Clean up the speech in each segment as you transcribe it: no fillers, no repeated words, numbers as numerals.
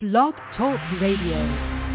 Blog Talk Radio.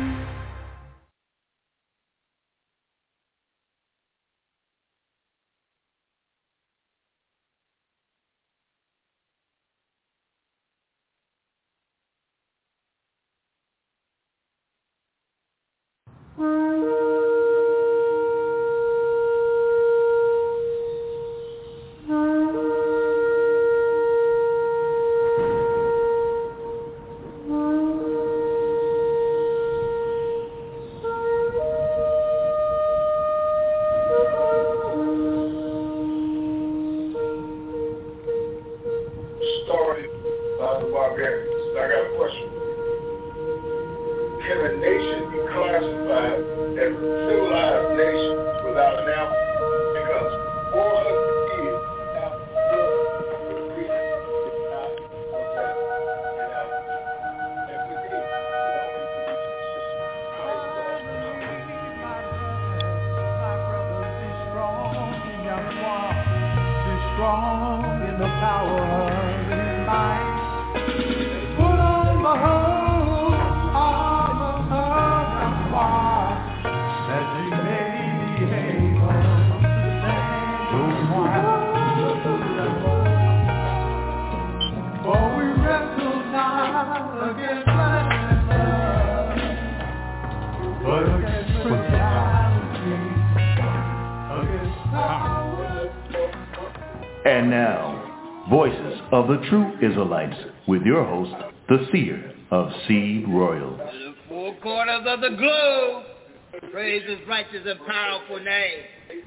And now, Voices of the True Israelites, with your host, the Seer of Seed Royal. To the four corners of the globe, praise His righteous and powerful name.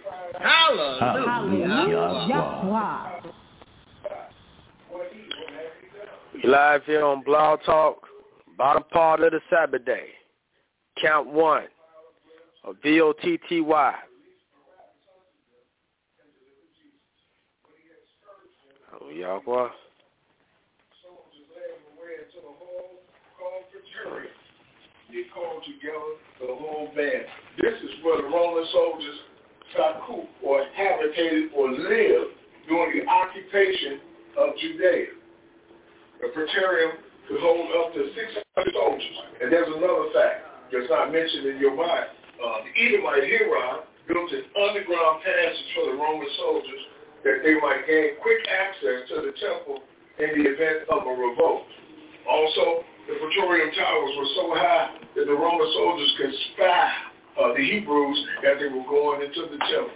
Hallelujah. We live here on Blog Talk, bottom part of the Sabbath day. Count one of VOTTY. Yahweh. They called together the whole band. This is where the Roman soldiers saku or habitated or lived during the occupation of Judea. The Praetorium could hold up to 600 soldiers. And there's another fact that's not mentioned in your mind. The Edomite Hiram built an underground passage for the Roman soldiers that they might gain quick access to the temple in the event of a revolt. Also, the Praetorium Towers were so high that the Roman soldiers could spy the Hebrews as they were going into the temple.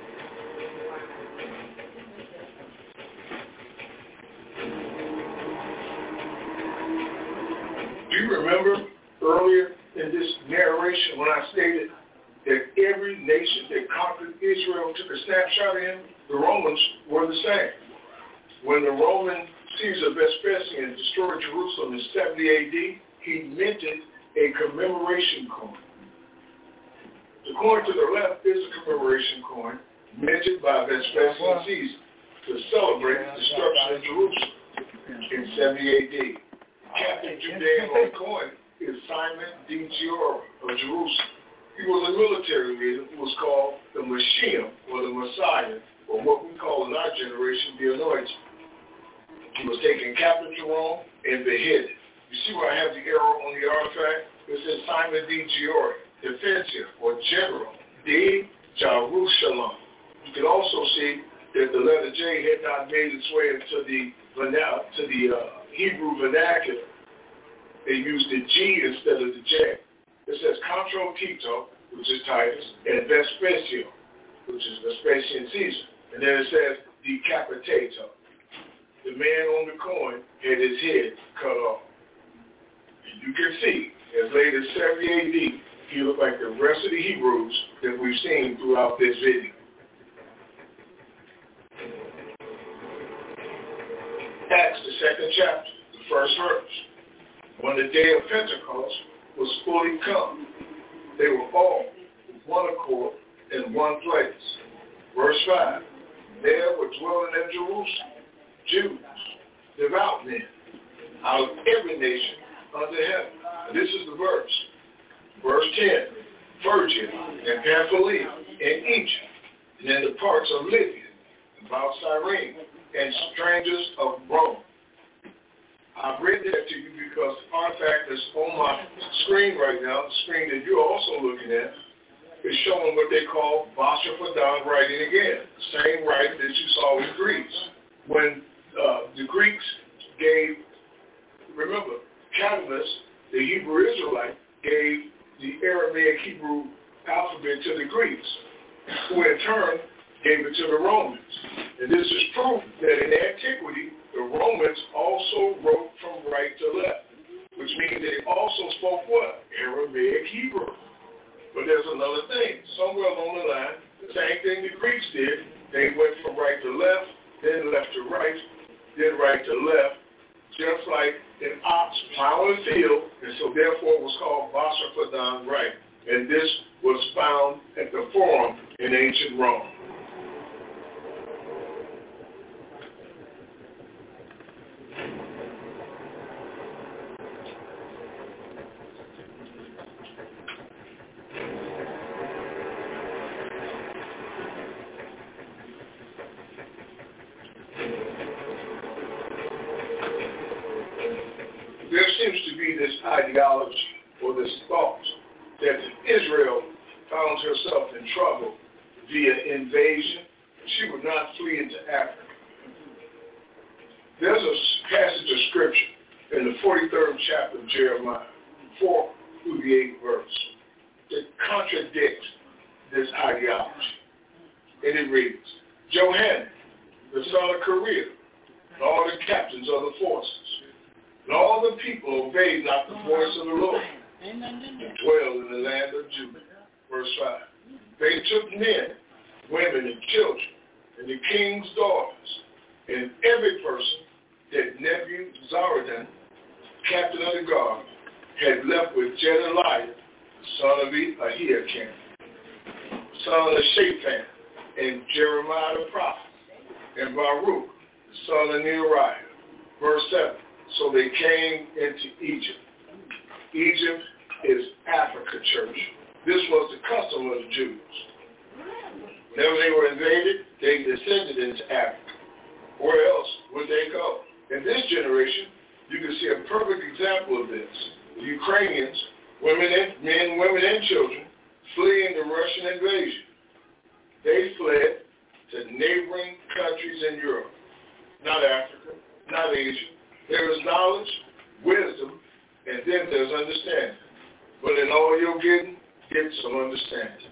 Do you remember earlier in this narration when I stated that every nation that conquered Israel took a snapshot of him? The Romans were the same. When the Roman Caesar Vespasian destroyed Jerusalem in 70 A.D., he minted a commemoration coin. The coin to the left is a commemoration coin minted by Vespasian Caesar to celebrate the destruction of Jerusalem in 70 A.D. Captain Judean on the coin is Simon de Giora of Jerusalem. He was a military leader who was called the Mashiach, or the Messiah, or what we call in our generation the Anointed. He was taken captive to Rome and beheaded. You see where I have the arrow on the artifact? It says Simon de Giora, defensive or general, de Jerusalem. You can also see that the letter J had not made its way into the Hebrew vernacular. They used the G instead of the J. It says Contro Tito, which is Titus, and Vespasio, which is Vespasian Caesar. And then it says Decapitato. The man on the coin had his head cut off. And you can see, as late as 70 A.D., he looked like the rest of the Hebrews that we've seen throughout this video. Acts, the second chapter, the first verse. When the day of Pentecost was fully come, they were all with one accord in one place. Verse 5. There were dwelling at Jerusalem Jews, devout men, out of every nation under heaven. And this is the verse. Verse 10. Phrygia and Pamphylia and Egypt, and in the parts of Libya, about Cyrene, and strangers of Rome. I've read that to you because the artifact that's on my screen right now, the screen that you're also looking at, is showing what they call Basra Padan writing again, the same writing that you saw in Greece. When the Greeks gave, remember, Catalyst, the Hebrew Israelite, gave the Aramaic Hebrew alphabet to the Greeks, who in turn gave it to the Romans. And this is proof that in antiquity, the Romans also wrote from right to left, which means they also spoke what? Aramaic Hebrew. But there's another thing. Somewhere along the line, the same thing the Greeks did. They went from right to left, then left to right, then right to left, just like an ox plowing a field, and so therefore it was called Basra Padan right. And this was found at the Forum in ancient Rome. There seems to be this ideology or this thought that if Israel found herself in trouble via invasion, she would not flee into Africa. There's a passage of scripture in the 43rd chapter of Jeremiah, 4 through the 8th verse, that contradicts this ideology. And it reads, Johanan, the son of Kareah, and all the captains of the forces, and all the people obeyed not the voice of the Lord, and dwelled in the land of Judah. Verse 5. They took men, women, and children, and the king's daughters, and every person that Nebuzaradan, captain of the guard, had left with Gedaliah, son of Ahikam, son of Shaphan, and Jeremiah the prophet, and Baruch, the son of Neriah. Verse 7. So they came into Egypt. Egypt is Africa, church. This was the custom of the Jews. Whenever they were invaded, they descended into Africa. Where else would they go? In this generation, you can see a perfect example of this. The Ukrainians, men, women, and children, fleeing the Russian invasion. They fled to neighboring countries in Europe, not Africa, not Asia. There is knowledge, wisdom, and then there's understanding. But in all you're getting, get some understanding.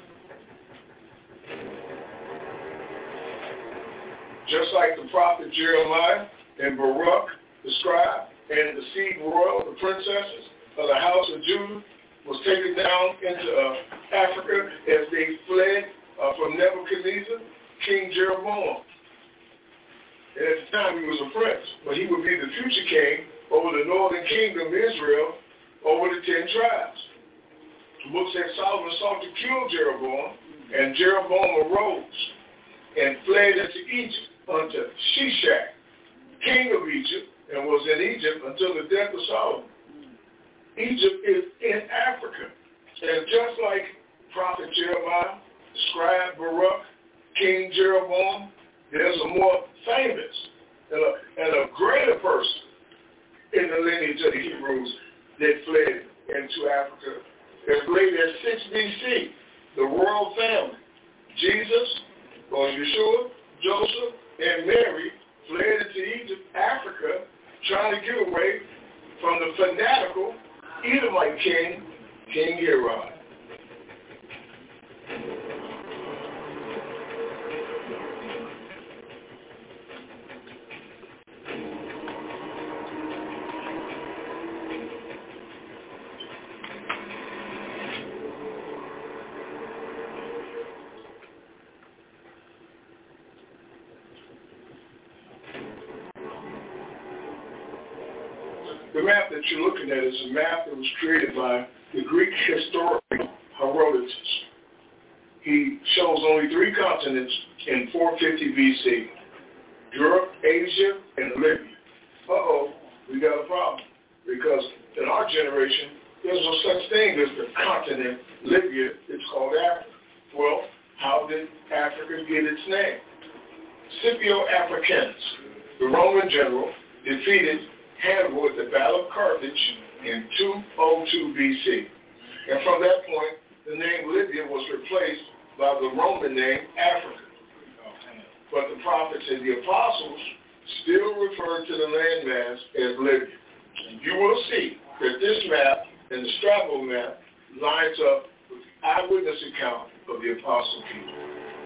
Just like the prophet Jeremiah and Baruch, the scribe, and the seed royal, the princesses of the house of Judah, was taken down into Africa as they fled from Nebuchadnezzar, King Jeroboam. And at the time he was a prince, but he would be the future king over the northern kingdom of Israel, over the 10 tribes. The book said Solomon sought to kill Jeroboam, and Jeroboam arose and fled into Egypt unto Shishak, king of Egypt, and was in Egypt until the death of Solomon. Egypt is in Africa. And just like prophet Jeremiah, scribe Baruch, King Jeroboam, there's a more famous and a greater person in the lineage of the Hebrews that fled into Africa. As late as 6 BC, the royal family, Jesus, or Yeshua, Joseph, and Mary fled into Egypt, Africa, trying to get away from the fanatical Edomite king, King Herod. The map that you're looking at is a map that was created by the Greek historian Herodotus. He shows only 3 continents in 450 BC, Europe, Asia, and Libya. We got a problem, because in our generation, there's no such thing as the continent Libya. It's called Africa. Well, how did Africa get its name? Scipio Africanus, the Roman general, defeated Hannibal at the Battle of Carthage in 202 BC. And from that point, the name Libya was replaced by the Roman name Africa. But the prophets and the apostles still refer to the landmass as Libya. And you will see that this map and the Strabo map lines up with the eyewitness account of the Apostle Peter.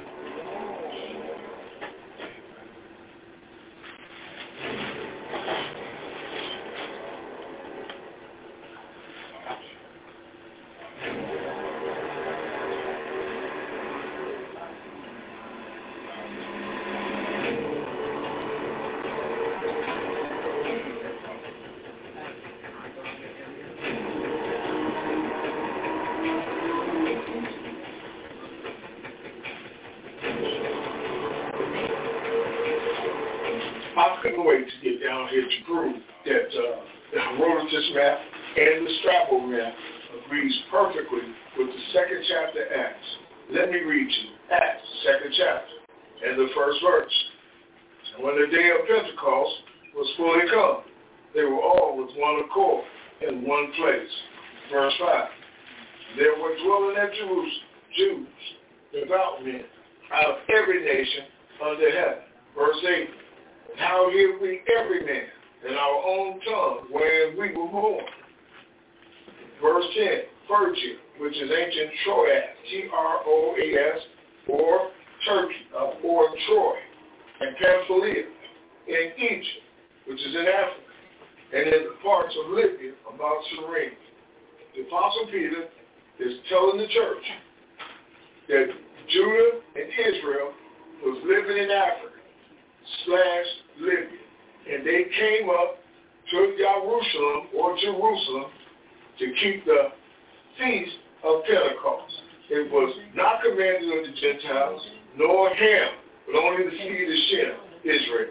I couldn't wait to get down here to prove that the Herodotus map and the Strabo map agrees perfectly with the second chapter of Acts. Let me read you Acts, second chapter, and the first verse. And when the day of Pentecost was fully come, they were all with one accord in one place. Verse 5. There were dwelling at Jerusalem Jews, devout men, out of every nation under heaven. Verse 8. How hear we every man in our own tongue when we were born. Verse 10, Phrygia, which is ancient Troas, Troas, or Turkey, or Troy, and Pamphylia in Egypt, which is in Africa, and in the parts of Libya about Cyrene. The Apostle Peter is telling the church that Judah and Israel was living in Africa / Libya, and they came up to Jerusalem to keep the feast of Pentecost. It was not commanded of the Gentiles, nor Ham, but only the seed of Shem, Israel.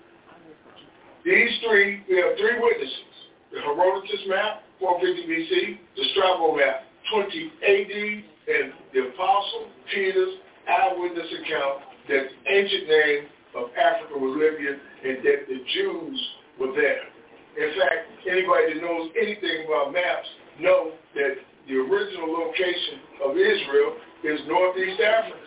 We have three witnesses: the Herodotus map, 450 BC, the Strabo map, 20 AD, and the Apostle Peter's eyewitness account that the ancient name of Africa was Libya, and that the Jews were there. In fact, anybody that knows anything about maps know that the original location of Israel is northeast Africa.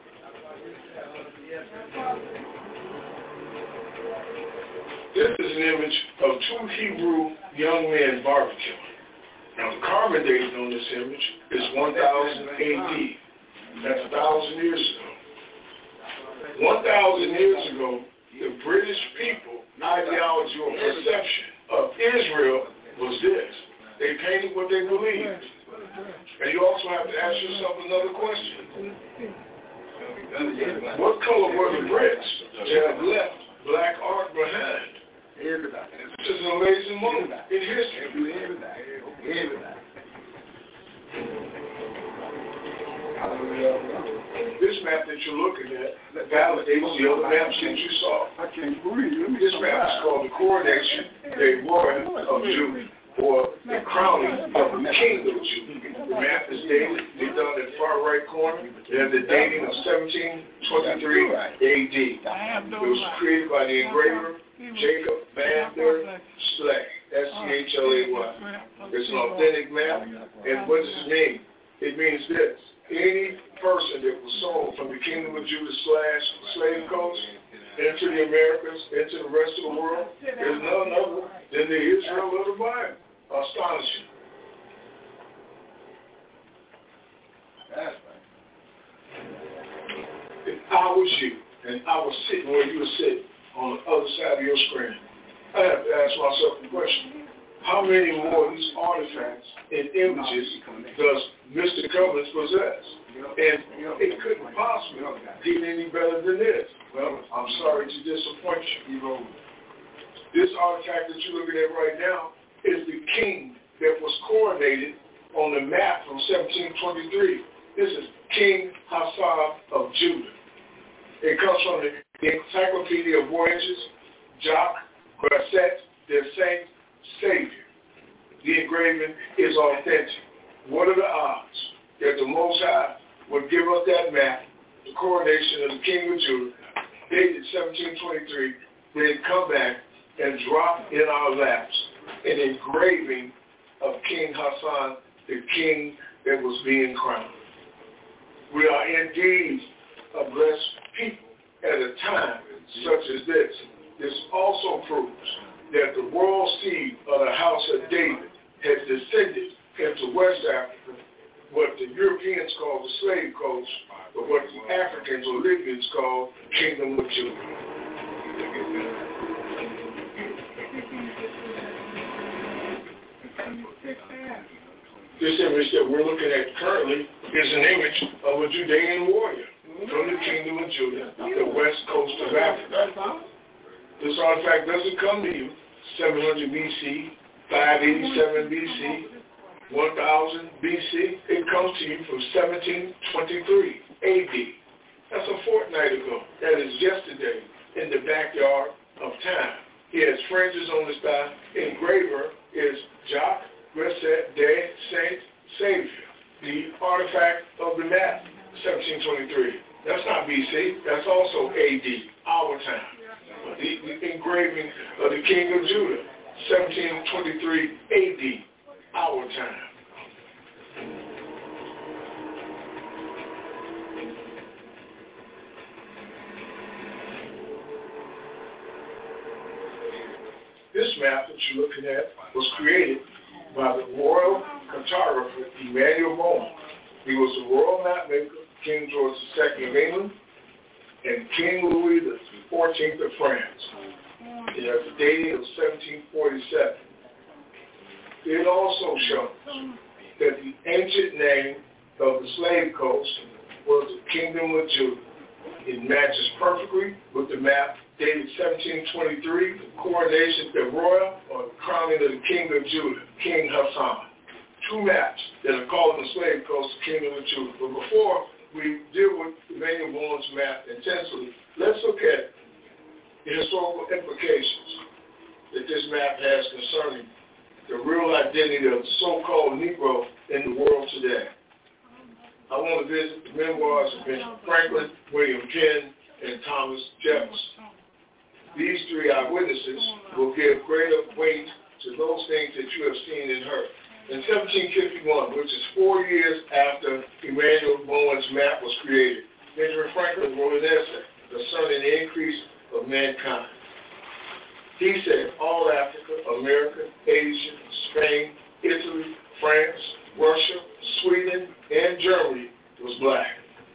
This is an image of two Hebrew young men barbecuing. Now, the carbon dating on this image is 1000 AD. That's 1,000 years ago. 1,000 years ago, the British people ideology or perception of Israel was this. They painted what they believed. And you also have to ask yourself another question. What color were the bricks that have left black art behind? This is an amazing moment in history. This map that you're looking at validates the other maps that you saw. This map is called the Coronation des Rois of Judah, or the crowning of the King of Judah. The map is dated, it's done in the far right corner. It has the dating of 1723 AD. It was created by the engraver Jacob Van der Slay, S-C-H-L-A-Y. It's an authentic map, and what does it mean? It means this: any person that was sold from the kingdom of Judah / slave coast into the Americas, into the rest of the world, is none other than the Israel of the Bible. Astonishing. If I was you, and I was sitting where you were sitting on the other side of your screen, I have to ask myself the question: how many more of these artifacts and images does Mr. Cummins possess? And it couldn't possibly get any better than this. Well, I'm sorry to disappoint you. This artifact that you're looking at right now is the king that was coronated on the map from 1723. This is King Hassan of Judah. It comes from the Encyclopedia of Voyages, Jacques Grasset, the Saint Savior. The engraving is authentic. What are the odds that the Most High would give us that map, the coronation of the King of Judah, dated 1723, then come back and drop in our laps an engraving of King Hassan, the king that was being crowned. We are indeed a blessed people at a time such as this. This also proves that the royal seed of the house of David has descended into West Africa, what the Europeans call the slave coast, but what the Africans or Libyans call Kingdom of Judah. This image that we're looking at currently is an image of a Judean warrior from the Kingdom of Judah, the west coast of Africa. This artifact doesn't come to you 700 BC, 587 BC, 1000 BC. It comes to you from 1723 AD. That's a fortnight ago. That is yesterday in the backyard of time. He has fringes on his thigh. Engraver is Jacques Gresset de Saint-Savieur, the artifact of the map, 1723. That's not BC. That's also AD, our time. The engraving of the King of Judah, 1723 AD, our time. This map that you're looking at was created by the royal cartographer Emmanuel Bowen. He was the royal map maker, King George II of England, and King Louis XIV of France. It has a dating of 1747. It also shows that the ancient name of the slave coast was the Kingdom of Judah. It matches perfectly with the map dated 1723, the coronation, the royal or the crowning of the King of Judah, King Hassan. Two maps that are called the slave coast, the Kingdom of Judah. But before we deal with Emmanuel Bowen's map intensely, let's look at the historical implications that this map has concerning the real identity of the so-called Negro in the world today. I want to visit the memoirs of Benjamin Franklin, William Penn, and Thomas Jefferson. These three eyewitnesses will give greater weight to those things that you have seen and heard. In 1751, which is 4 years after Emmanuel Bowen's map was created, Benjamin Franklin wrote an essay concerning the increase of mankind. He said all Africa, America, Asia, Spain, Italy, France, Russia, Sweden, and Germany was black.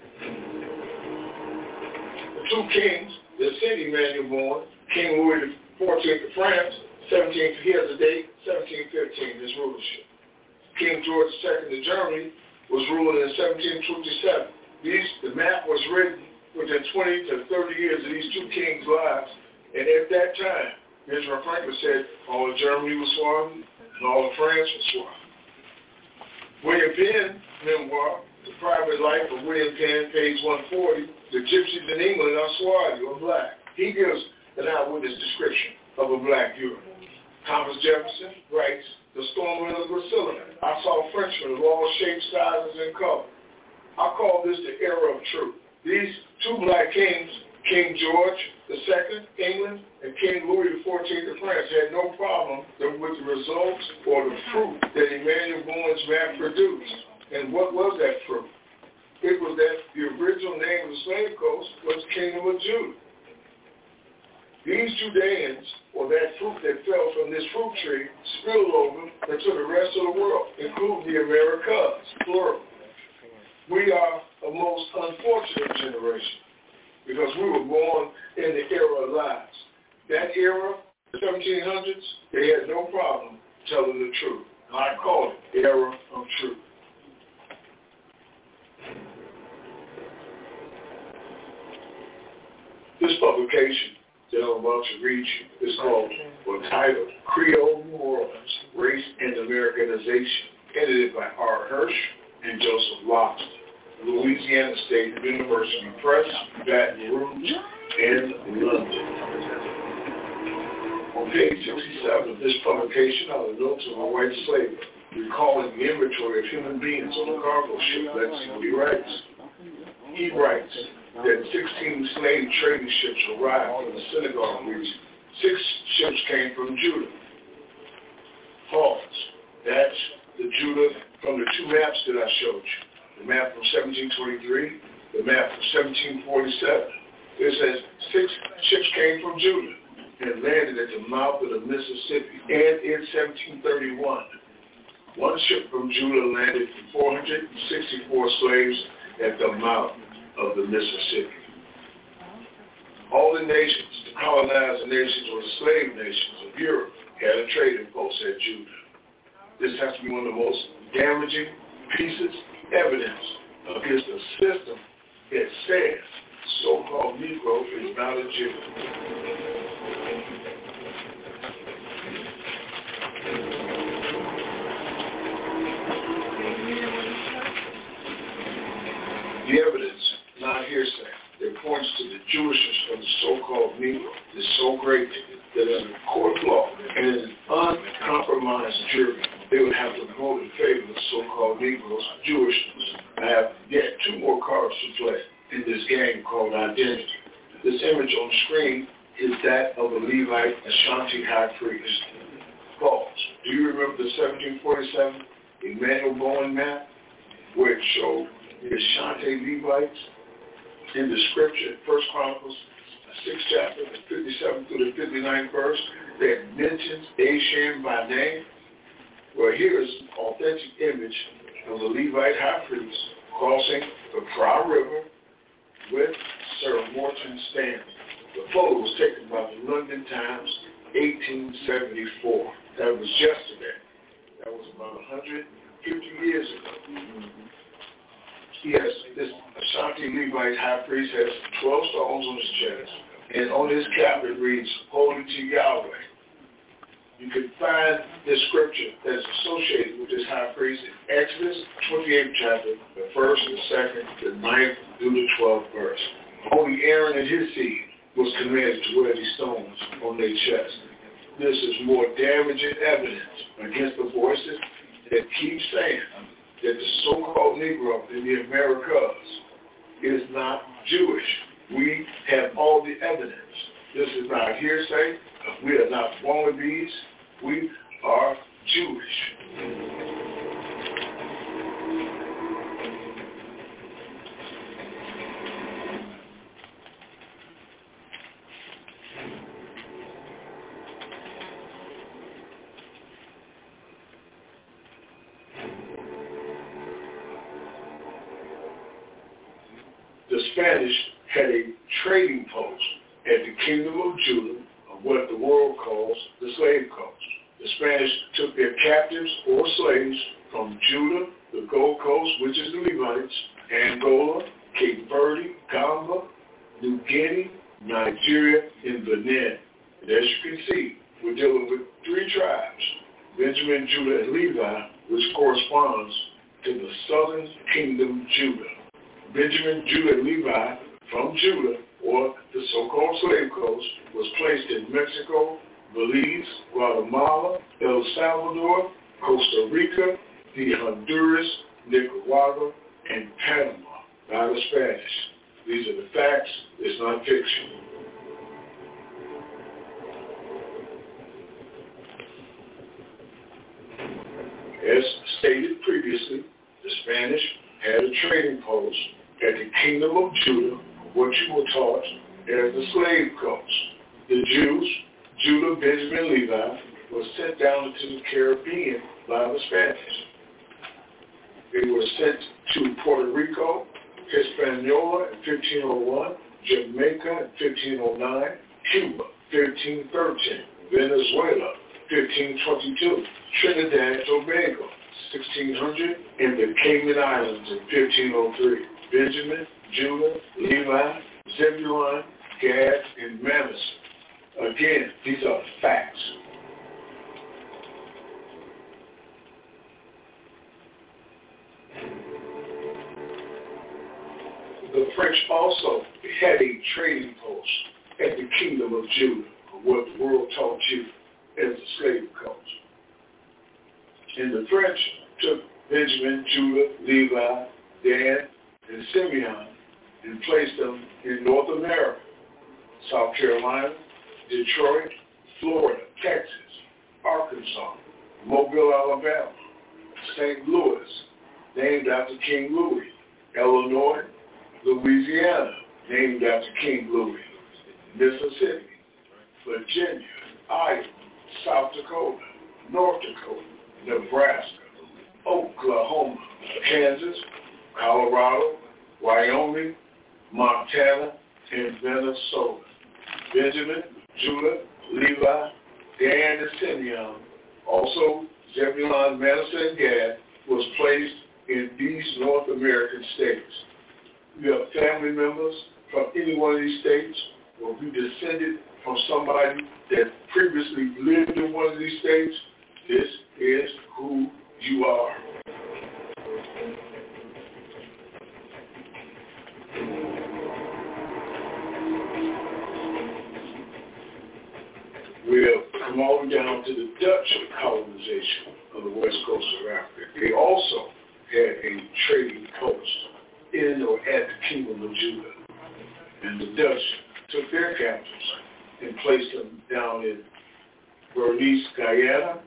The two kings that sent Emmanuel Bowen, King Louis XIV of France, he has a date, 1715, his rulership. King George II of Germany was ruling in 1727. The map was written within 20 to 30 years of these two kings' lives, and at that time, Benjamin Franklin said all of Germany was Swazi and all of France was Swazi. William Penn memoir, The Private Life of William Penn, page 140, the Gypsies in England are Swazi or black. He gives an eyewitness description of a black Europe. Thomas Jefferson writes, the storm wind of Priscilla. I saw Frenchmen of all shapes, sizes, and color. I call this the era of truth. These two black kings, King George II, England, and King Louis XIV of France, had no problem with the results or the fruit that Emmanuel Bowen's map produced. And what was that fruit? It was that the original name of the slave coast was Kingdom of Judah. These Judeans, or that fruit that fell from this fruit tree, spilled over into the rest of the world, including the Americas, plural. We are a most unfortunate generation because we were born in the era of lies. That era, the 1700s, they had no problem telling the truth. I call it the era of truth. This publication that I'm about to read you is called, or titled, Creole New Orleans, Race and Americanization, edited by R. Hirsch and Joseph Lobster, Louisiana State University Press, Baton Rouge, and London. On page 67 of this publication are the notes of a white slave, recalling the inventory of human beings on the cargo ship. Let's see what he writes. He writes that 16 slave trading ships arrived from the Senegal region 6 ships came from Judah. False. That's the Judah from the 2 maps that I showed you. The map from 1723, the map from 1747. It says 6 ships came from Judah and landed at the mouth of the Mississippi. And in 1731, 1 ship from Judah landed 464 slaves at the mouth of the Mississippi. All the nations, the colonized nations or the slave nations of Europe had a trading post at Judah. This has to be one of the most damaging pieces of evidence against a system that says so-called Negro is not a Jew. The evidence, not hearsay, that points to the Jewishness of the so-called Negro is so great that in a court of law and in an uncompromised jury, they would have to vote in favor of the so-called Negroes, Jewishness. I have yet 2 more cards to play in this game called Identity. This image on the screen is that of a Levite Ashanti high priest. False. Do you remember the 1747 Emmanuel Bowen map where it showed the Ashanti Levites in the scripture, 1 Chronicles 6th chapter, 57 through the 59th verse, that mentions Ashan by name? Well, here is an authentic image of the Levite high priest crossing the Prah River with Sir Morton Stanley. The photo was taken by the London Times, 1874. That was yesterday. That was about 150 years ago. Yes, this Ashanti Levite high priest has 12 stones on his chest, and on his cap it reads, Holy to Yahweh. You can find this scripture that's associated with this high priest in Exodus 28th chapter, the 1st and 2nd, the 9th through the 12th verse. Only Aaron and his seed was commanded to wear these stones on their chest. This is more damaging evidence against the voices that keep saying that the so-called Negro in the Americas is not Jewish. We have all the evidence. This is not hearsay. We are not wannabes. We are Jewish. The Spanish had a trading post at the Kingdom of Judah, of what the world calls the slave coast. The Spanish took their captives or slaves from Judah, the Gold Coast, which is the Levites, Angola, Cape Verde, Gamba, New Guinea, Nigeria, and Benin. And as you can see, we're dealing with 3 tribes, Benjamin, Judah, and Levi, which corresponds to the southern kingdom Judah. Benjamin, Judah, and Levi from Judah, or the so-called slave coast, was placed in Mexico, Belize, Guatemala, El Salvador, Costa Rica, the Honduras, Nicaragua, and Panama by the Spanish. These are the facts. It's not fiction. As stated previously, the Spanish had a trading post at the Kingdom of Judah, what you were taught as the slave coast. The Jews, Judah, Benjamin, Levi, were sent down into the Caribbean by the Spanish. They were sent to Puerto Rico, Hispaniola in 1501, Jamaica in 1509, Cuba, 1513, Venezuela, 1522, Trinidad and Tobago, 1600, and the Cayman Islands in 1503. Benjamin, Judah, Levi, Zebulun, Gad, and Manasseh. Again, these are facts. The French also had a trading post at the Kingdom of Judah, what the world taught you as the slave coast. And the French took Benjamin, Judah, Levi, Dan, and Simeon and placed them in North America, South Carolina, Detroit, Florida, Texas, Arkansas, Mobile, Alabama, St. Louis, named after King Louis, Illinois, Louisiana, named after King Louis, Mississippi, Virginia, Iowa, South Dakota, North Dakota, Nebraska, Oklahoma, Kansas, Colorado, Wyoming, Montana, and Minnesota. Benjamin, Judah, Levi, Dan, and Simeon, also Zebulun, Manasseh, and Gad, was placed in these North American states. You have family members from any one of these states, or you descended from somebody that previously lived in one of these states, this is who you are. We have come all down to the Dutch colonization of the west coast of Africa. They also had a trading post in or at the Kingdom of Judah. And the Dutch took their captives and placed them down in Bernice, Guyana,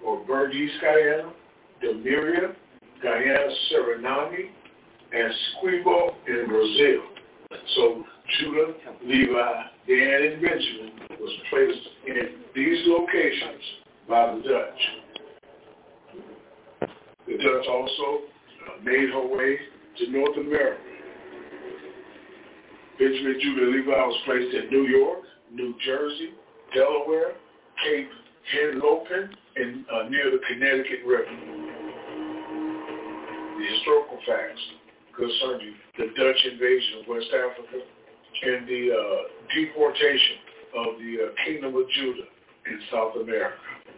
Demiria, Guyana, Suriname, and Essequibo in Brazil. So Judah, Levi, Dan, and Benjamin was placed in these locations by the Dutch. The Dutch also made her way to North America. Benjamin, Judah, Levi was placed in New York, New Jersey, Delaware, Cape Henlopen, and near the Connecticut River. The historical facts concerning the Dutch invasion of West Africa and the deportation of the Kingdom of Judah in South America.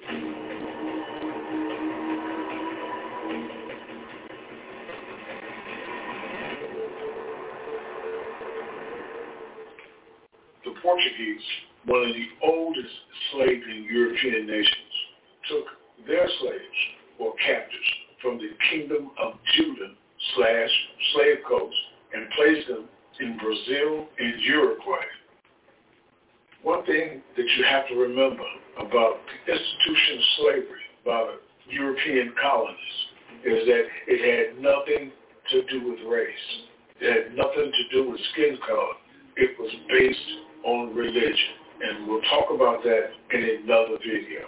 The Portuguese, one of the oldest slaving European nations, took their slaves or captives from the Kingdom of Judah / slave coast and placed them in Brazil and Uruguay. One thing that you have to remember about the institution of slavery by the European colonists is that it had nothing to do with race. It had nothing to do with skin color. It was based on religion. And we'll talk about that in another video.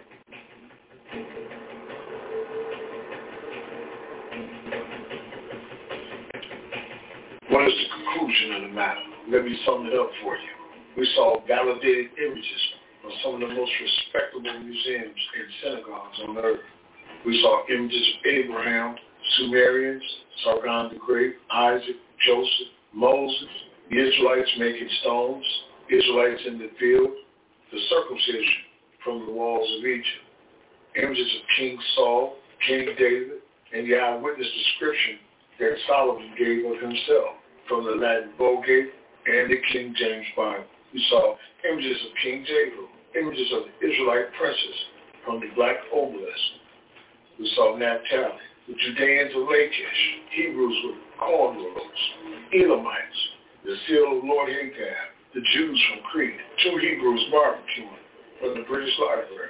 What is the conclusion of the matter? Let me sum it up for you. We saw validated images of some of the most respectable museums and synagogues on earth. We saw images of Abraham, Sumerians, Sargon the Great, Isaac, Joseph, Moses, the Israelites making stones, Israelites in the field, the circumcision from the walls of Egypt, images of King Saul, King David, and the eyewitness description that Solomon gave of himself from the Latin Vulgate and the King James Bible. We saw images of King Jehu, images of the Israelite princes from the Black Obelisk. We saw Naphtali, the Judeans of Lachish, Hebrews with cornrows, Elamites, the seal of Lord Hagab, the Jews from Crete, 2 Hebrews barbecuing from the British Library,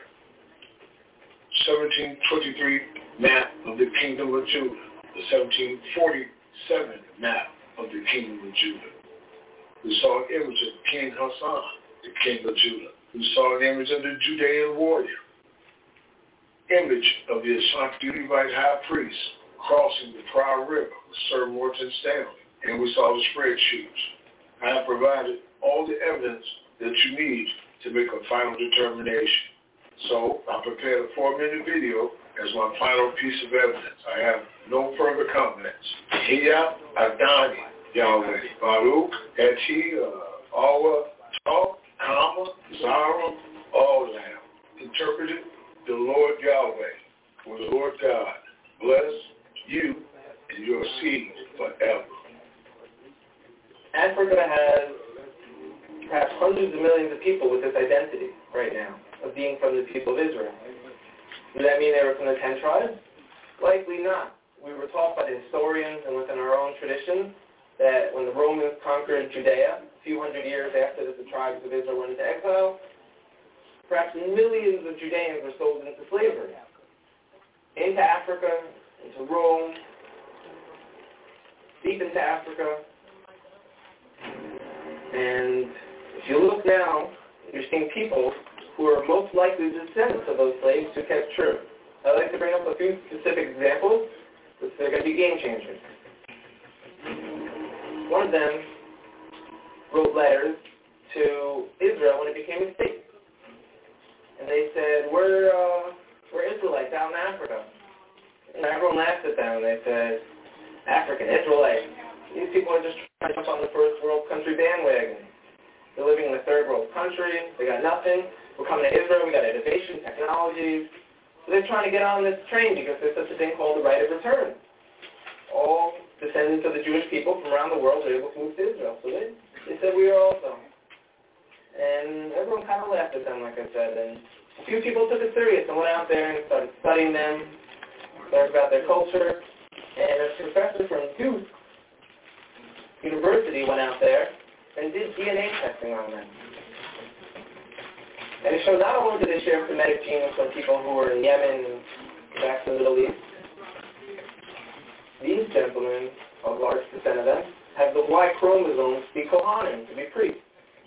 1723 map of the Kingdom of Judah, the 1747 map of the Kingdom of Judah. We saw an image of King Hassan, the King of Judah. We saw an image of the Judean warrior, image of the Ashanti Levite high priest crossing the Proud River with Sir Morton Stanley, and we saw the spreadsheets. I have provided all the evidence that you need to make a final determination. So I prepared a 4-minute video as my final piece of evidence. I have no further comments. Hiya Adani Yahweh Baruch Eti Awa Tal Kama Zara Olam. Interpreted, the Lord Yahweh, or the Lord God, bless you and your seed forever. Africa has perhaps hundreds of millions of people with this identity right now of being from the people of Israel. Does that mean they were from the 10 tribes? Likely not. We were taught by the historians and within our own tradition that when the Romans conquered Judea, a few hundred years after that the tribes of Israel went into exile, perhaps millions of Judeans were sold into slavery, into Africa, into Rome, deep into Africa. And if you look now, you're seeing people who are most likely descendants of those slaves who kept true. I'd like to bring up a few specific examples, because they're going to be game changers. One of them wrote letters to Israel when it became a state. And they said, we're Israelites out in Africa. And everyone laughed at them. They said, African, Israelites. These people are just trying to jump on the first world country bandwagon. They're living in a third world country. They got nothing. We're coming to Israel. We got innovation, technologies. So they're trying to get on this train because there's such a thing called the right of return. All descendants of the Jewish people from around the world are able to move to Israel. So they said we are also. And everyone kind of laughed at them, like I said. And a few people took it serious and went out there and started studying them, learned about their culture. And a professor from Duke University went out there and did DNA testing on them. And it showed not only did they share Semitic genes from people who were in Yemen and back to the Middle East, these gentlemen, a large percent of them, have the Y chromosome to be Kohanim, to be priests.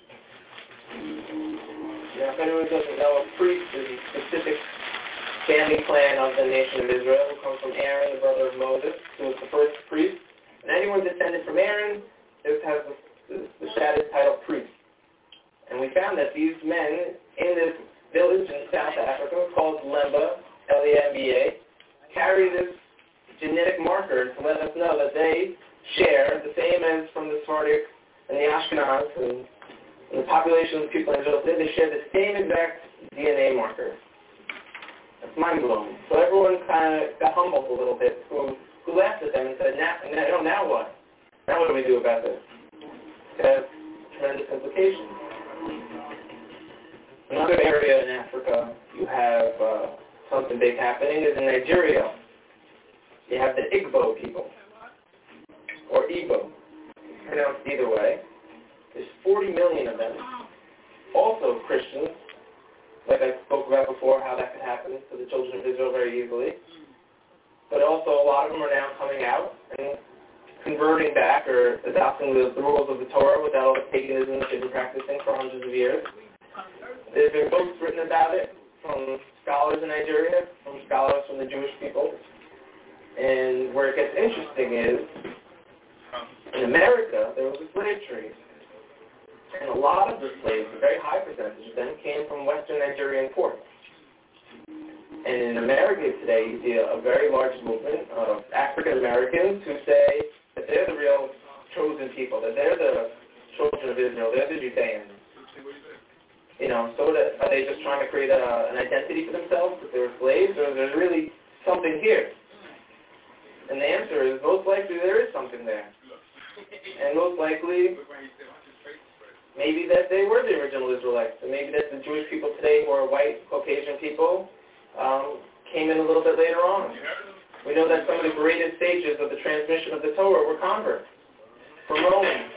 Now, if anyone doesn't know, a priest is a specific family clan of the nation of Israel who comes from Aaron, the brother of Moses, who was the first priest. And anyone descended from Aaron has the status title priest. And we found that these men in this village in South Africa called Lemba, L-E-M-B-A, carry this genetic marker to let us know that they share the same as from the Sephardic and the Ashkenaz and the population of people in Israel today. They share the same exact DNA marker. That's mind-blowing. So everyone kind of got humbled a little bit, who laughed at them and said, now what? Now what do we do about this? It has tremendous implications. Another area in Africa you have something big happening is in Nigeria. You have the Igbo people, or Igbo, pronounced either way. There's 40 million of them, also Christians, like I spoke about before, how that could happen to the children of Israel very easily. But also a lot of them are now coming out and converting back or adopting the rules of the Torah without all the paganism that they've been practicing for hundreds of years. There's been books written about it from scholars in Nigeria, from scholars from the Jewish people. And where it gets interesting is, in America, there was a slave trade. And a lot of the slaves, a very high percentage of them, came from Western Nigerian ports. And in America today, you see a very large movement of African Americans who say that they're the real chosen people, that they're the children of Israel, they're the Judeans. You know, so are they just trying to create an identity for themselves, that they were slaves, or is there really something here? And the answer is, most likely there is something there. And most likely, maybe that they were the original Israelites, and maybe that the Jewish people today who are white, Caucasian people came in a little bit later on. We know that some of the greatest stages of the transmission of the Torah were converts from Romans.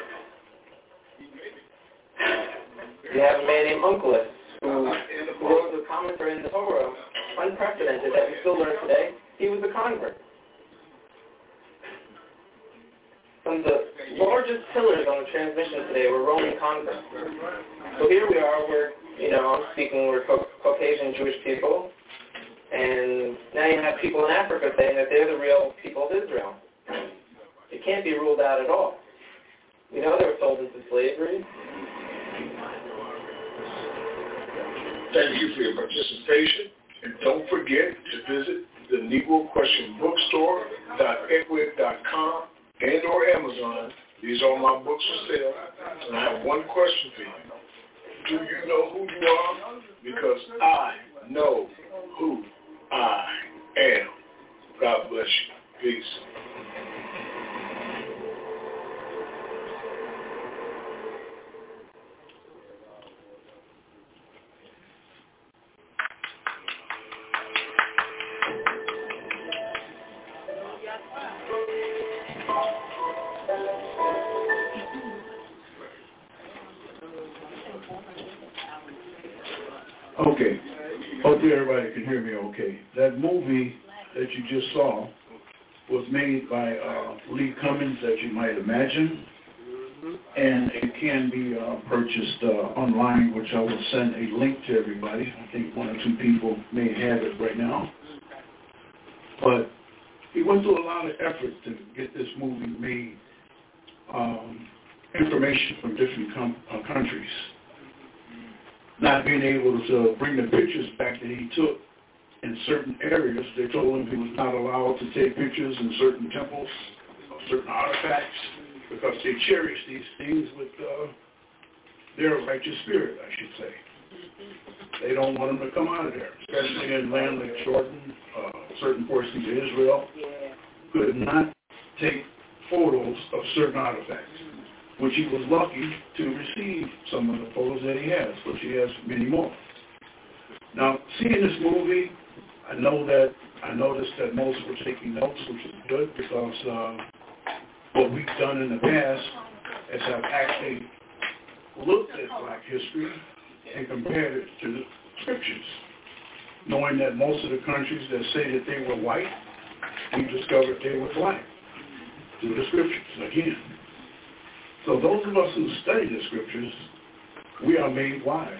You have a man named Onkelos who wrote the commentary in the Torah, unprecedented, that we still learn today. He was a convert. Some of the largest pillars on the transmission today were Roman converts. So here we are, I'm speaking, we're Caucasian Jewish people, and now you have people in Africa saying that they're the real people of Israel. It can't be ruled out at all. We know they were sold into slavery. Thank you for your participation, and don't forget to visit the Negro Question Bookstore.ecwid.com and or Amazon. These are my books for sale, and I have one question for you. Do you know who you are? Because I know who I am. God bless you. Peace. Okay. Hopefully everybody can hear me okay. That movie that you just saw was made by Lee Cummings, as you might imagine, and it can be purchased online, which I will send a link to everybody. I think one or two people may have it right now. But he went through a lot of effort to get this movie made. Information from different countries. Not being able to bring the pictures back that he took in certain areas. They told him he was not allowed to take pictures in certain temples of certain artifacts because they cherish these things with their righteous spirit, I should say. They don't want them to come out of there, especially in land like Jordan, certain portions of Israel could not take photos of certain artifacts, which he was lucky to receive some of the photos that he has, which he has many more. Now, seeing this movie, I noticed that most were taking notes, which is good because what we've done in the past is have actually looked at Black history and compared it to the scriptures, knowing that most of the countries that say that they were white, we discovered they were black through the scriptures again. So those of us who study the scriptures, we are made wise.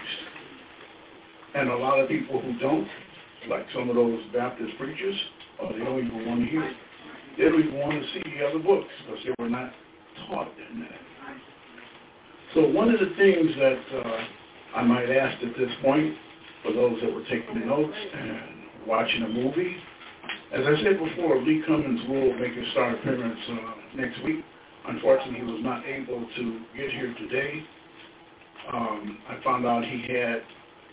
And a lot of people who don't, like some of those Baptist preachers, they don't even want to hear it. They don't even want to see the other books because they were not taught in that. So one of the things that I might ask at this point, for those that were taking notes and watching a movie, as I said before, Lee Cummings will make his star appearance next week. Unfortunately, he was not able to get here today. I found out he had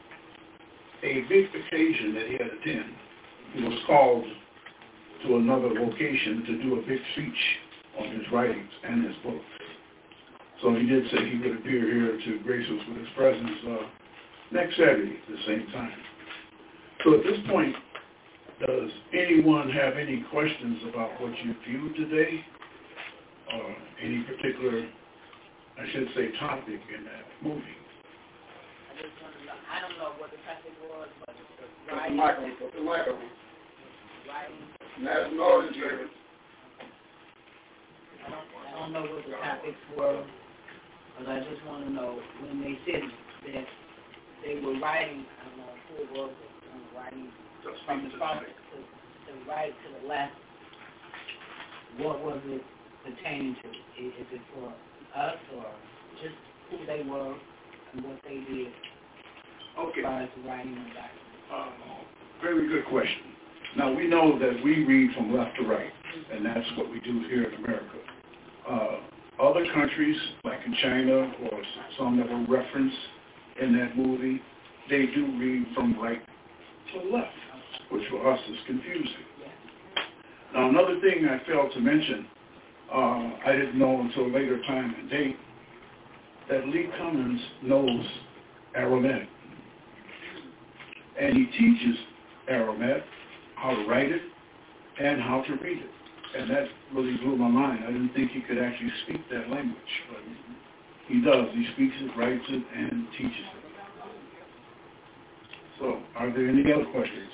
a big occasion that he had to attend. He was called to another location to do a big speech on his writings and his books. So he did say he would appear here to grace us with his presence next Saturday at the same time. So at this point, does anyone have any questions about what you viewed today? Or any particular, I should say, topic in that movie? I don't know what the topic was, but the microphone. National Audience Service. I don't know what the topics were, but I just want to know when they said that they were writing, I don't know who it was, writing from the front to the right to the left. What was it pertaining to? Is it for us or just who they were and what they did? Okay. As far as writing the document. Very good question. Now, we know that we read from left to right, and that's what we do here in America. Other countries, like in China or some that were referenced in that movie, they do read from right to left, which for us is confusing. Now, another thing I failed to mention, I didn't know until a later time and date, that Lee Cummings knows Aramaic. And he teaches Aramaic, how to write it, and how to read it. And that really blew my mind. I didn't think he could actually speak that language, but he does. He speaks it, writes it, and teaches it. So, are there any other questions?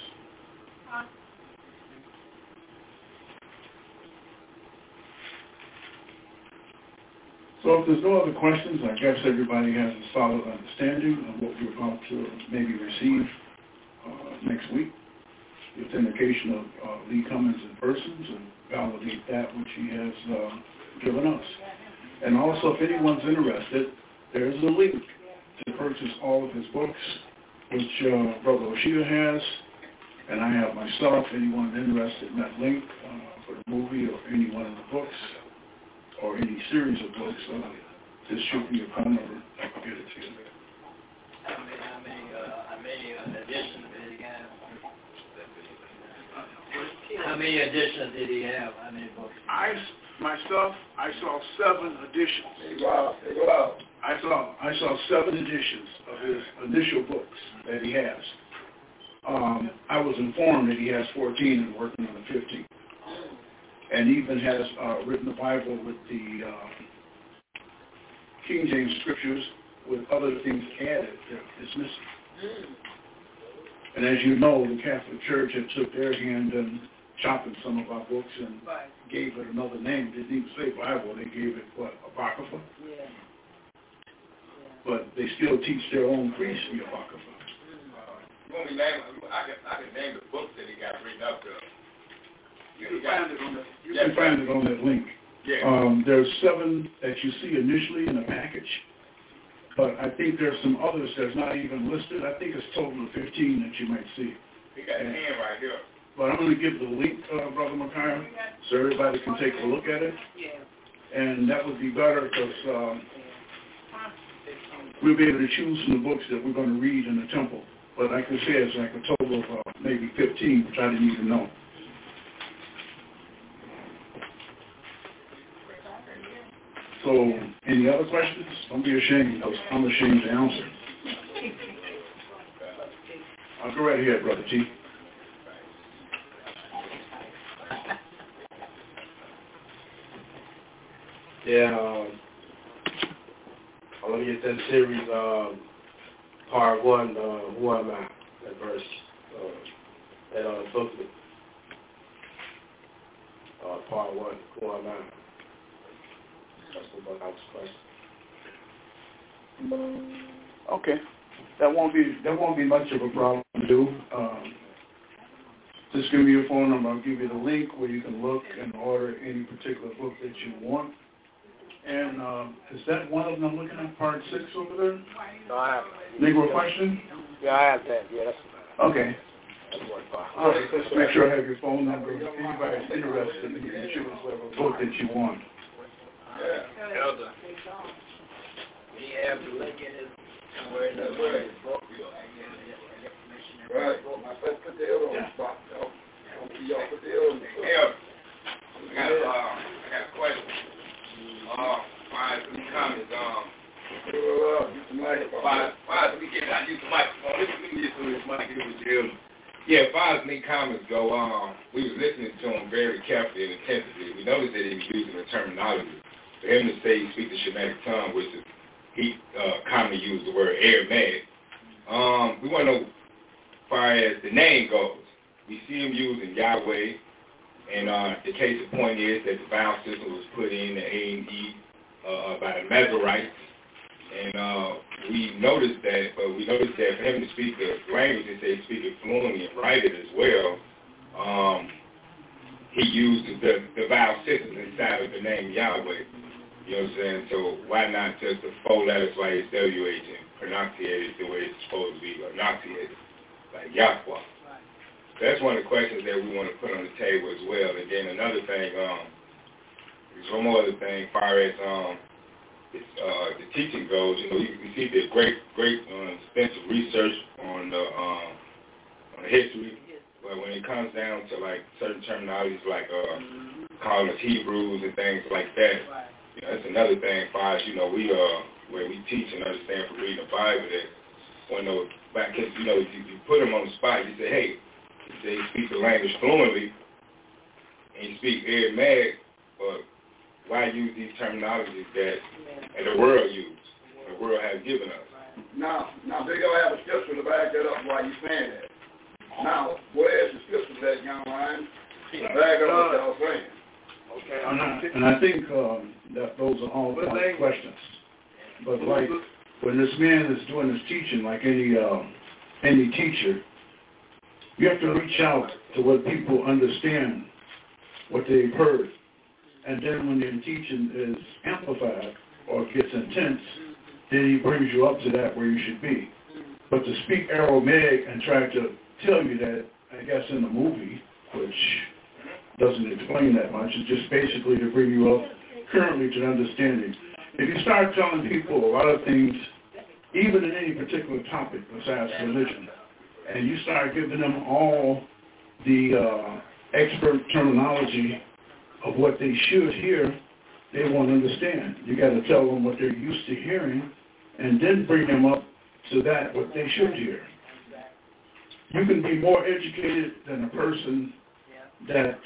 So if there's no other questions, I guess everybody has a solid understanding of what we're about to maybe receive next week, with the indication of Lee Cummings in person to validate that which he has given us. And also, if anyone's interested, there's a link to purchase all of his books, which Brother Oshia has, and I have myself. Anyone interested in that link for the movie or any one of the books or any series of books, just shoot me a phone number. I can get it to you. How many editions did he have? How many editions did he have? How many books? I saw 7 editions. Wow. I saw 7 editions of his initial books that he has. I was informed that he has 14 and working on the 15th. And even has written the Bible with the King James scriptures with other things added that is missing. And as you know, the Catholic Church had took their hand in chopping some of our books and gave it another name. They didn't even say Bible. They gave it, Apocrypha? Yeah. But they still teach their own priests the Apocrypha. I can name the books that he got written up there. You can find it on that link. Yeah. There's 7 that you see initially in the package. But I think there's some others that's not even listed. I think it's total of 15 that you might see. He got a hand right here. But I'm going to give the link, Brother Micaiah, so everybody can take a look at it. And that would be better because we'll be able to choose from the books that we're going to read in the temple. But like I said, it's like a total of maybe 15, which I didn't even know. So, any other questions? Don't be ashamed, because I'm ashamed to answer. I'll go right ahead, Brother T. Yeah, let me get that series, part 1, who am I, that verse, that booklet. Part 1, who am I? That's the book I was questioning. Okay, that won't be much of a problem to do. Just give me your phone number. I'll give you the link where you can look and order any particular book that you want. And is that one of them I'm looking at, part 6 over there? No, I have Negro question? Yeah, I have that. Yeah, that's okay. All right, just make sure I have your phone number. If anybody's interested, you can choose whatever book that you want. Yeah, Elder. We have to look at it somewhere in the word. Right. Myself put the elder on the spot. Y'all put the elder on the spot. I got a question. Why is these comments, why is we get out use the microphone? Let me get through this mic here with you. Yeah, as far as me comments go, we was listening to him very carefully and attentively. We noticed that he was using the terminology. For him to say he speaks the Shemitic tongue, which is, he commonly used the word Aramaic. We want to know, as far as the name goes, we see him using Yahweh, and the case in point is that the vowel system was put in the A and E by the Mezorites, and we noticed that for him to speak the language and say speak it fluently and write it as well, he used the vowel system inside of the name Yahweh. You know what I'm saying? So why not just the 4 letters like it's WH and pronunciate it the way it's supposed to be pronunciated, like Yahweh? That's one of the questions that we want to put on the table as well. And then another thing, there's one more other thing, as far as the teaching goes. You know, we see the great extensive research on the history, but when it comes down to like certain terminologies like calling us Hebrews and things like that, you know, that's another thing. As far as we where we teach and understand from reading the Bible that when those back, you put them on the spot, you say, hey. They speak the language fluently, and you speak Aramaic, but why use these terminologies that the world uses, the world has given us? Now, they don't have a scripture to back that up while you're saying that. Now, where is the scripture that, young Ryan? Back up what y'all saying. Okay. And I think that those are all valid questions. But like when this man is doing his teaching, like any teacher, you have to reach out to what people understand, what they've heard. And then when their teaching is amplified or gets intense, then he brings you up to that where you should be. But to speak Aramaic and try to tell you that, I guess in the movie, which doesn't explain that much, is just basically to bring you up currently to understanding. If you start telling people a lot of things, even in any particular topic besides religion, and you start giving them all the expert terminology of what they should hear, they won't understand. You got to tell them what they're used to hearing, and then bring them up to that what they should hear. You can be more educated than a person that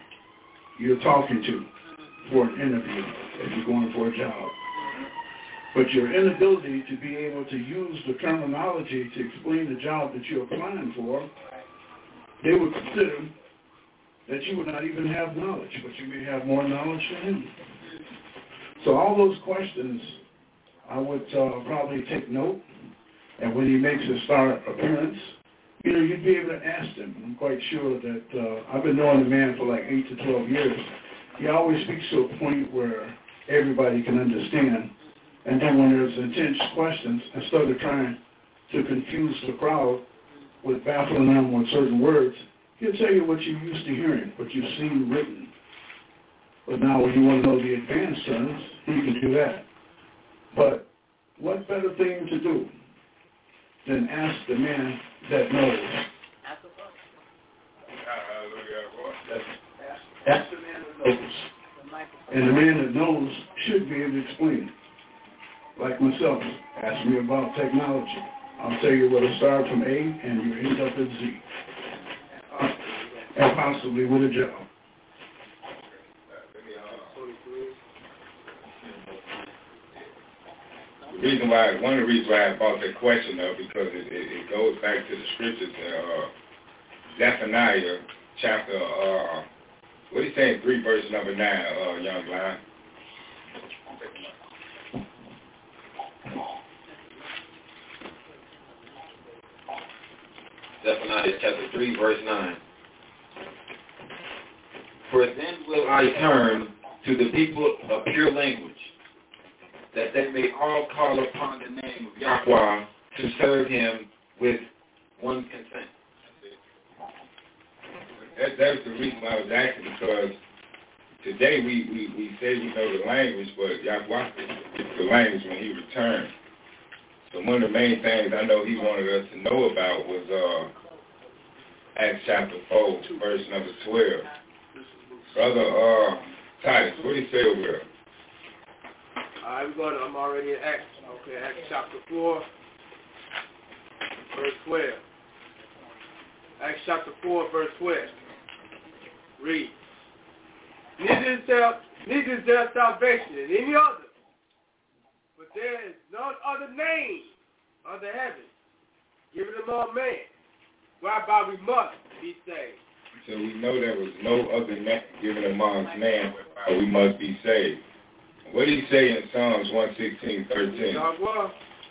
you're talking to for an interview if you're going for a job. But your inability to be able to use the terminology to explain the job that you're applying for, they would consider that you would not even have knowledge, but you may have more knowledge than him. So all those questions, I would probably take note, and when he makes his star appearance, you'd be able to ask him. I'm quite sure that I've been knowing the man for like 8 to 12 years. He always speaks to a point where everybody can understand. And then when there's intense questions, instead of trying to confuse the crowd with baffling them with certain words, he'll tell you what you're used to hearing, what you've seen written. But now when you want to know the advanced terms, he can do that. But what better thing to do than ask the man that knows? Ask the man that knows. And the man that knows should be able to explain it. Like myself, ask me about technology. I'll tell you what to start from A and you end up at Z. And possibly with a job. One of the reasons why I brought that question up, because it goes back to the scriptures in Zephaniah chapter, what do you say in 3 verse number 9, young lion? Zephaniah chapter 3 verse 9. For then will I turn to the people of pure language, that they may all call upon the name of Yahweh to serve him with one consent. That's the reason why I was asking, because today we say we know the language, but Yahweh is the language when he returns. So one of the main things I know he wanted us to know about was Acts chapter 4, verse number 12. Brother Titus, what do you say over there? I'm already in Acts. Okay, Acts chapter 4, verse 12. Acts chapter 4, verse 12. Read. Neither is there salvation in any other, but there is none other name under heaven given among men, whereby we must be saved. So we know there was no other name given amongst man whereby we must be saved. What did he say in Psalms 116:13? We're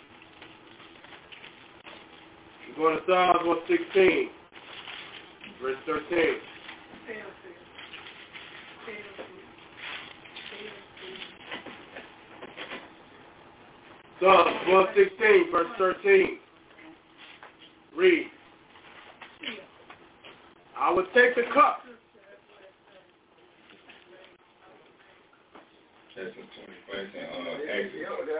going to Psalms 116, verse 13. Psalms 116, verse 13. Read. I will take the cup. That's in 21st and Exodus.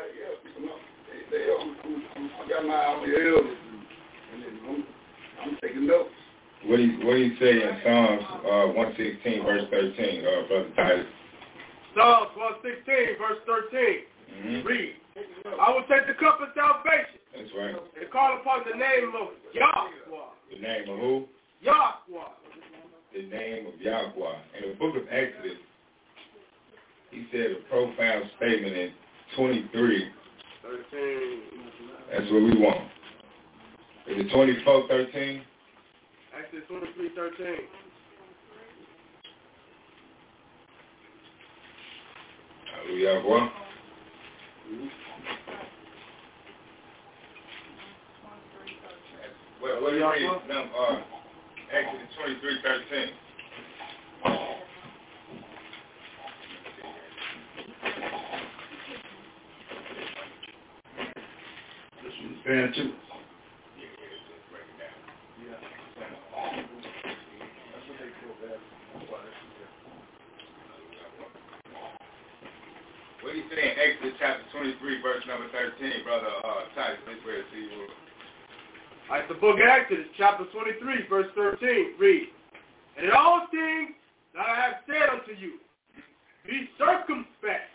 I got my eye on the elders, and I'm taking notes. What do you say in Psalms 116, verse 13, Brother Titus? Psalms 116, verse 13. Mm-hmm. Read. I will take the cup of salvation. That's right. And call upon the name of Yahweh. The name of who? Yahweh. The name of Yahweh. In the book of Exodus, he said a profound statement in 23. 13. That's what we want. Is it 24:13? Exodus 23:13. Hallelujah, boy. What do you read? Exodus 23:13. This one's bad too. What do you say in Exodus chapter 23, verse number 13, Brother Titus? Let's read it to you. All right, the book of Exodus, chapter 23, verse 13, read. And in all things that I have said unto you, be circumspect.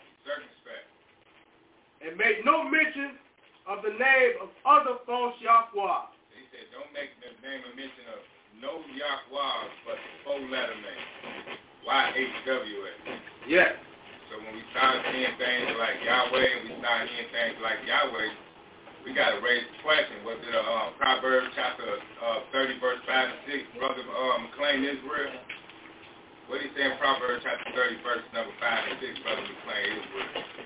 And make no mention of the name of other false Yahweh. He said, don't make the name of mention of no Yahweh, but the 4-letter name. YHWH. Yes. So So when we start seeing things like Yahweh and we start hearing things like Yahweh, we got to raise the question. Was it Proverbs chapter 30, verse 5 and 6, Brother McLean Israel? What do you say in Proverbs chapter 30, verse number 5 and 6, Brother McLean Israel?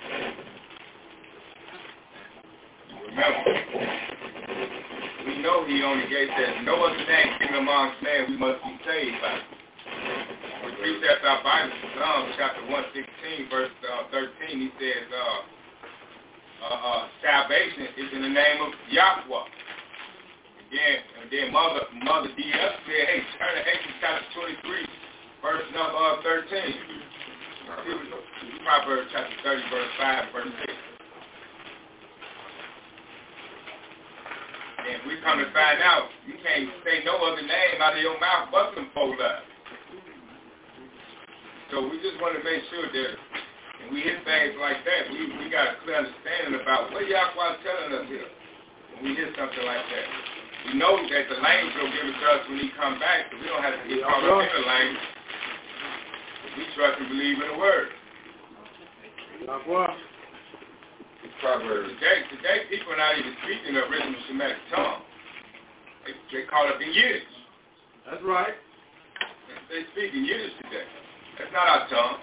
Remember, we know he only gave that no other name given amongst men we must be saved by. We precept our Bible, Psalm chapter 116, verse 13, he says, salvation is in the name of Yahweh. And then Mother D.F. said, hey, turn to Exodus chapter 23, verse number 13. Proverbs chapter 30, verse 5, verse 6. And we come to find out, you can't say no other name out of your mouth but them four letters. So we just want to make sure that when we hear things like that, we got a clear understanding about what Yahweh is telling us here. When we hear something like that, we know that the language will give it to us when he come back, so we don't have to get caught up in the language. We trust and believe in the word. Proverbs. Today people are not even speaking the original Semitic tongue. They call it the Yiddish. That's right. They speak in Yiddish today. That's not our tongue.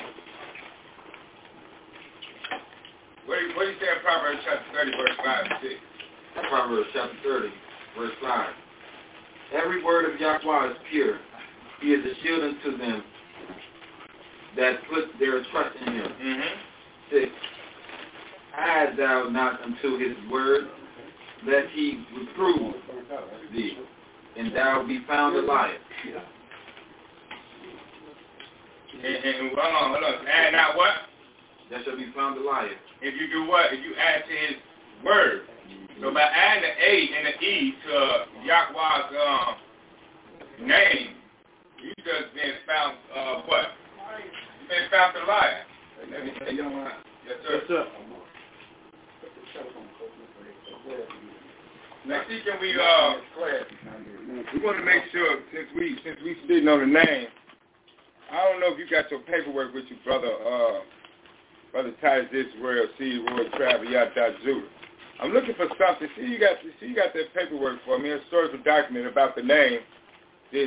What do you say in Proverbs chapter 30, verse 5 and 6? Proverbs chapter 30, verse 5. Every word of Yahweh is pure. He is a shield unto them that put their trust in him. 6. Hide thou not unto his word, lest he reprove thee, and thou be found a liar. And hold on. Add not what? That shall be found a liar. If you do what? If you add to his word. So by adding the A and the E to Yahweh's name, you just been found what? You been found a liar. Let me tell you. Yes, sir. Yes, sir. Now, see, can we want to make sure since we sitting on the name. I don't know if you got your paperwork with you, brother Titus Israel, C. Roy Travel, Yada Judah. I'm looking for something. See, you got that paperwork for me, a historical document about the name, this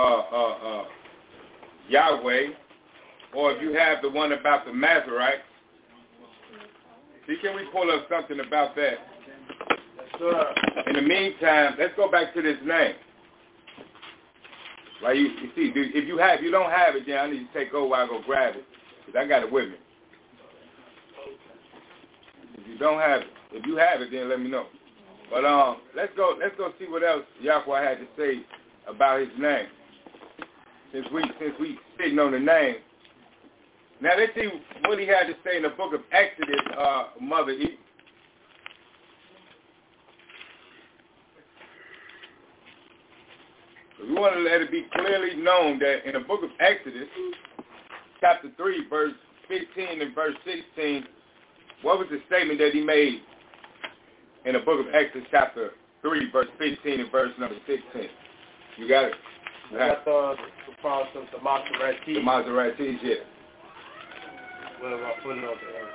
Yahweh, or if you have the one about the Mazarites. See, can we pull up something about that? Sure. In the meantime, let's go back to this name. Like you see, if you don't have it, then I need to take over while I go grab it, because I got it with me. If you don't have it, if you have it, then let me know. But let's go see what else Yahweh had to say about his name. Since we sitting on the name. Now let's see what he had to say in the book of Exodus, Mother E. We want to let it be clearly known that in the book of Exodus, chapter 3, verse 15 and verse 16, what was the statement that he made in the book of Exodus, chapter 3, verse 15 and verse number 16? You got it? You got the Maserati. The Maserati, yeah. What am I putting up there?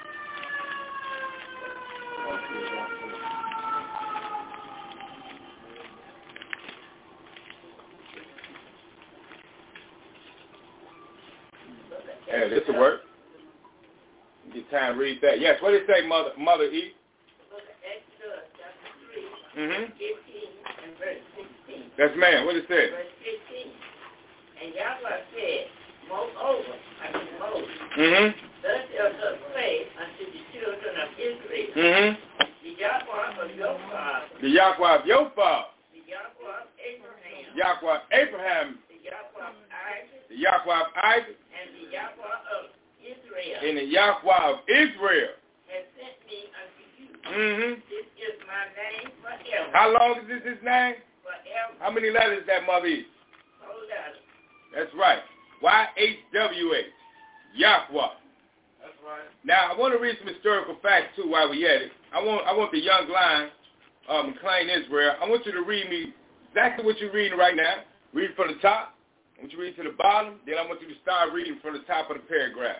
Yeah, this will work. Get time to read that. Yes, what did it say, Mother E? Exodus chapter 3, 15 and verse 16. That's man. What did it say? Verse 15. And Yahweh said, Moses, thus shalt thou say unto the children of Israel, the Yahweh of your father, the Yahweh of your father, the Yahweh of Abraham, Yahweh of Abraham, the Yahweh of Isaac, the Yahweh of Isaac, and the Yahweh of Israel, and the Yahweh of Israel has sent me unto you. This is my name forever. How long is this his name? Forever. How many letters that mother is? Hold on. That's right. YHWH. Yahweh. That's right. Now, I want to read some historical facts, too, while we at it. I want the young line, McLean Israel, I want you to read me exactly what you're reading right now. Read from the top. I want you to read to the bottom. Then I want you to start reading from the top of the paragraph.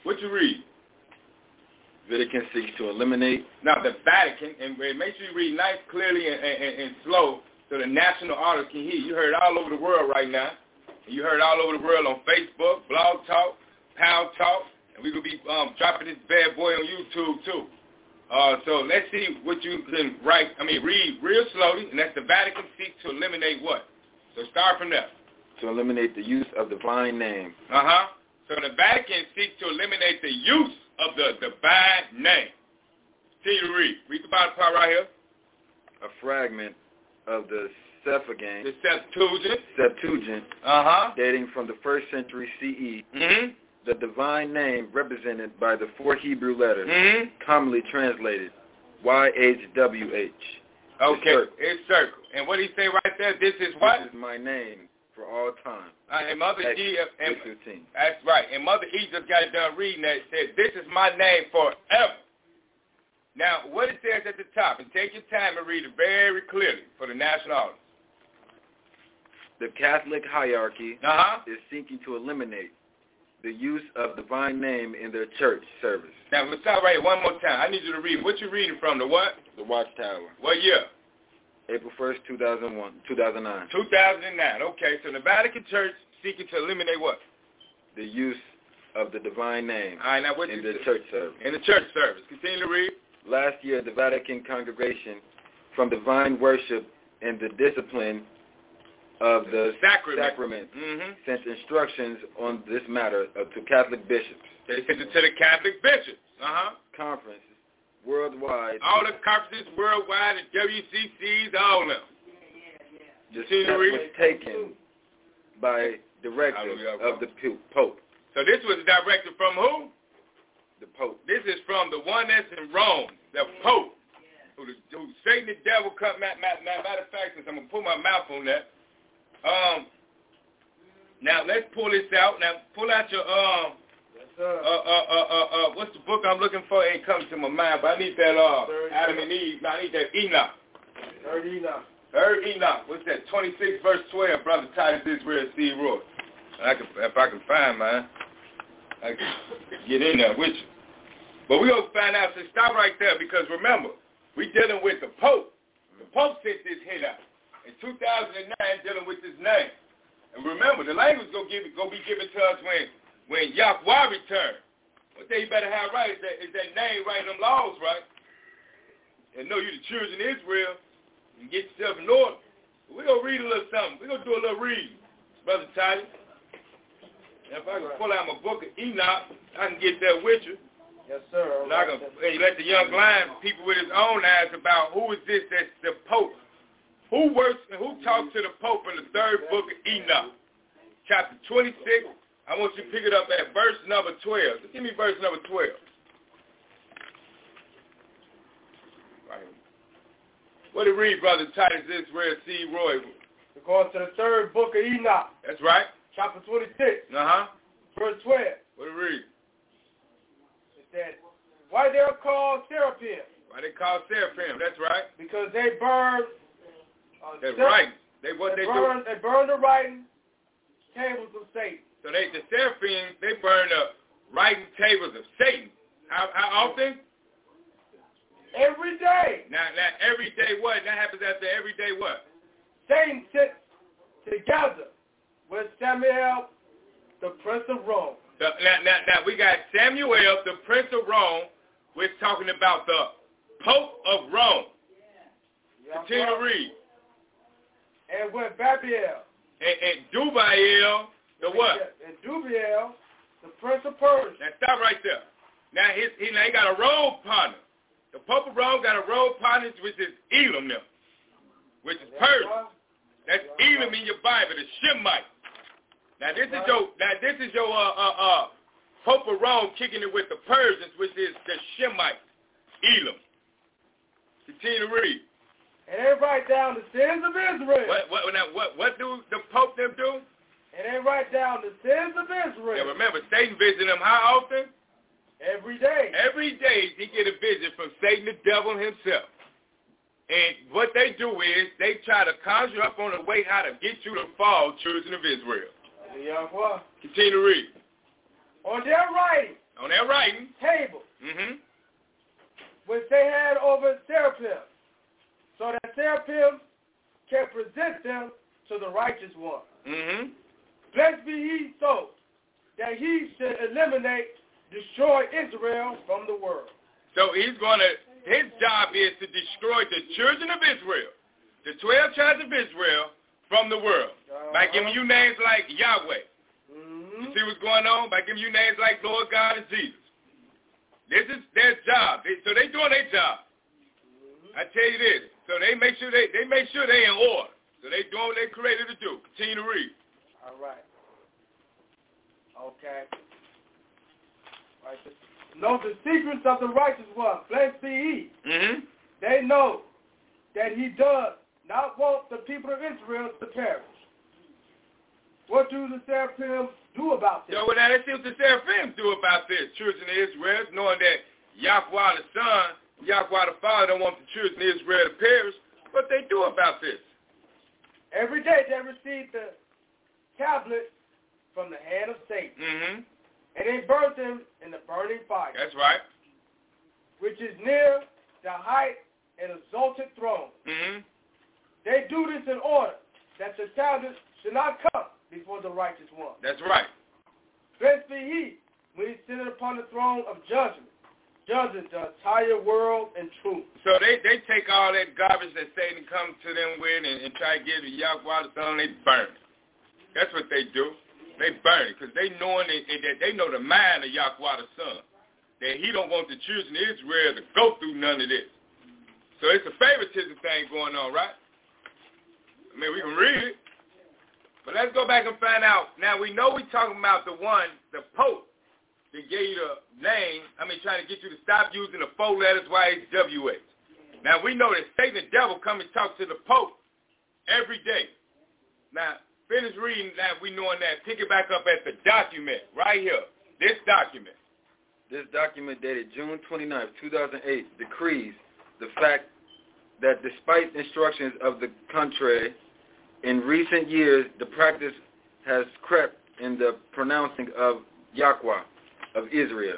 What you read? Vatican seeks to eliminate. Now, the Vatican, and make sure you read nice, clearly, and slow so the national audience can hear. You heard all over the world right now. You heard all over the world on Facebook, Blog Talk, Pound Talk, and we're going to be dropping this bad boy on YouTube, too. So let's see what you can read real slowly, and that's the Vatican seeks to eliminate what? So start from there. To eliminate the use of divine name. So the Vatican seeks to eliminate the use of the divine name. Continue to read. Read the bottom part right here. A fragment of the Septuagint. The Septuagint. Dating from the 1st century CE. The divine name represented by the 4 Hebrew letters, commonly translated YHWH. Okay, it's circle. And what he say right there? This is what? This is my name for all time. And Mother E, that's right. And Mother E just got it done reading that. It said, this is my name forever. Now, what it says at the top, and take your time and read it very clearly for the national audience. The Catholic hierarchy is seeking to eliminate the use of divine name in their church service. Now, let's stop right here one more time. I need you to read. What you reading from? The what? The Watchtower. What year? April 1st, 2009. 2009. Okay, so the Vatican Church seeking to eliminate what? The use of the divine name in the church service. In the church service. Continue to read. Last year, the Vatican Congregation from Divine Worship and the Discipline of the Sacrament sent instructions on this matter to Catholic bishops. They sent it to the Catholic bishops. Conferences worldwide. All the conferences worldwide, the WCCs, all of them. The step was taken by directive of the Pope. So this was directed from who? The Pope. This is from the one that's in Rome, the Pope, who Satan the devil cut. Matter of fact, since I'm going to put my mouth on that. Now let's pull this out. Now pull out your what's the book I'm looking for? It ain't coming to my mind, but I need that Adam and Eve. No, I need that Enoch. Third Enoch. What's that? 26 verse 12, Brother Titus Israel C. Roy. If I can find mine, I can get in there with you. But we're going to find out. So stop right there, because remember, we're dealing with the Pope. The Pope sent this hit out in 2009, dealing with his name. And remember, the language going to be given to us when Yahweh returns. One thing you better have right is that name right in them laws, right? And know you the children of Israel and get yourself in order. But we're going to read a little something. We're going to do a little reading, Brother Titus. And if I can pull out my book of Enoch, I can get that with you. Yes, sir. And I can let the young blind people with his own eyes about who is this that's the Pope. Who works and who talks to the Pope in the 3rd book of Enoch, chapter 26. I want you to pick it up at verse number 12. Just give me verse number 12. Right. What did it read, Brother Titus Israel C. Roy? We're going to the 3rd book of Enoch. That's right. Chapter 26. Verse 12. What did it read? It said, why they're called seraphim? Why they called seraphim? That's right. Because they burn. They're writing. They burn the writing tables of Satan. So the seraphim, they burn the writing tables of Satan. How often? Every day. Now every day what? That happens after every day what? Satan sits together with Samuel, the Prince of Rome. Now we got Samuel, the Prince of Rome. We're talking about the Pope of Rome. Continue to read. And with Babiel. And Dubael, the what? And Dubael, the Prince of Persia. Now stop right there. Now he got a road partner. The Pope of Rome got a road partner, which is Elam now, which is Persia. That's Elam in your Bible, the Shemite. Now this is your Pope of Rome kicking it with the Persians, which is the Shemite, Elam. Continue to read. And they write down the sins of Israel. What do the Pope them do? And they write down the sins of Israel. Yeah, remember, Satan visited them how often? Every day. Every day he get a visit from Satan the devil himself. And what they do is they try to conjure up on a way how to get you to fall, children of Israel. Continue to read. On their writing. On their writing. Table. Which they had over seraphim. So that seraphim can present them to the righteous one. Blessed be he so that he should destroy Israel from the world. So his job is to destroy the children of Israel, the 12 tribes of Israel, from the world. By giving you names like Yahweh. You see what's going on? By giving you names like Lord God and Jesus. This is their job. So they doing their job. I tell you this. So they make sure they in order. So they doing what they created to do. Continue to read. All right. Okay. Right. Know the secrets of the righteous one. Blessed be he. They know that he does not want the people of Israel to perish. What do the seraphim do about this? So well, now let's see what the seraphim do about this. Children of Israel, knowing that Yahweh the Son, Yahweh the Father don't want the children of Israel to perish. What they do about this? Every day they receive the tablet from the hand of Satan. And they burn them in the burning fire. That's right. Which is near the height and exalted throne. They do this in order that the tablet should not come before the righteous one. That's right. Blessed be he when he sitteth upon the throne of judgment, judging the entire world in truth. So they take all that garbage that Satan comes to them with and try to give to Yahweh the Son, they burn it. That's what they do. They burn it because they know that they know the mind of Yahweh the Son, that he don't want the children of Israel to go through none of this. So it's a favoritism thing going on, right? I mean, we can read it. But let's go back and find out. Now, we know we're talking about the Pope, that gave you the name, trying to get you to stop using the 4 letters YHWH. Now, we know that Satan the devil come and talk to the Pope every day. Now, finish reading that. We knowing that. Pick it back up at the document right here. This document. This document dated June 29, 2008, decrees the fact that despite instructions of the contrary, in recent years, the practice has crept in the pronouncing of Yahweh of Israel.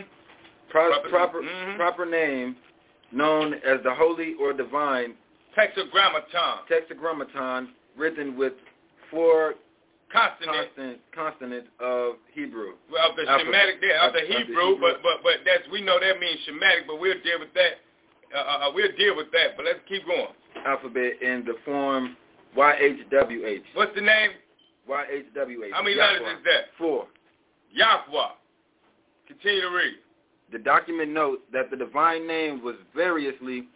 Proper name known as the holy or divine Tetragrammaton, written with 4 consonants of Hebrew. Well, of the Shemitic, of the Hebrew, but that's, we know that means Shemitic, but we'll deal with that. But let's keep going. Alphabet in the form YHWH. What's the name? YHWH. How many letters is that? 4. Yahweh. Continue to read. The document notes that the divine name has variously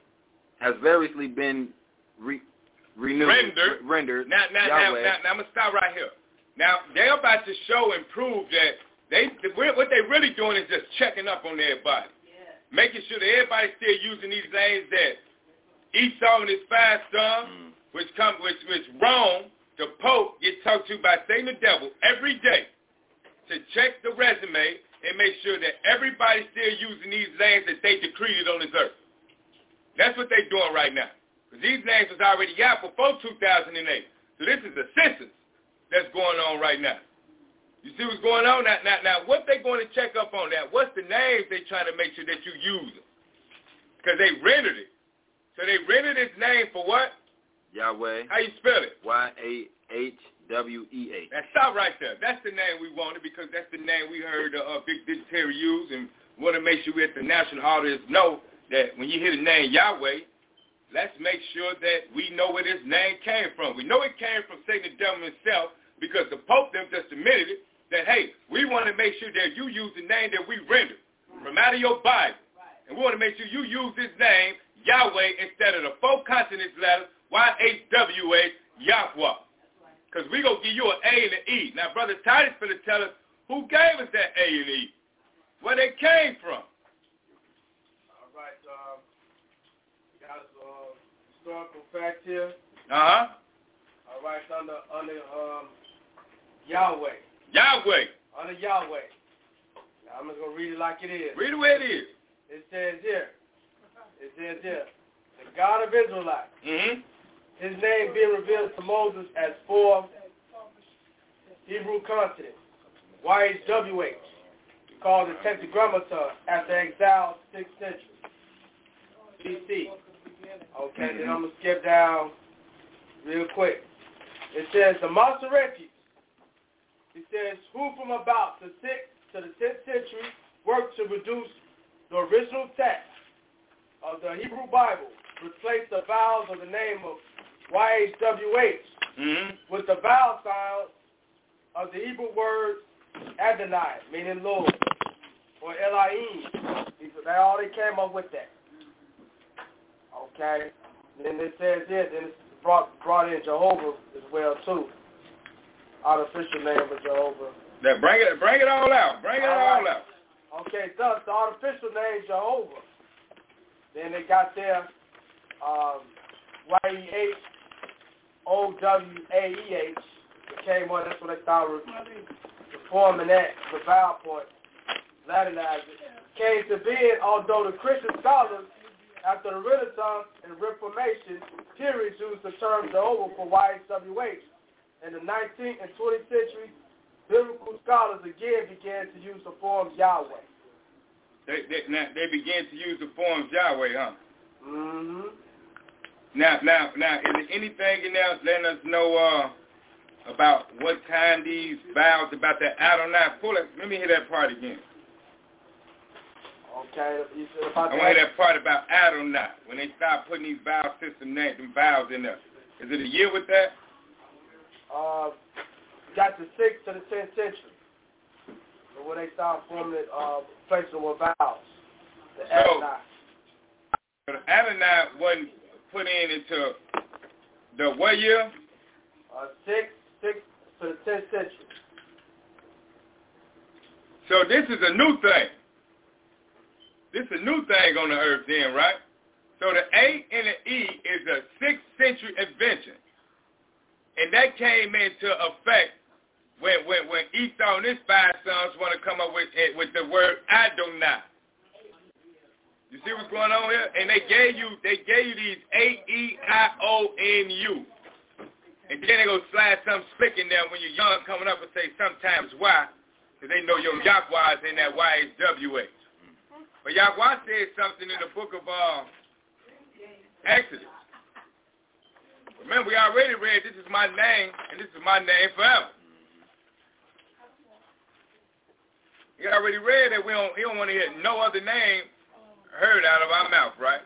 been rendered. Now, I'm going to stop right here. Now, they're about to show and prove that what they're really doing is just checking up on everybody. Making sure that everybody's still using these names that Esau and his 5 sons, which wrong. The Pope gets talked to by Satan the devil every day to check the resume and make sure that everybody's still using these names that they decreed on this earth. That's what they're doing right now. Because these names was already out before 2008. So this is a census that's going on right now. You see what's going on? Now what they going to check up on that? What's the names they trying to make sure that you use them? Because they rendered it. So they rendered its name for what? Yahweh. How you spell it? YAHWEH. Now stop right there. That's the name we wanted because that's the name we heard Big Dignitary use, and want to make sure we at the national audience know that when you hear the name Yahweh, let's make sure that we know where this name came from. We know it came from Satan the devil himself because the Pope them just admitted it, that, hey, we want to make sure that you use the name that we rendered from out of your Bible. And we want to make sure you use this name, Yahweh, instead of the 4 consonants letters, YHWH, Yahweh. Because we're going to give you an A and an E. Now, Brother Titus is going to tell us who gave us that A and E, where they came from. All right. Got historical facts here. Uh-huh. All right. Under Yahweh. Yahweh. Under Yahweh. Now, I'm just going to read it like it is. Read it where it is. It says here. The God of Israelites. His name being revealed to Moses as 4 Hebrew consonants. YHWH. called the Tetragrammaton after exile 6th century BC. Okay, then I'm going to skip down real quick. It says the Masoretes. It says, who from about the 6th to the 10th century worked to reduce the original text of the Hebrew Bible, replace the vowels of the name of YHWH with the vowel sound of the Hebrew word Adonai, meaning Lord, or Elohim. They all they came up with that. Okay. Then it says here, then it's brought in Jehovah as well too. Artificial name of Jehovah. Now bring it all out. Bring it all out. Okay, thus the artificial name Jehovah. Then they got their YEHOWAEH. It came on, that's what they started reforming that, the vowel point, Latinized it. Came to being, although the Christian scholars, after the Renaissance and Reformation periods, used the term Jehovah for YHWH. In the 19th and 20th centuries, biblical scholars again began to use the form Yahweh. They began to use the form Yahweh, huh? Mm-hmm. Now, is there anything in there letting us know about what time these vowels about that Adonai? Let me hear that part again. Okay. I want to hear that part about Adonai when they start putting these vowel system names and vowels in there. Is it a year with that? Got the 6th to the 10th century. So when they start forming it, placing with vowels. The Adonai. So the Adonai wasn't put into the what year? 6th to the 10th century. So this is a new thing. This is a new thing on the earth then, right? So the A and the E is a 6th century invention. And that came into effect when Esau and his 5 sons want to come up with the word Adonai. You see what's going on here? And they gave you these A-E-I-O-N-U. And then they go slide some slick in there when you're young coming up and say sometimes why, because they know your Yahweh is in that YHWH. But Yahweh said something in the book of Exodus. Remember, we already read, this is my name, and this is my name forever. We already read that he don't want to hear no other name heard out of our mouth, right?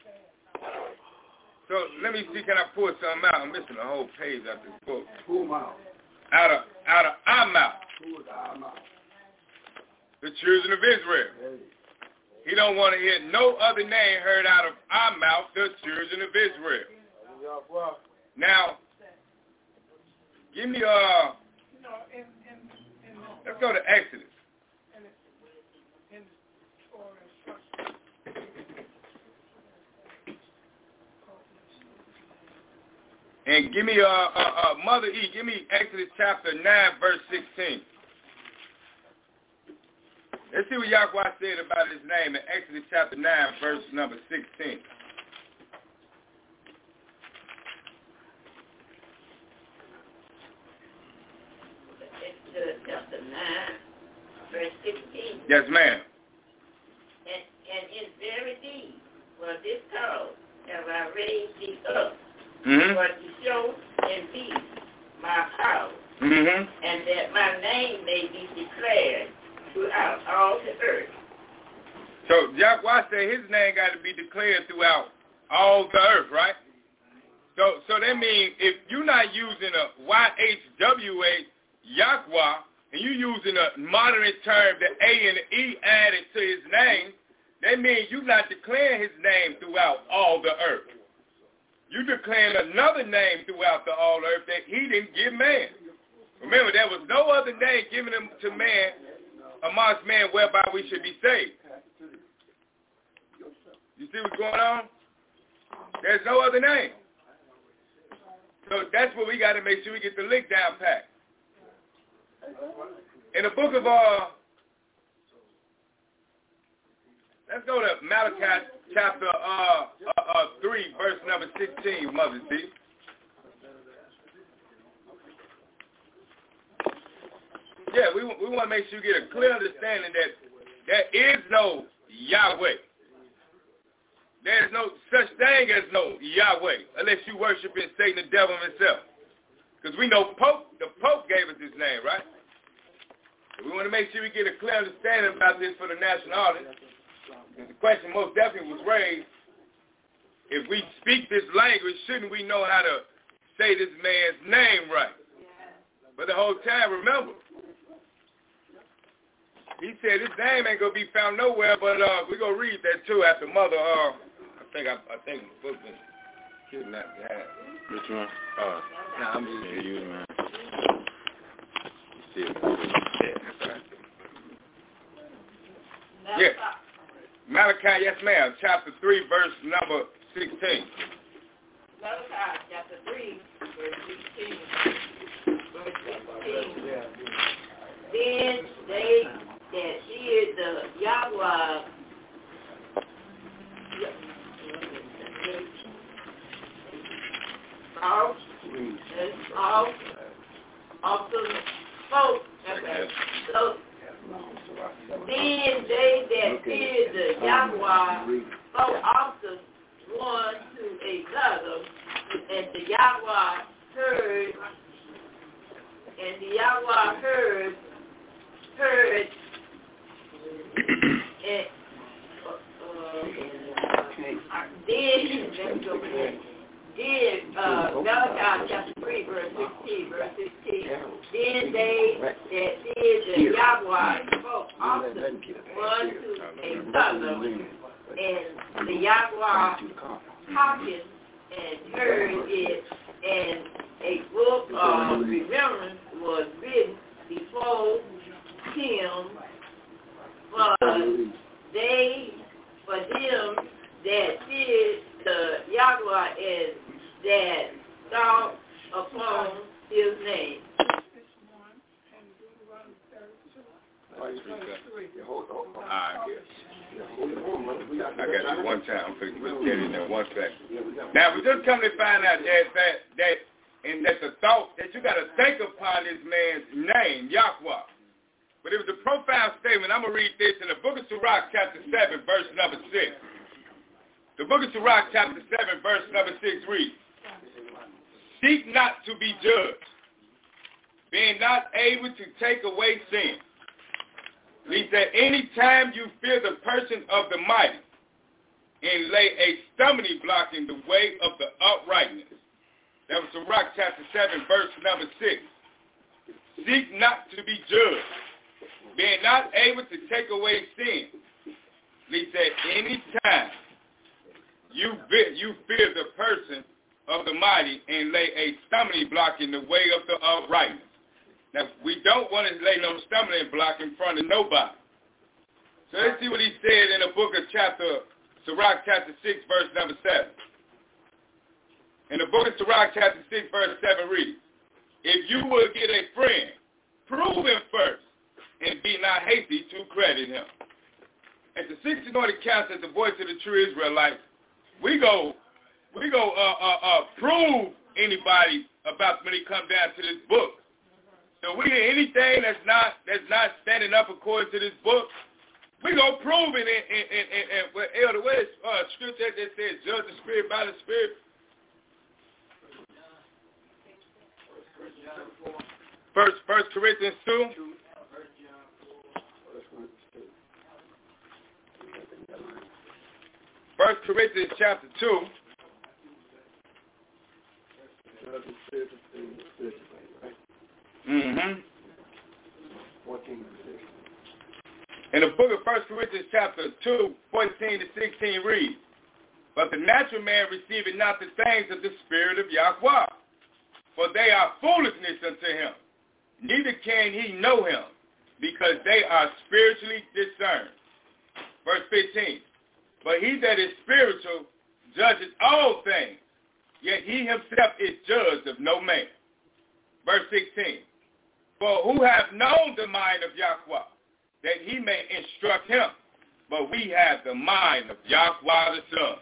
So let me see, can I pull something out? I'm missing a whole page out this book. Who mouth? Out of our mouth. Who is our mouth? The children of Israel. He don't want to hear no other name heard out of our mouth, the children of Israel. Now, give me let's go to Exodus. And give me Mother E, give me Exodus chapter 9, verse 16. Let's see what Yahweh said about his name in Exodus chapter 9, verse number 16. Exodus chapter 9, verse 16. Yes, ma'am. And in very deed, for this cause have I raised thee up, for to show and be my power, and that my name may be declared throughout all the earth. So Yahweh said his name got to be declared throughout all the earth, right? So that means if you're not using a YHWH Yahweh, and you're using a modern term, the A and the E added to his name, that means you're not declaring his name throughout all the earth. You're declaring another name throughout the all earth that he didn't give man. Remember, there was no other name given to man amongst men whereby we should be saved. You see what's going on? There's no other name. So that's what we got to make sure we get the lick down pat. In the book of let's go to Malachi chapter 3, verse number 16, Mother C. Yeah, we want to make sure you get a clear understanding that there is no Yahweh. There is no such thing as no Yahweh unless you worshiping Satan, the devil himself. Because we know the Pope gave us his name, right? So we want to make sure we get a clear understanding about this for the national audience. And the question most definitely was raised, if we speak this language, shouldn't we know how to say this man's name right? But the whole time, remember, he said his name ain't going to be found nowhere, but we're going to read that too after Mother, I think the book been kidnapped. Which one? Nah, I'm just you, man. Yeah. Malachi, yes ma'am, chapter 3, verse number 16. Malachi, chapter 3, verse 16. Then they that feared the Yahweh also spoke. So then they that feared the Yahweh spoke also one to another, and the Yahweh heard. And the Yahweh heard, and Malachi chapter 3, verse 16, then they that did the Yahweh spoke also one to another, and the Yahweh hearkened and heard it, and a book of remembrance was written before him for them that feared the Yahweh and that thought upon his name. I got you one time. I'm going to get in there one second. Now, we just come to find out that the thought that you got to think upon this man's name, Yahweh. But it was a profound statement. I'm going to read this in the book of Sirach, chapter 7, verse number 6. The book of Sirach, chapter 7, verse number 6 reads, seek not to be judged, being not able to take away sin. Least that any time you fear the person of the mighty and lay a stumbling block in the way of the uprightness. That was Sirach chapter 7, verse number 6. Seek not to be judged, being not able to take away sin. Least at any time you fear the person of the mighty and lay a stumbling block in the way of the uprightness. Now, we don't want to lay no stumbling block in front of nobody. So let's see what he said in the book of Sirach chapter 6, verse number 7. In the book of Sirach chapter 6, verse 7 reads, if you will get a friend, prove him first, and be not hasty to credit him. At the 6th Anointed Council, at the Voice of the True Israelites, we go prove anybody about when it comes down to this book. So we anything that's not standing up according to this book, we gonna prove it in Elder West scripture that says judge the spirit by the spirit. First Corinthians 2. First Corinthians chapter 2. Mm-hmm. In the book of 1 Corinthians chapter 2, 14 to 16 reads, but the natural man receiveth not the things of the Spirit of Yahweh, for they are foolishness unto him. Neither can he know him, because they are spiritually discerned. Verse 15, but he that is spiritual judges all things, yet he himself is judged of no man. Verse 16, for who have known the mind of Yahweh, that he may instruct him, but we have the mind of Yahweh the Son.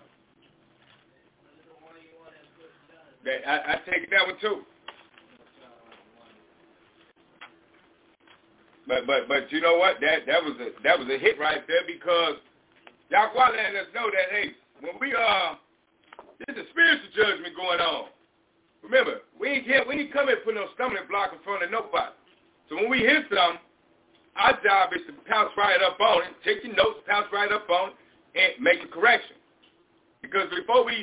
I take that one too. But you know what? That was a hit right there, because Yahweh letting us know that, hey, when we there's a spiritual judgment going on. Remember, we ain't come here put no stumbling block in front of nobody. So when we hear something, our job is to pounce right up on it, take your notes, pounce right up on it, and make a correction. Because before we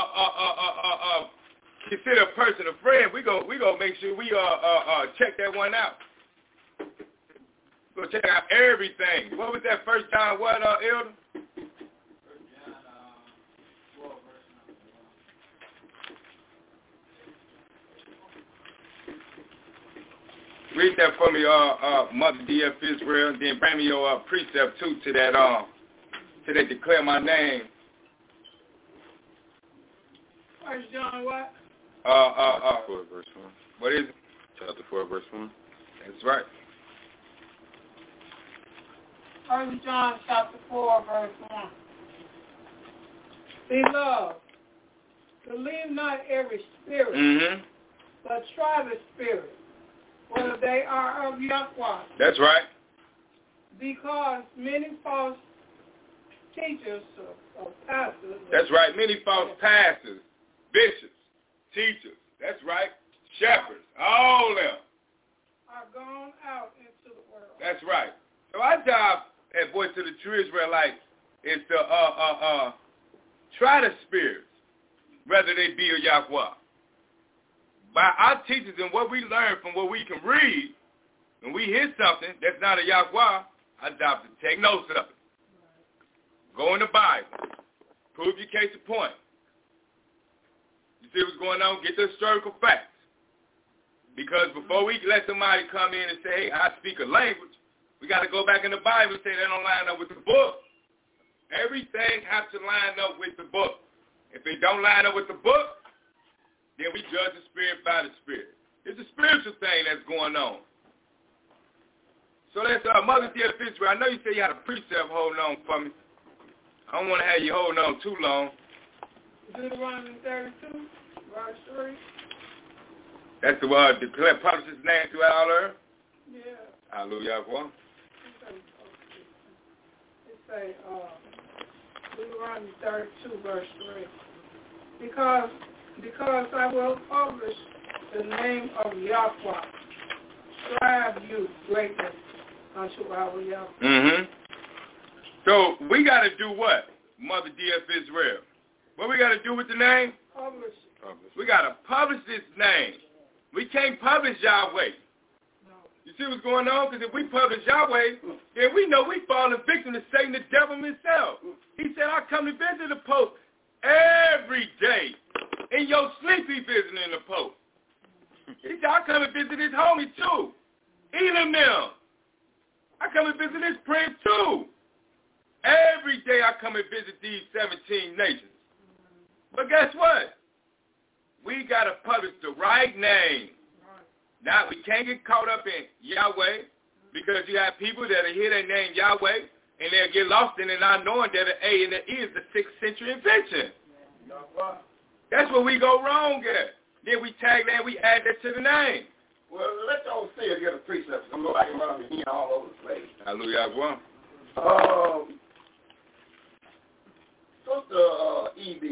consider a person a friend, we go make sure we check that one out. Go check out everything. What was that First John what, Elder? Read that for me, Mother D.F. Israel, and then bring me your precept too to that declare my name. First John what? 4 verse 1. What is it? Chapter 4 verse 1. That's right. First John chapter 4 verse 1. Beloved, believe not every spirit, but try the spirit, whether they are of Yahweh. That's right. Because many false teachers of pastors. That's right. Many false pastors, bishops, teachers. That's right. Shepherds. All of them are gone out into the world. That's right. So our job at Voice of the True Israelite is to try the spirits, whether they be of Yahweh. By our teachers and what we learn from what we can read, when we hear something that's not a Yahweh, our job is to take notes of it. Go in the Bible. Prove your case in point. You see what's going on? Get the historical facts. Because before we let somebody come in and say, hey, I speak a language, we got to go back in the Bible and say they don't line up with the book. Everything has to line up with the book. If they don't line up with the book, then we judge the spirit by the spirit. It's a spiritual thing that's going on. So that's Mother Dear Israel. I know you said you had a precept holding on for me. I don't want to have you holding on too long. Deuteronomy 32, verse 3. That's the declare publish his name throughout all earth? Yeah. Hallelujah. It say Deuteronomy 32, verse 3. Because I will publish the name of Yahweh, strive you greatly unto our Yahweh. So we got to do what, Mother D.F. Israel? What we got to do with the name? Publish. We got to publish this name. We can't publish Yahweh. No. You see what's going on? Because if we publish Yahweh, then we know we fall a victim to Satan, the devil himself. He said, I come to visit the Pope every day. In your sleep, he visiting the Pope. He said, I come and visit his homie too. Elam them. I come and visit his prince too. Every day I come and visit these 17 nations. But guess what? We got to publish the right name. Now, we can't get caught up in Yahweh because you have people that hear their name Yahweh and they'll get lost in it not knowing that an A and an E is the 6th century invention. That's where we go wrong at. Then we tag that, we add that to the name. Well, let the old seer get a precept. I'm going to go around here all over the place. Hallelujah. Sister E.B.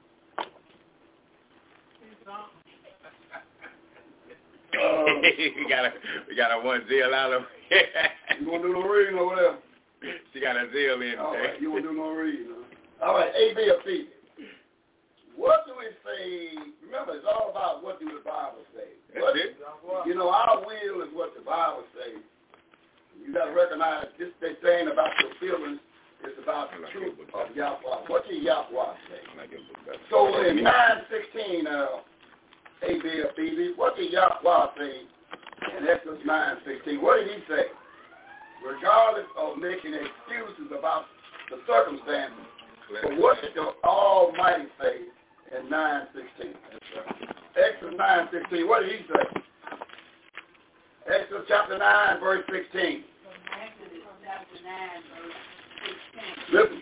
we got a one zeal out of You want to do no reading over there? She got a zeal in all there. Right, you want to do no reading? All right, A.B. or Phoebe. What do we say? Remember, it's all about what do the Bible say. That's it. You know, our will is what the Bible says. You got to recognize this thing about your feelings is about the truth of Yahweh. What did Yahweh say? So in 9:16, A.B. or Phoebe, what did Yahweh say in Exodus 9:16? What did he say? Regardless of making excuses about the circumstances, but what did the Almighty say in 9:16? Exodus 9:16, what did he say? Exodus chapter 9, verse 16. Exodus chapter 9, verse 16. Listen.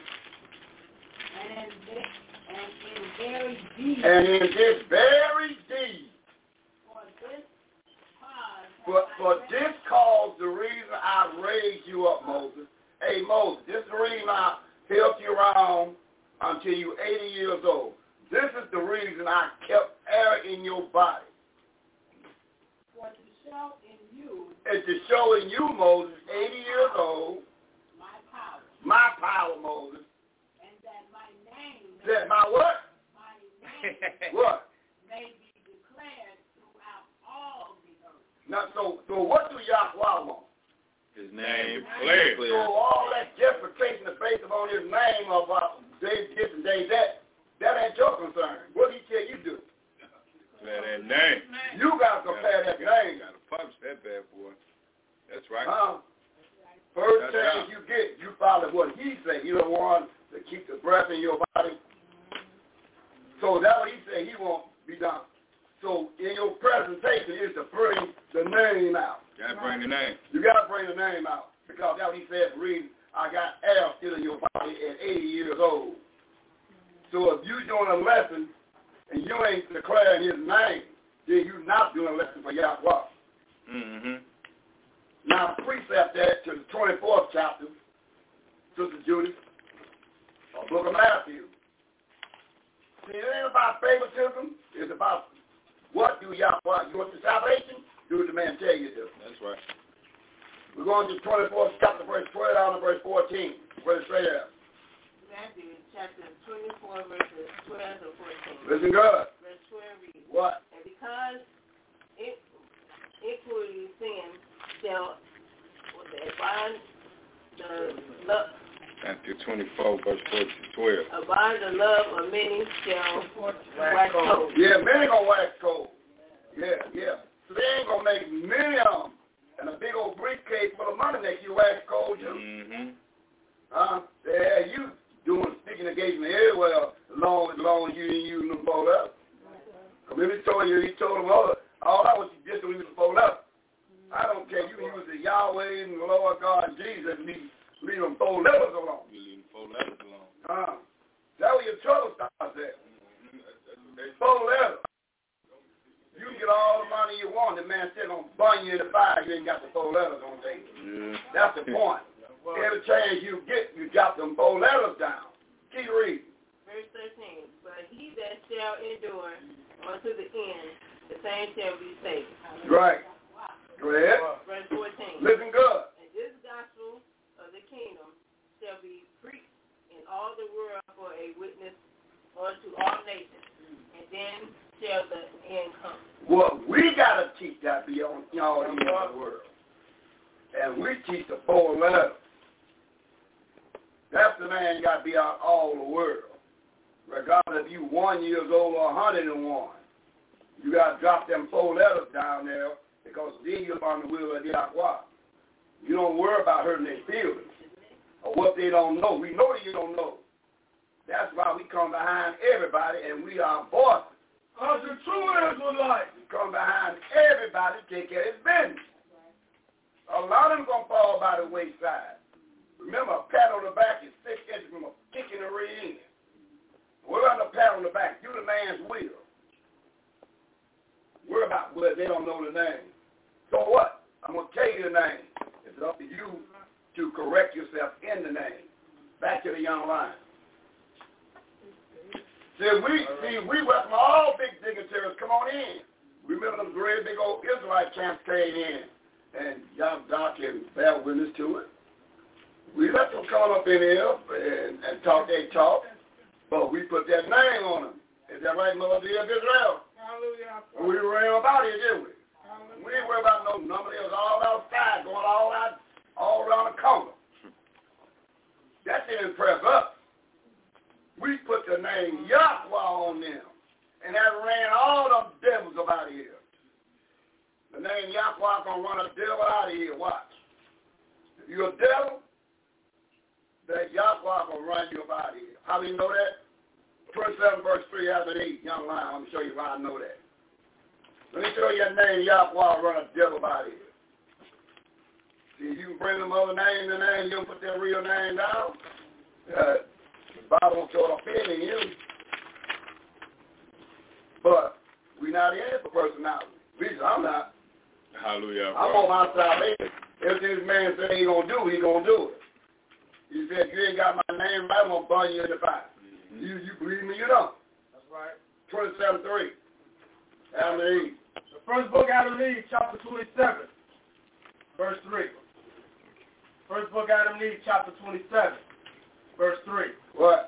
And in this very deed, for this cause, the reason I name out, help you around until you're 80 years old. This is the reason I kept air in your body. For to show in you. And to show in you, Moses, 80 years old. My power, Moses. And that my name. That my what? My name. What? May be declared throughout all the earth. Now, so what do Yahweh want? His name clear. So all that justification is based upon his name of day this and day that ain't your concern. What did he tell you to do? Declare that name. You got to declare that name. You got to publish that bad boy. That's right. First chance you get, you follow what he said. You don't want to keep the breath in your body. So that's what he said he won't be done. So in your presentation is to bring the name out. You got to bring the name. You got to bring the name out. Because that's what he said, read, I got air still in your body at 80 years old. So if you're doing a lesson and you ain't declaring his name, then you're not doing a lesson for Yahweh. Mm-hmm. Now, precept that to the 24th chapter, Sister Judy, or Book of Matthew. See, it ain't about favoritism. It's about what do Yahweh, you want the salvation? Do what the man tell you to do. That's right. We're going to the 24th chapter, verse 12 down to verse 14. Where it say that? Matthew chapter 24, verses 12 to 14. Listen good. Verse 12 reads. What? And because equally sin shall abide the love. Matthew 24, verse 12. Abide the love of many shall wax cold. Yeah, many gonna wax cold. Yeah. So they ain't gonna make many of them. And a big old briefcase full of money make you wax cold, you. Mm-hmm. Yeah, you doing speaking engagement everywhere as long as you didn't use them fold up. Because if he told them all I was just to use them fold up. I don't care. You can use the Yahweh and the Lord God and Jesus and leave them 4 letters alone. You leave them 4 letters alone. That's where your trouble starts at. 4 letters. You can get all the money you want. The man said gonna burn you in the fire. You ain't got the 4 letters on there. Yeah. That's the point. Every chance you get, you drop them 4 letters down. Keep reading. Verse 13. But he that shall endure unto the end, the same shall be saved. Right. Go ahead. Verse 14. Listen good. And this gospel of the kingdom shall be preached in all the world for a witness unto all nations, and then shall the end come. Well, we got to teach that beyond all the world. And we teach the 4 letters. That's the man got to be out all the world. Regardless if you 1 year old or 101. You got to drop them 4 letters down there because then you're on the will of Yahweh. You don't worry about hurting their feelings or what they don't know. We know that you don't know. That's why we come behind everybody and we are voices. As the true Israelites. We come behind everybody to take care of his business. A lot of them going to fall by the wayside. Remember, a pat on the back is 6 inches from a kick in the rear end. We're on the pat on the back. Do the man's will. Worry about what they don't know the name. So what? I'm going to tell you the name. It's up to you to correct yourself in the name. Back to the young lion. We welcome all big dignitaries. Come on in. Remember them great big old Israelite camps came in. And y'all can bear witness to it. We let them come up in here and talk their talk. But we put that name on them. Is that right, Mother of Israel? Hallelujah. We ran about here, didn't we? We didn't worry about no number. It was all outside, going all around the corner. That didn't impress us. We put the name Yahweh on them. And that ran all them devils up out of here. The name Yahweh going to run a devil out of here. Watch. If you're a devil, that Yahweh going to run you up out of here. How do you know that? 27 verse 3 out of 8, young lion. Let me show you why I know that. Let me show you your name, Yahweh, run a devil out of here. See, if you can bring them other names in there and you don't put their real name down, the Bible won't show it offending you. But we're not in it for personality. At least I'm not. Hallelujah. I'm on my salvation. Everything this man said he's going to do, he's going to do it. He He said, you ain't got my name right, I'm going to burn you in the fire. You believe me, you don't. That's right. 27:3. Adam and Eve. The first book, Adam and Eve, chapter 27, verse 3. First book, Adam and Eve, chapter 27, verse 3. What?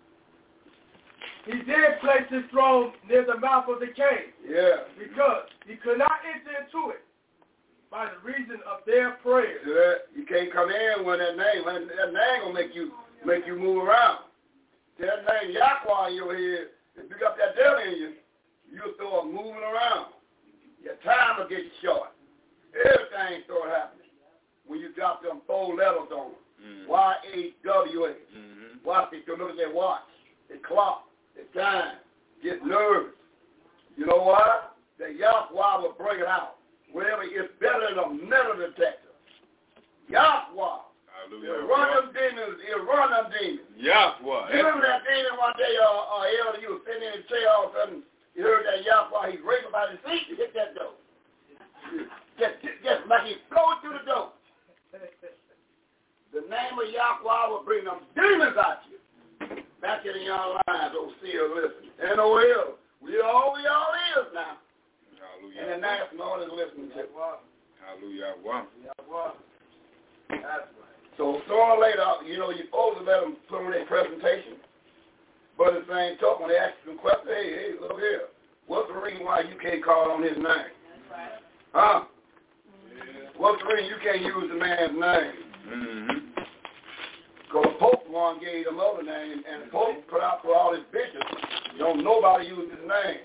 He did place his throne near the mouth of the cave. Yeah. Because he could not enter into it by the reason of their prayers. Yeah. You can't come in with that name. That name gonna make you move around. That name Yahweh in your head, if you got that devil in you, you'll start moving around. Your time will get short. Everything start happening when you drop them 4 letters on them. Y-A-W-A. Watch it. You look at that watch, the clock, the time. Get nervous. You know why? The Yahweh will bring it out. Wherever it's better than a metal detector. Yahweh. He'll run them demons. Yahweh. You remember that demon one day, Elder, you were sitting in the chair, all of a sudden, you heard that Yahweh, he's racing by the seat to hit that door. Just like he's flowing through the door. The name of Yahweh will bring them demons out you. Back in your lives, oh, see or listen. NOL. We all is now. Hallelujah. And the national is listening to. Hallelujah. That's right. So sooner or later, you know, you're supposed to let them put on their presentation. But at the same time, when they ask you some questions, hey, look here. What's the reason why you can't call on his name? Huh? What's the reason you can't use the man's name? Because the Pope one gave him other name, and the Pope put out for all his bishops. Don't nobody use his name.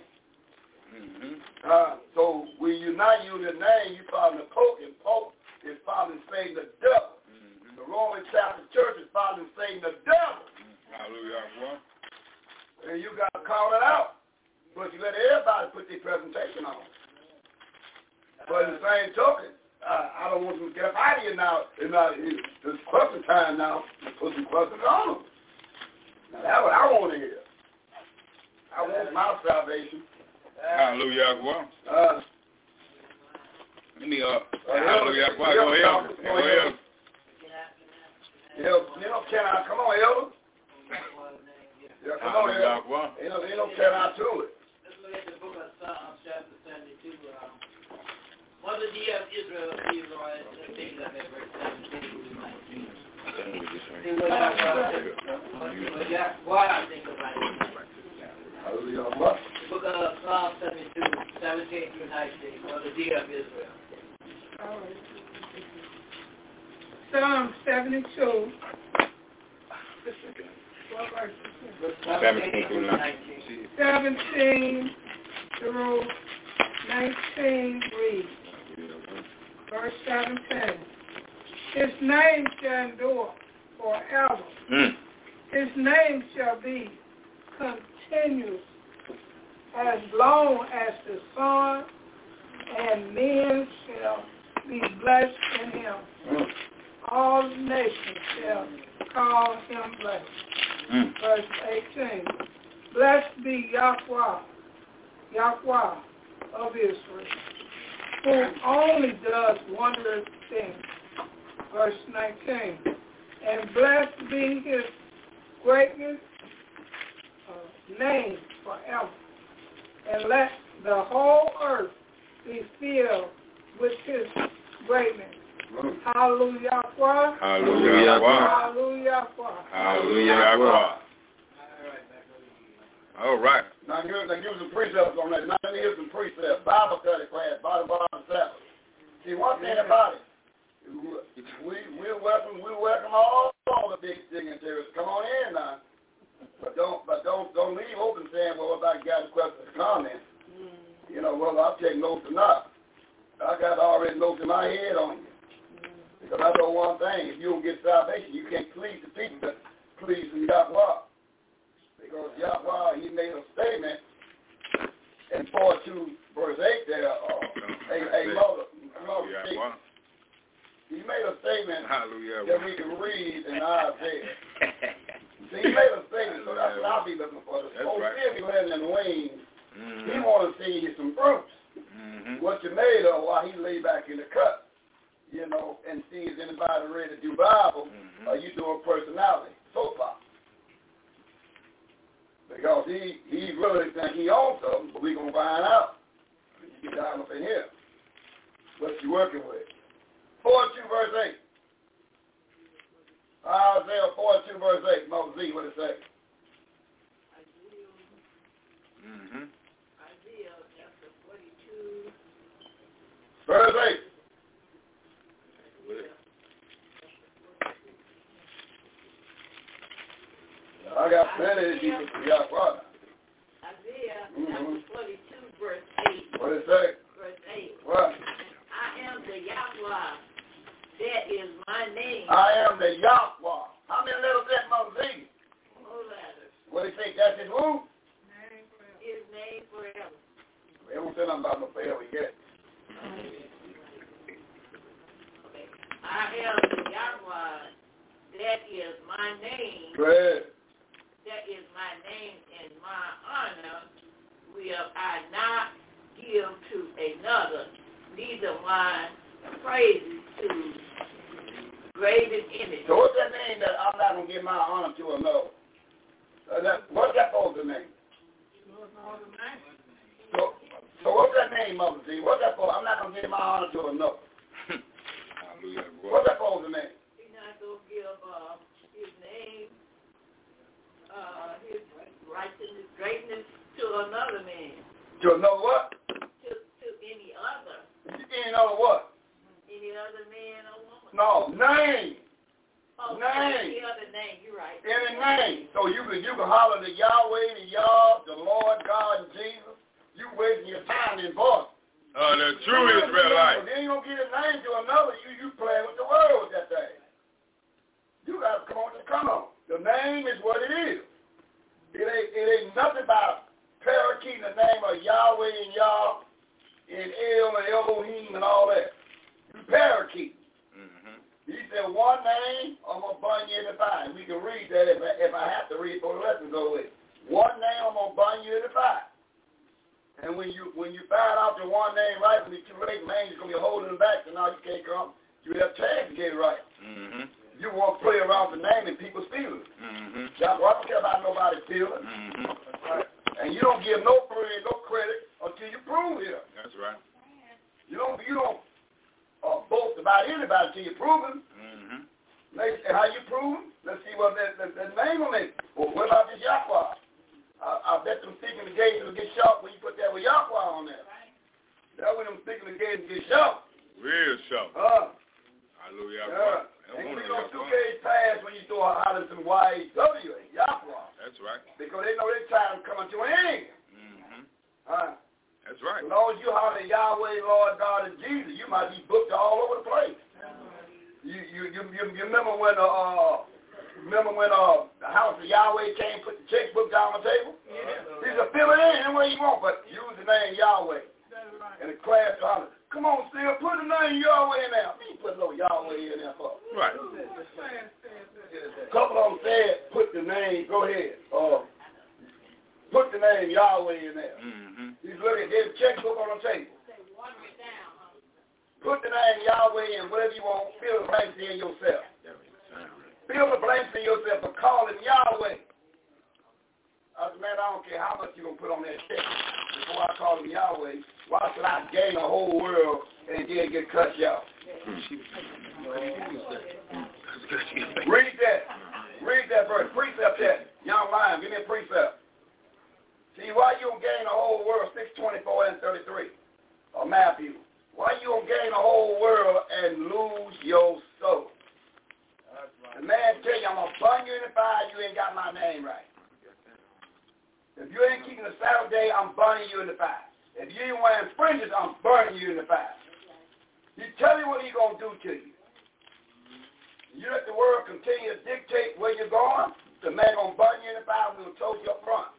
So when you're not using his name, you're following the Pope, and Pope is following Satan the devil. The Roman Catholic Church is following Satan the devil. Hallelujah. And you got to call it out. But you let everybody put their presentation on. But in the same token, I don't want them to get up out of here now. It's question time now. Put some questions on them. Now, that's what I want to hear. I want my salvation. Hallelujah. Let me hallelujah. Go ahead. Can I come on, Elder? Yeah, come on, Elder. Ain't no can I to it. Let's look at the book of Psalms, chapter 72. One of the of Israel, Leroy, things like that, verse 17. See what I think about it. Hallelujah. Book of Psalms 72, 17 through 19. One of the of Israel. All right. Psalm 72. 17 through 19. 17 through 19 reads. Verse 17. His name shall endure forever. His name shall be continuous as long as the sun, and men shall be blessed in him. All nations shall call him blessed. Verse 18. Blessed be Yahweh of Israel, who only does wondrous things. Verse 19. And blessed be his greatness name forever. And let the whole earth be filled with his greatness. Hallelujah. Hallelujah. Hallelujah. Hallelujah. All right. Now give us some precepts on that. Now here's some precepts. Bible study class, Bible study. See, one thing about it, we're welcome all the big dignitaries. Come on in now. But don't leave open saying, well, what about guys' questions or comments? You know, well, I'll take notes or not. I got already notes in my head on you. Because I know one thing, if you don't get salvation, you can't please the people that please Yahweh. Because Yahweh, he made a statement in 42 verse 8 there, he made a statement that we can read in Isaiah. See, he made a statement, so that's what I'll be looking for. The whole city letting in wings. He want to see some fruits. What you made of while he lay back in the cut. you know, and see if anybody ready to do Bible, or you doing personality, so far. Because he really think he owns something, but we going to find out. You get down up in here. What you working with? 42 verse 8. Isaiah 42 verse 8. Moses Z, what it say? Isaiah chapter 42. Verse 8. I got plenty of people to got water. Isaiah chapter 42 verse 8. What it say? Verse 8. What? I am the Yahweh. That is my name. I am the Yahweh. How many letters that Moses? 4 letters. What do you think? That's his who? His name forever. They don't say nothing about no forever yet. I am the Yahweh. That is my name. Good. That is my name and my honor will I not give to another, neither my praises to graven image. So what's that name that I'm not going to give my honor to another? What's that supposed to mean? So what's that name, Mother Z? What's that for? I'm not going to give my honor to another. What's that supposed to mean? He's not going to give his name, his righteousness, greatness to another man. To another what? To any other. Any other what? Any other man or woman. No, name. Oh, name. Any other name, you're right. Any name. So you can holler to Yahweh, to Yah, the Lord God, and Jesus. You wasting your time in voice. The true Israelite. Then you don't get a name to another. You playing with the world with that thing. You got to come on. The name is what it is. It ain't nothing about parakeeting the name of Yahweh and Yah and El and Elohim and all that. You parakeet. He said one name, I'm going to burn you in the fire. We can read that if I have to read for the lesson go with. One name, I'm going to burn you in the fire. And when you find out the one name right, when it's too late, man, you're going to be holding them back, so now you can't come. You have tags to get it right. You won't play around with the name and people's feelings. I don't care about nobody's feelings. Right? And you don't give no praise, no credit until you prove it. That's right. You don't boast about anybody until you prove them. And how you prove them? Let's see what the name on it. Well, what about this Yahweh? I bet them sticking the gates will get sharp when you put that with Yahweh on there. That's when them sticking the gates get sharp. Real sharp. Hallelujah. Yeah. And you don't 2 days pass when you throw out of some YHW and Yahweh. That's right. Because they know their time coming to an end. That's right. As long as you holler Yahweh, Lord God, and Jesus, you might be booked all over the place. You remember when the house of Yahweh came, put the checkbook down on the table? He said, fill it in any way you want, but use the name Yahweh. And the class hollered, come on, still put the name Yahweh in there. You put no Yahweh in there for. Right. A couple of them said, put the name, go ahead. Put the name Yahweh in there. He's looking at the checkbook on the table. Put the name Yahweh in whatever you want. Fill the blanks in yourself. Fill the blanks in yourself for calling Yahweh. I said, man, I don't care how much you're going to put on that check before I call him Yahweh. Why should I gain the whole world and then get cut out? Read that. Read that verse. Precept that. Young lion, give me a precept. See, why you don't gain the whole world, 6:24 and 33, or Matthew? Why you don't gain the whole world and lose your soul? The man tell you, I'm going to burn you in the fire, you ain't got my name right. If you ain't keeping the Sabbath day, I'm burning you in the fire. If you ain't wearing fringes, I'm burning you in the fire. He tell you what he's going to do to you. You let the world continue to dictate where you're going, the man going to burn you in the fire, and we'll told you up front.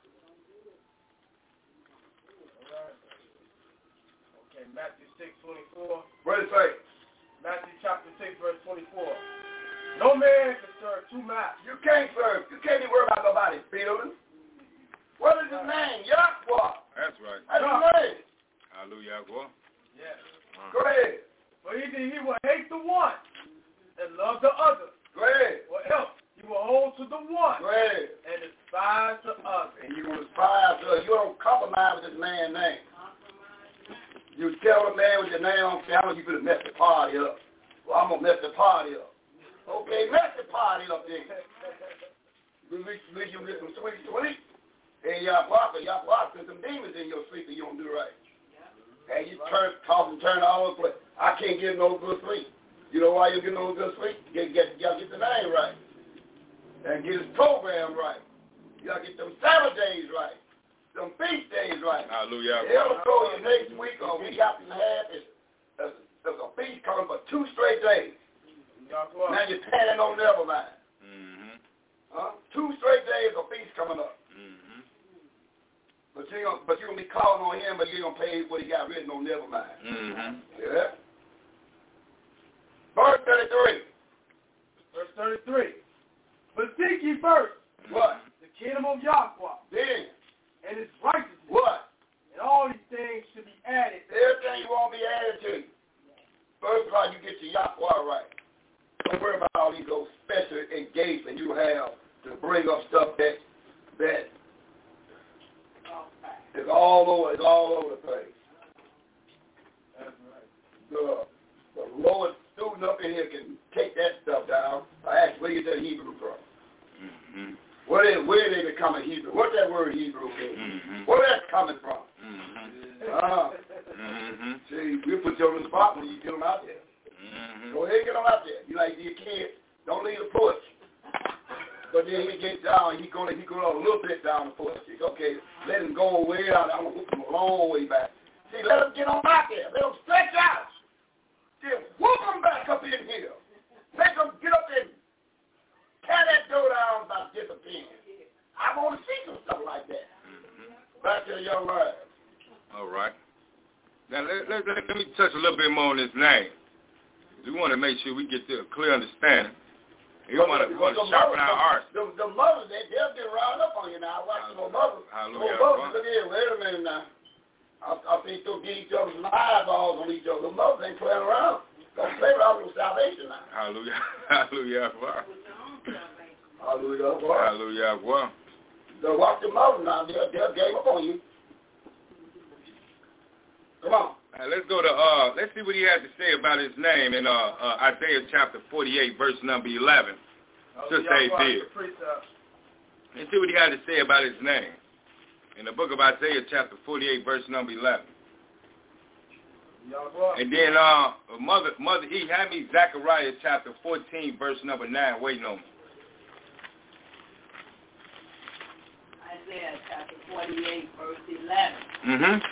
Matthew 6:24. What does it say? Matthew chapter 6, verse 24. No man can serve 2 masters. You can't serve. You can't even worry about nobody's feelings. What is his name? Yahweh. That's right. That's his name. Hallelujah. Yes. Go ahead. For either he will hate the one and love the other. Great. Or else he will hold to the one Great. and despise the other. And you're going to despise her. You don't compromise with this man's name. You tell the man with your name on camera, you're going to mess the party up. Well, I'm going to mess the party up. Okay, mess the party up then. You get some sweet sleep. And y'all put some demons in your sleep that you don't do right. And you toss and turn all over the place. I can't get no good sleep. You know why you get no good sleep? You got to get the name right. And get his program right. You got to get them Sabbath days right. Them feast days right. Hallelujah. They'll show you next week or week after and a half. There's a feast coming for 2 straight days. Now you're planning on never mind. 2 straight days of feast coming up. But you're going to be calling on him, but you're going to pay what he got written on never mind. Yeah? Verse 33. Verse 33. But seek ye first. What? The kingdom of Yahweh. Then. And his righteousness. What? And all these things should be added. Everything won't be added to you. First of all, you get your Yahweh right. Don't worry about all these little special engagements you have to bring up stuff that is all over the place. That's right. The lowest student up in here can take that stuff down. I ask, where you get that Hebrew from? Where they become a Hebrew? What that word Hebrew means? Where that's coming from? See, we put you on the spot when you get them out there. Go ahead and get them out there. You like your kid, don't leave the porch. But then he gets down, he go a little bit down the porch. Okay, let him go way out. I'm going to hook him a long way back. See, let him get on out there. Let him stretch out. Then whoop him back up in here. Make him get up and tear that door down about disappearing. I want to see some stuff like that. Back to the young man. All right. Now, let me touch a little bit more on this name. We want to make sure we get to a clear understanding. We want to sharpen our hearts. The mothers, they'll get riled up on you now. I watch the mothers. Hallelujah. Look here, wait a minute now. I think they'll get each other's eyeballs on each other. The mothers ain't playing around. Don't play around with salvation now. Hallelujah. Hallelujah. Hallelujah. Hallelujah. So watch the mothers now. They'll game up on you. Come on. Let's go to, let's see what he had to say about his name in Isaiah chapter 48, verse number 11. Just say did. Let's see what he had to say about his name in the book of Isaiah chapter 48, verse number 11. And then, Mother E, have me Zechariah chapter 14, verse number 9, waiting on me. Isaiah chapter 48, verse 11.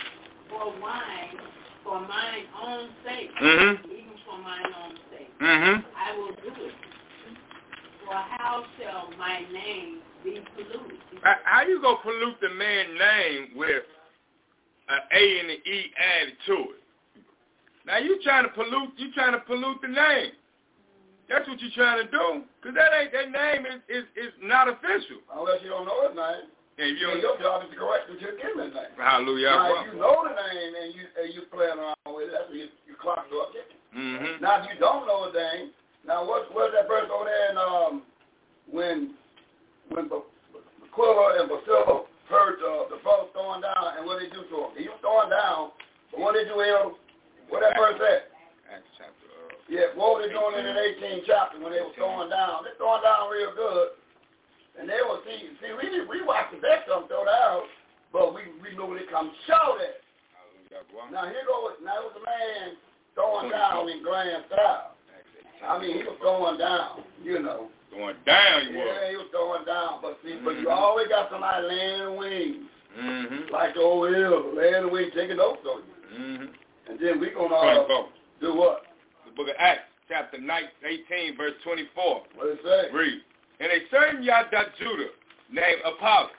For mine own sake, even for mine own sake, I will do it. For how shall my name be polluted? How you gonna pollute the man's name with an A and an E added to it? Now you trying to pollute the name. That's what you're trying to do, because that name is not official. Unless you don't know his name. And your job is to correct what you're giving his name. Hallelujah. Now, if you know the name and you playing around with it, that's when you clock to up. Now, if you don't know his name, now what's that verse over there in, when Aquila and Priscilla heard the fellow throwing down, and what they do to him? He was throwing down, but what they do him? What that verse said? Acts chapter. Yeah, what were they doing in the 18th chapter when they were throwing down? They're throwing down real good. And they will see, we watch the best of them throw down, but we know when it comes show that. Now here goes, now it was a man throwing down in grand style. I mean, he was throwing down, you know. Throwing down, he was throwing down. But see, but you always got somebody laying wings. Like the old hill, laying wings, taking notes on you. And then we're going to do what? The book of Acts, chapter 18, verse 24. What does it say? Read. And a certain Yadat Judah named Apollos,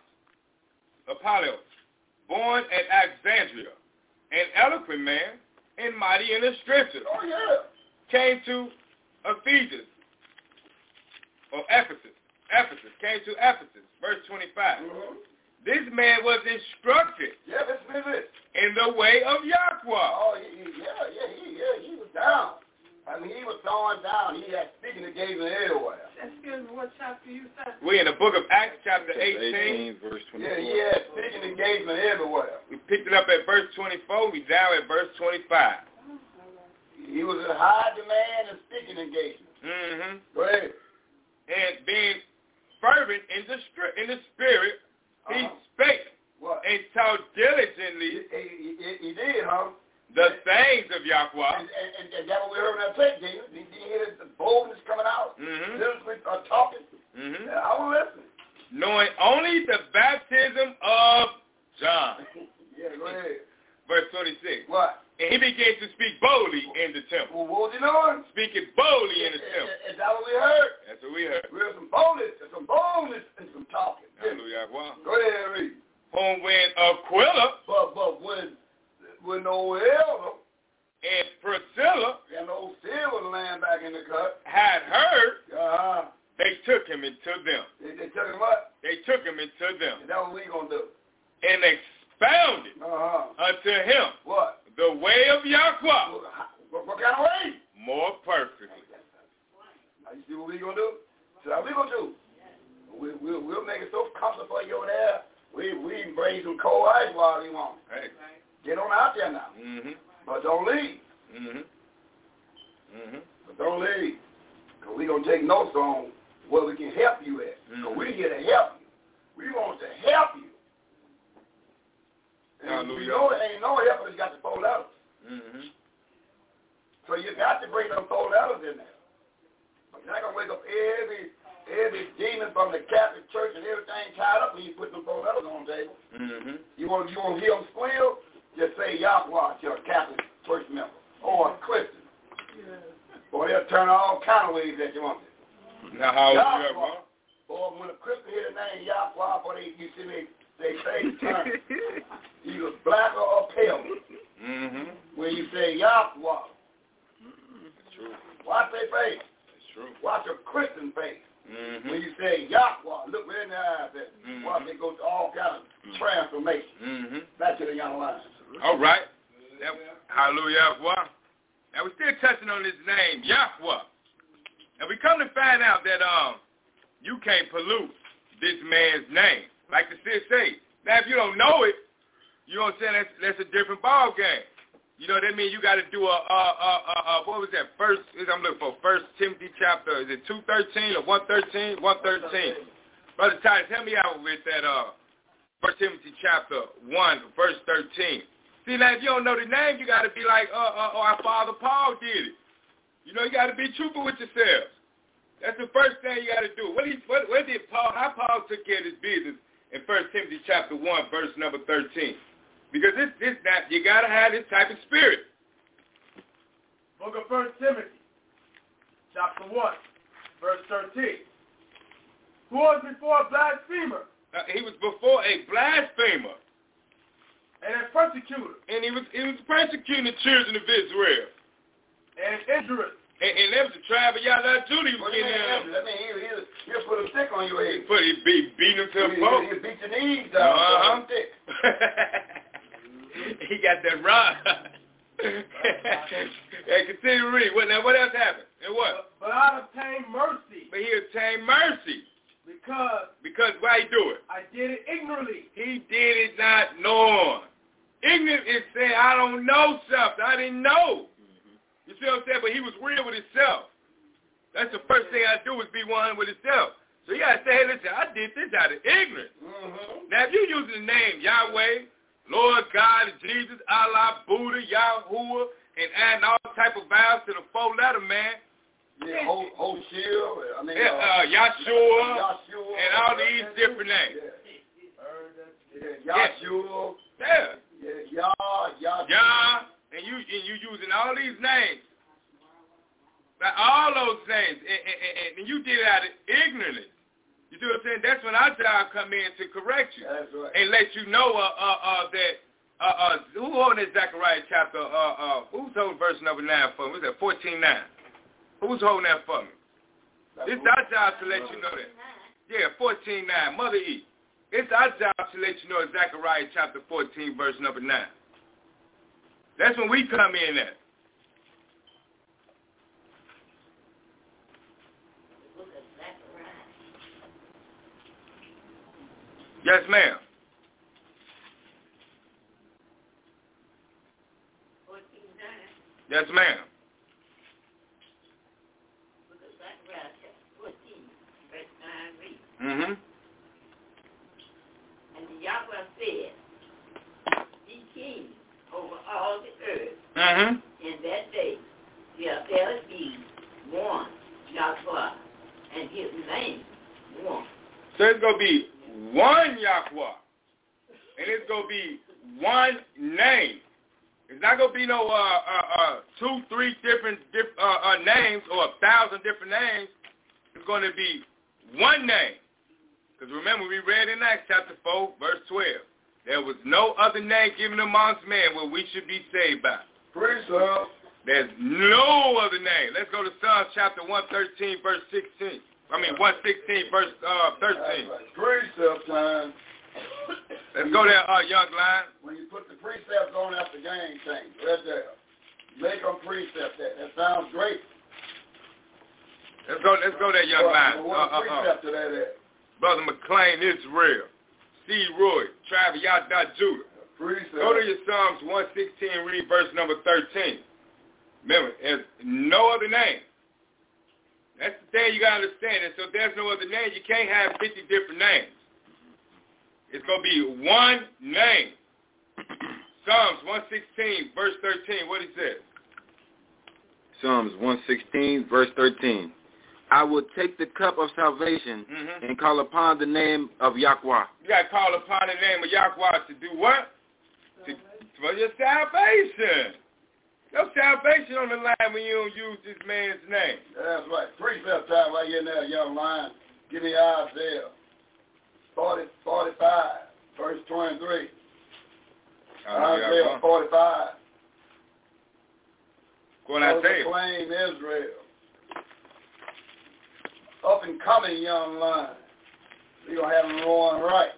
born at Alexandria, an eloquent man and mighty in the scriptures, came to Ephesus, came to Ephesus, verse 25. This man was instructed in the way of Yahweh. Oh, he was down. I mean, he was thrown down. He had speaking engagement everywhere. Excuse me, what chapter you said? We're in the book of Acts, chapter 18. Verse 24. Yeah, he had speaking engagement everywhere. We picked it up at verse 24. We down at verse 25. He was in high demand and speaking engagement. Mm-hmm. Go ahead. And being fervent in the spirit, he spake and taught diligently. He did, huh? The things of Yahweh. And that's what we heard in that tape, didn't you? He hear the boldness coming out, talking. Mm-hmm. Yeah, I was listening. Knowing only the baptism of John. Yeah, go ahead. Verse 26. What? And he began to speak boldly in the temple. Well, what was he doing? Speaking boldly in the temple. Is that what we heard? That's what we heard. We heard some boldness and some talking. Hallelujah. Go ahead, read. Whom when Aquila. But when no elder and Priscilla and old Silver laying back in the cut had heard, they took him into them. They took him what? They took him into them. And that's what we gonna do. And expounded unto him what? The way of Yahweh. What kind of way? More perfectly. Now you see what we gonna do? So how we gonna do? We'll make it so comfortable for you over there. We can bring some cold ice water you want. Hey. Get on out there now. Mm-hmm. But don't leave. Mm-hmm. Mm-hmm. But don't leave. Because we're going to take notes on where we can help you at. Because we're here to help you. We want to help you. And you know there ain't no help unless you got the 4 letters. Mm-hmm. So you got to bring them 4 letters in there. But you're not going to wake up every demon from the Catholic Church and everything tied up when you put them 4 letters on the table. Mm-hmm. You want to hear them squeal? Just say Yahweh to a Catholic church member or a Christian. Yeah. Or they'll turn all kind of ways that you want to. Now, how Yahweh. Or when a Christian hear the name Yahweh, or you see they face turn. Either black or pale. Mm-hmm. When you say Yahweh. That's true. Watch their face. That's true. Watch a Christian face. Mm-hmm. When you say Yahweh, look right in the eyes. Watch they go to all kind of transformation. Mm-hmm. Back to the young lions. All right. Hallelujah. Now we're still touching on this name, Yahweh. And we come to find out that you can't pollute this man's name. Like the sis say. Now if you don't know it, you know what I'm saying, that's a different ball game. You know, that means you got to do what was that? I'm looking for 1 Timothy chapter, is it 2:13 or 1:13? 1:13. Brother Titus, help me out with that 1 Timothy chapter 1, verse 13. See, now, if you don't know the name, you got to be like, our Father Paul did it. You know, you got to be truthful with yourselves. That's the first thing you got to do. What did Paul, how Paul took care of his business in 1 Timothy chapter 1, verse number 13? Because this you got to have this type of spirit. Book of 1 Timothy, chapter 1, verse 13. Who was before a blasphemer? He was before a blasphemer. And a persecutor. And he was persecuting the children of Israel. And injurious. And that was the tribe of Yahweh Judah he was getting in. That means he'll put a stick on your head. He beat him to a pulp. He'll beat your knees down. He got that rod. And continue to read. What else happened? And what? But I obtained mercy. But he obtained mercy. Because why he do it? I did it ignorantly. He did it not knowing. Ignorant is saying, I don't know something. I didn't know. You see what I'm saying? But he was real with himself. That's the first thing I do is be one with himself. So you got to say, hey, listen, I did this out of ignorance. Mm-hmm. Now, if you're using the name Yahweh, Lord God, Jesus, Allah, Buddha, Yahuwah, and adding all type of vowels to the 4-letter, man. Yeah, Yahshua, and all these different names. Yahshua. Yeah. Yah. And you using all these names. Like all those names. And you did it out of ignorance. You see what I'm saying? That's when our job come in to correct you. That's right. And let you know that who holding this Zechariah chapter who's holding verse number 9 for me? What's that? 14:9. Who's holding that for me? It's our job to let you know that. Yeah, 14:9. Mother E. It's our job to let you know Zechariah chapter 14, verse number 9. That's when we come in at. Yes, ma'am. 14:9. Yes, ma'am. Book of Zechariah, chapter 14, verse 9 reads. Mm-hmm. And the Yahweh said, be king over all the earth. Mm-hmm. In that day shall there be one Yahweh, and his name one. So it's going to be one Yahweh, and it's going to be one name. It's not going to be no 2, 3 different names or 1,000 different names. It's going to be one name. Because remember, we read in Acts chapter 4, verse 12. There was no other name given amongst men where we should be saved by. Praise God. There's no other name. Let's go to Psalms chapter 113, verse 16. 116, verse 13. Right. Precept time. Let's go there, young lion. When you put the precepts on after game change, right there. Make them precept that. That sounds great. Let's go there, young lion. What precept to that is? Brother McLean, Israel. C. Roy, Travis Yada Judah. Precept. Go to your Psalms 116, read verse number 13. Remember, there's no other name. That's the thing you got to understand. And so if there's no other name, you can't have 50 different names. It's going to be one name. Psalms 116, verse 13, what he says? Psalms 116, verse 13. I will take the cup of salvation and call upon the name of Yahweh. You got to call upon the name of Yahweh to do what? For your salvation. Your salvation on the line when you don't use this man's name. That's right. Precept time right here now, young lion. Give me Isaiah 45, verse 23. Isaiah 45. Go on, Isaiah. Proclaim Israel. Up and coming young lion. We're going to have them roaring right.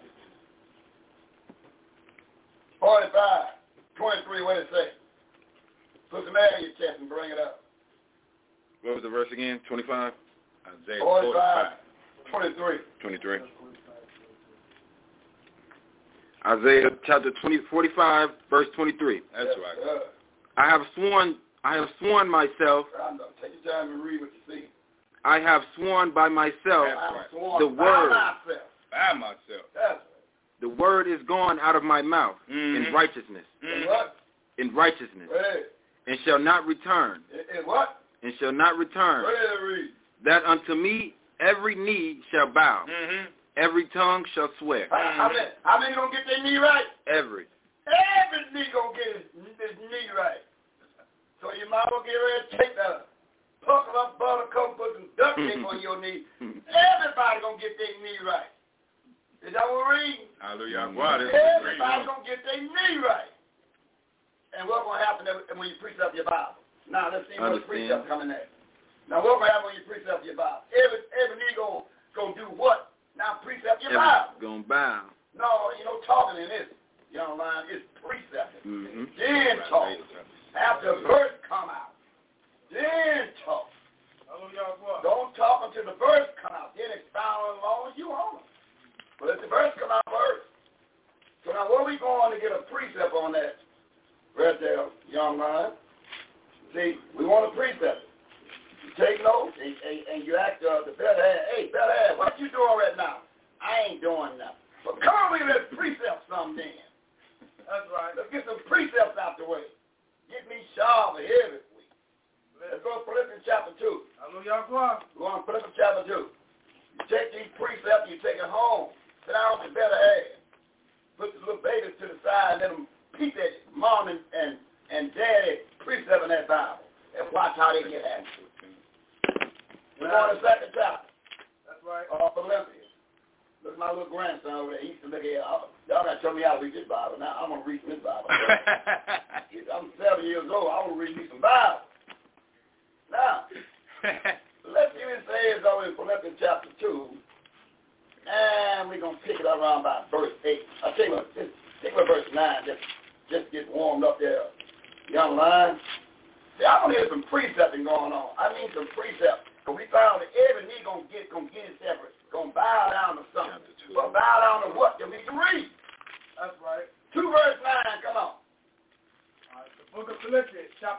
45, 23, what did it say? Put some air in your chest and bring it up. What was the verse again? 25? Isaiah 45. 23. 23. Isaiah chapter 45, verse 23. That's right. I have sworn myself. Take your time and read what you see. I have sworn by myself. That's right. The word. By myself. That's right. The word is gone out of my mouth in righteousness. In what? In righteousness. Hey. And shall not return. In what? And shall not return. Read. That unto me every knee shall bow. Every tongue shall swear. How many gonna get their knee right? Every knee gonna get his knee right. So your mama get ready to take the puckle up buttercup, put some duct tape on your knee. Everybody gonna get their knee right. Is that what we read? Hallelujah. Everybody gonna get their knee right. And what's gonna happen when you preach up your Bible? Now let's see what precept coming next. Now what's gonna happen when you preach up your Bible? Every knee gonna do what? Now precept your Bible. Gonna bow. No, talking in this young line is precept. Then talk. After the verse come out, then talk. Don't talk until the verse come out. Then expound as long as you want it. But if the verse come out first. So now where we going to get a precept on that? Right there, young man. See, we want a precept. You take notes and you ask the better, hey, what you doing right now? I ain't doing nothing. But come on, let's precept some then. That's right. Let's get some precepts out the way. Get me sharp every week. Let's go to Philippians chapter 2. Hallelujah. Go on Philippians chapter 2. You take these precepts, you take it home. Sit down with the better ass. Put the little babies to the side and let them peep at mom and daddy precept in that Bible and watch how they get at it. We're on the second chapter. That's right. Philippians. Look at my little grandson over there. He used to look at y'all got to tell me how to read this Bible. Now I'm going to read this Bible. I'm 7 years old. I want to read me some Bible. Now, let's see what it says over in Philippians chapter 2. And we're going to pick it up around about verse 8. I'll tell you what, just take verse 9. Just get warmed up there, young line. See, I want to hear some precepting going on. I mean some precepts. Because we found that every knee going to get it separate. Going to bow down to something. But bow down to what? Then we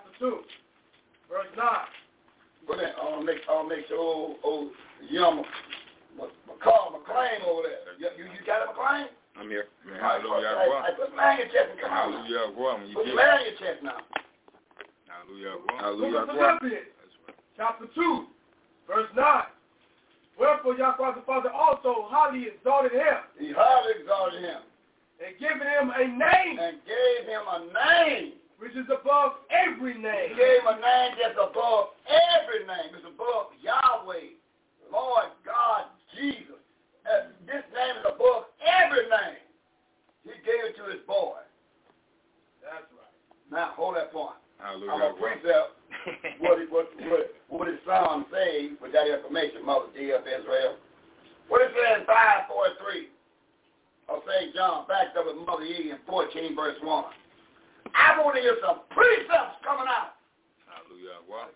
chapter 2, verse 9. Go ahead. I'll make sure old young McClain over there. You got a McClain? I'm here. I put my hand in your chest and come on. Put my hand in your chest now. Book of Philippians, chapter 2, verse 9. Wherefore Yahweh the Father also highly exalted him. He highly exalted him. And given him a name. And gave him a name. Which is above every name. He gave him a name that's above every name. It's above Yahweh, Lord God, Jesus. This name is above every name. He gave it to his boy. That's right. Now, hold that point. Hallelujah. I'm going to precept what his son say with that information, Mother D of Israel. What it says in 5:43 of St. John, backed up with Mother E in 14 verse 1. I want to hear some precepts coming out. Hallelujah. Wow.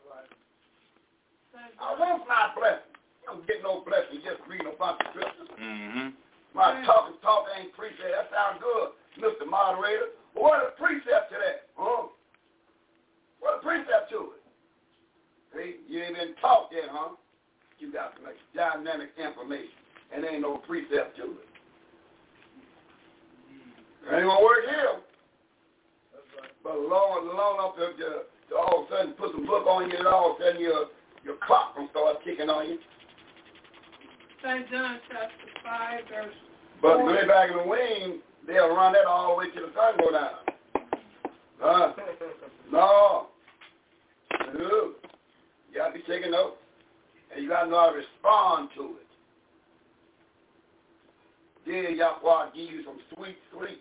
I want my blessing. You don't get no blessing just reading a bunch of scriptures. Mm-hmm. My talk ain't precept. That sounds good, Mr. Moderator. But what a precept to that? Huh? What a precept to it? See, you ain't been taught yet, huh? You got some dynamic information, and there ain't no precept to it. It ain't gonna work here. But long enough to all of a sudden put some book on you, and all of a sudden your clock will start ticking on you. St. John chapter 5, verse 4. But way back in the wing, they'll run that all the way till the sun go down. No. You got to be taking notes. And you got to know how to respond to it. Then Yahweh give you some sweet sleep.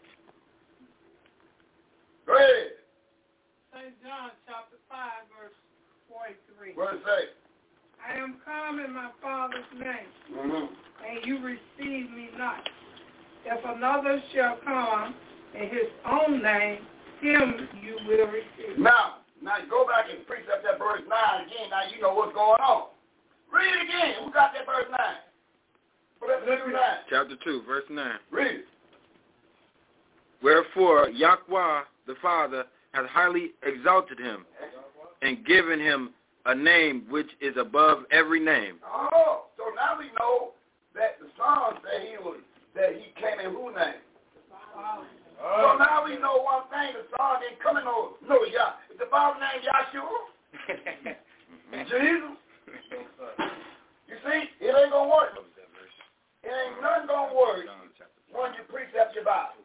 Go ahead. St. John chapter 5, verse 43. What does it say? I am come in my Father's name, and you receive me not. If another shall come in his own name, him you will receive. Now you go back and precept that verse 9 again. Now you know what's going on. Read it again. Who got that verse 9? Philippians 9. Chapter 2, verse 9. Read it. Wherefore Yahweh the Father hath highly exalted him, and given him a name which is above every name. Oh, so now we know that the Son said that he came in whose name? So now we know one thing, the Son didn't come in no Yah. Is the Father's name Yahshua? Jesus? You see, it ain't going to work. It ain't nothing going to work when you precept your Bible.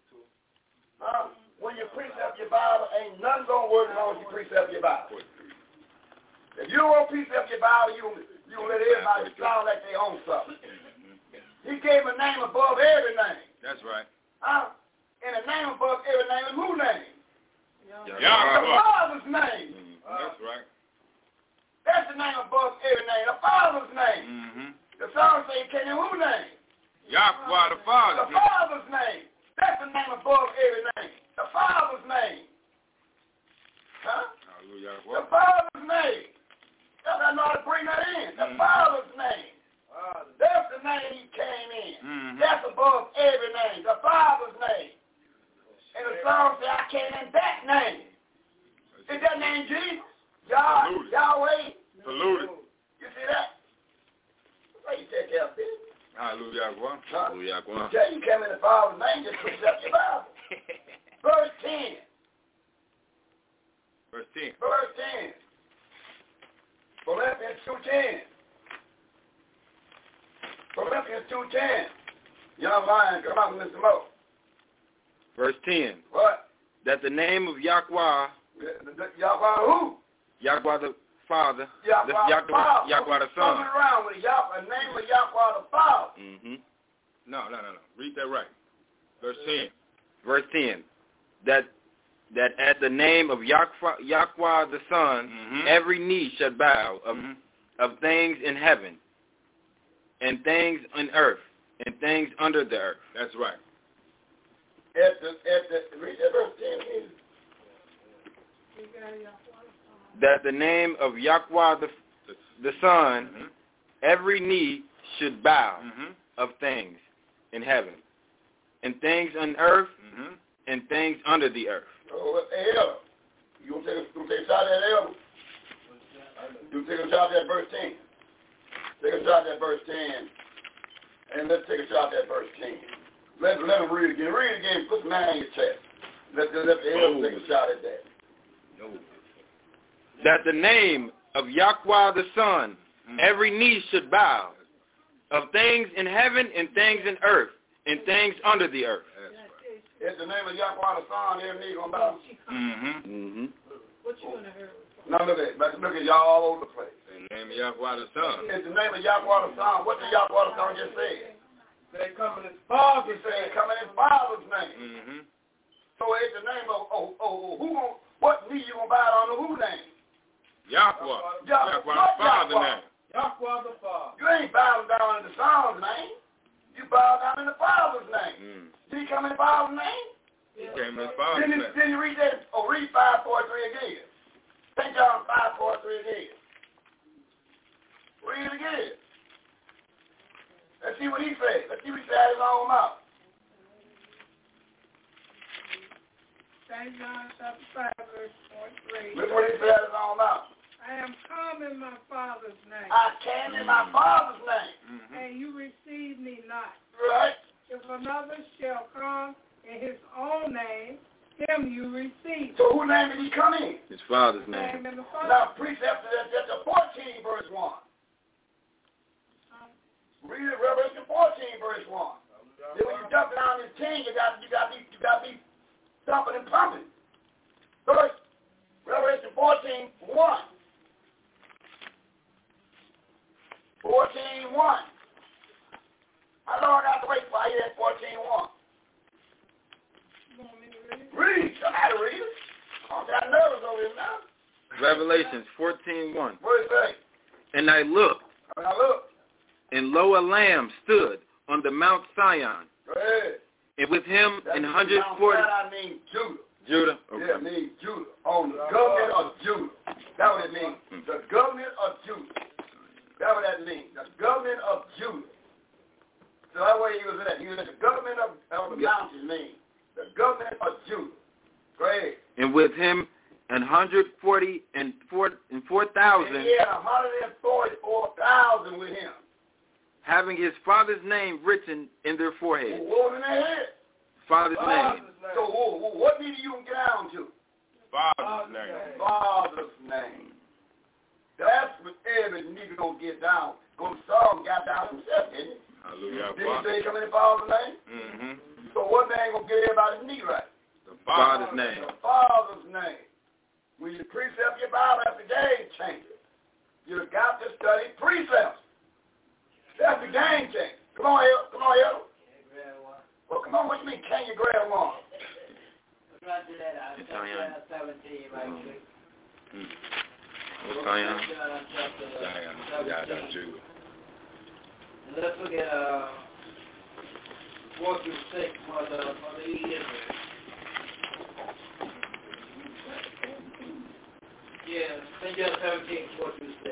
When you precept your Bible, ain't nothing going to work as long as you precept your Bible. If you don't precept your Bible, you let everybody sound like they own something. He gave a name above every name. That's right. And a name above every name is whose name? Yahweh. The Father's name. That's right. That's the name above every name. The Father's name. Mm-hmm. The Son said, can you whose name? Yahweh the Father. The Father's name. That's the name above every name. The Father's name. Huh? Hallelujah. The Father's name. I know how to bring that in. The Father's name. That's the name he came in. That's above every name. The Father's name. And the Son said, I came in that name. Is that name Jesus? Yahweh? Saluted. You see that? Why you take care of this? Hallelujah. Hallelujah. Yeah, you came in the Father's name, just precept your Bible. Verse 10. Verse 10. Verse 10. Philippians 2:10. Philippians 2:10. Young lion, come on, Mr. Mo. Verse 10. What? That the name of Yahweh. Yahweh who? Yahweh the Father. Yahweh the Father. Yahweh the Son. Coming around with the name of Yahweh the Father. Mm-hmm. No. Read that right. Verse 10. Verse 10. That at the name of Yahweh the Son, every knee shall bow of things in heaven, and things in earth, and things under the earth. That's right. Read that verse 10. That the name of Yahweh the Son, every knee should bow of things in heaven, and things on earth, and things under the earth. Oh, what the hell? You gonna take a shot at that elder? You take a shot at verse 10. Take a shot at verse 10. And let's take a shot at verse 10. Let him read again. Read again. Put some hand in your chest. Let the elder take a shot at that. That the name of Yahweh the Son, every knee should bow, of things in heaven and things in earth and things under the earth. It's the name of Yahweh the Son, every knee gonna bow. What you gonna hear? Now look at y'all all over the place. In the name of Yahweh the Son. It's the name of Yahweh the Son. What did Yahweh the Son just say? They come in his Father's name. He said come in his Father's name. So it's the name of what knee you gonna bow on whose name? Yahweh. Yahweh the Father's name. Yahweh the Father. You ain't bowing down in the Son's name. You bow down in the Father's name. Did he come in the Father's name? He came in his Father's name. Didn't you read that? Oh, read 5:43 again. St. John 5:43 again. Read it again. Let's see what he said. Let's see what he said out of his own mouth. St. John chapter 5, verse 43. Look what he said out of his own mouth. I am come in my Father's name. I came in my Father's name. And you receive me not. Right. If another shall come in his own name, him you receive. So whose name did he come in? His Father's name. Now, precept chapter 14, verse 1. Read it, Revelation 14, verse 1. Then when you dump down this 10, you got to be dumping and pumping. First, Revelation 14, 1. 14, 1. How long I got to wait for I hear that 14, 1? Read. Somebody read it. I'm got nervous over here now. Revelations 14:1. What does it say? And I looked, and lo, a lamb stood on the Mount Sion. Go ahead. And with him that 140. I mean Judah. Judah? Okay. Yeah, it means Judah. On the government of Judah. That's what it means. The government of Judah. That's what that means. The government of Judah. So that's where he was at. He was at the government of the mountains mean. The government of Judah. Go ahead. And with him 144,000. And he had 144,000 with him. Having his Father's name written in their foreheads. What was in their head? Father's name. So what need you get down to? Father's name. Father's name. That's what every nigga gonna get down. Saul got down himself, didn't he? Hallelujah. Did he say he come in the Father's name? So what name gonna get everybody's knee right? The Father's name. The Father's name. When you precept your Bible, that's the game changer. You got to study precepts. That's the game changer. Come on, El. Come on, El. Well, come on. What you mean, can you grab one? Right to that, chapter 17, right quick. Let's look at 4 through 6 for the Israel. Yeah, St. John 17, 4 through 6.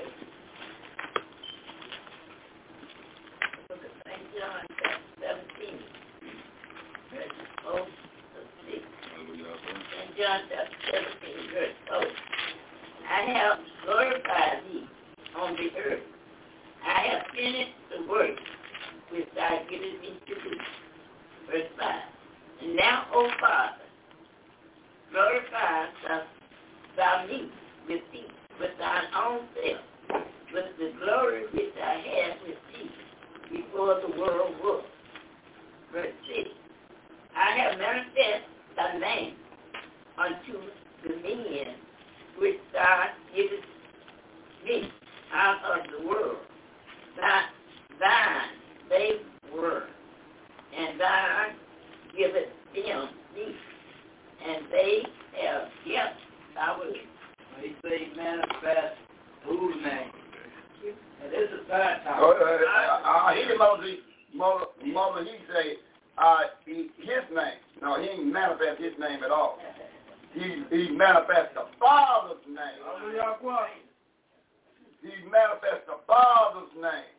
Look at St. John 17, verse 4 to 6. St. John 17, verse 4. I have glorified thee on the earth. I have finished the work which thou givest me to do. Verse 5. And now, O Father, glorify thou me with thee, with thine own self, with the glory which I had with thee before the world was. Verse 6. I have manifested thy name unto the men which thou givest me out of the world. Thine they were, and thou givest them me, and they have kept thy word. He say manifest whose name? And this is third time. He say his name. No, he didn't manifest his name at all. He manifests the Father's name. He manifests the Father's name.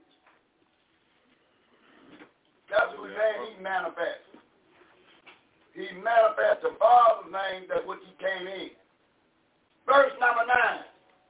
That's what he manifests. He manifests the Father's name. That's what he came in. Verse number 9.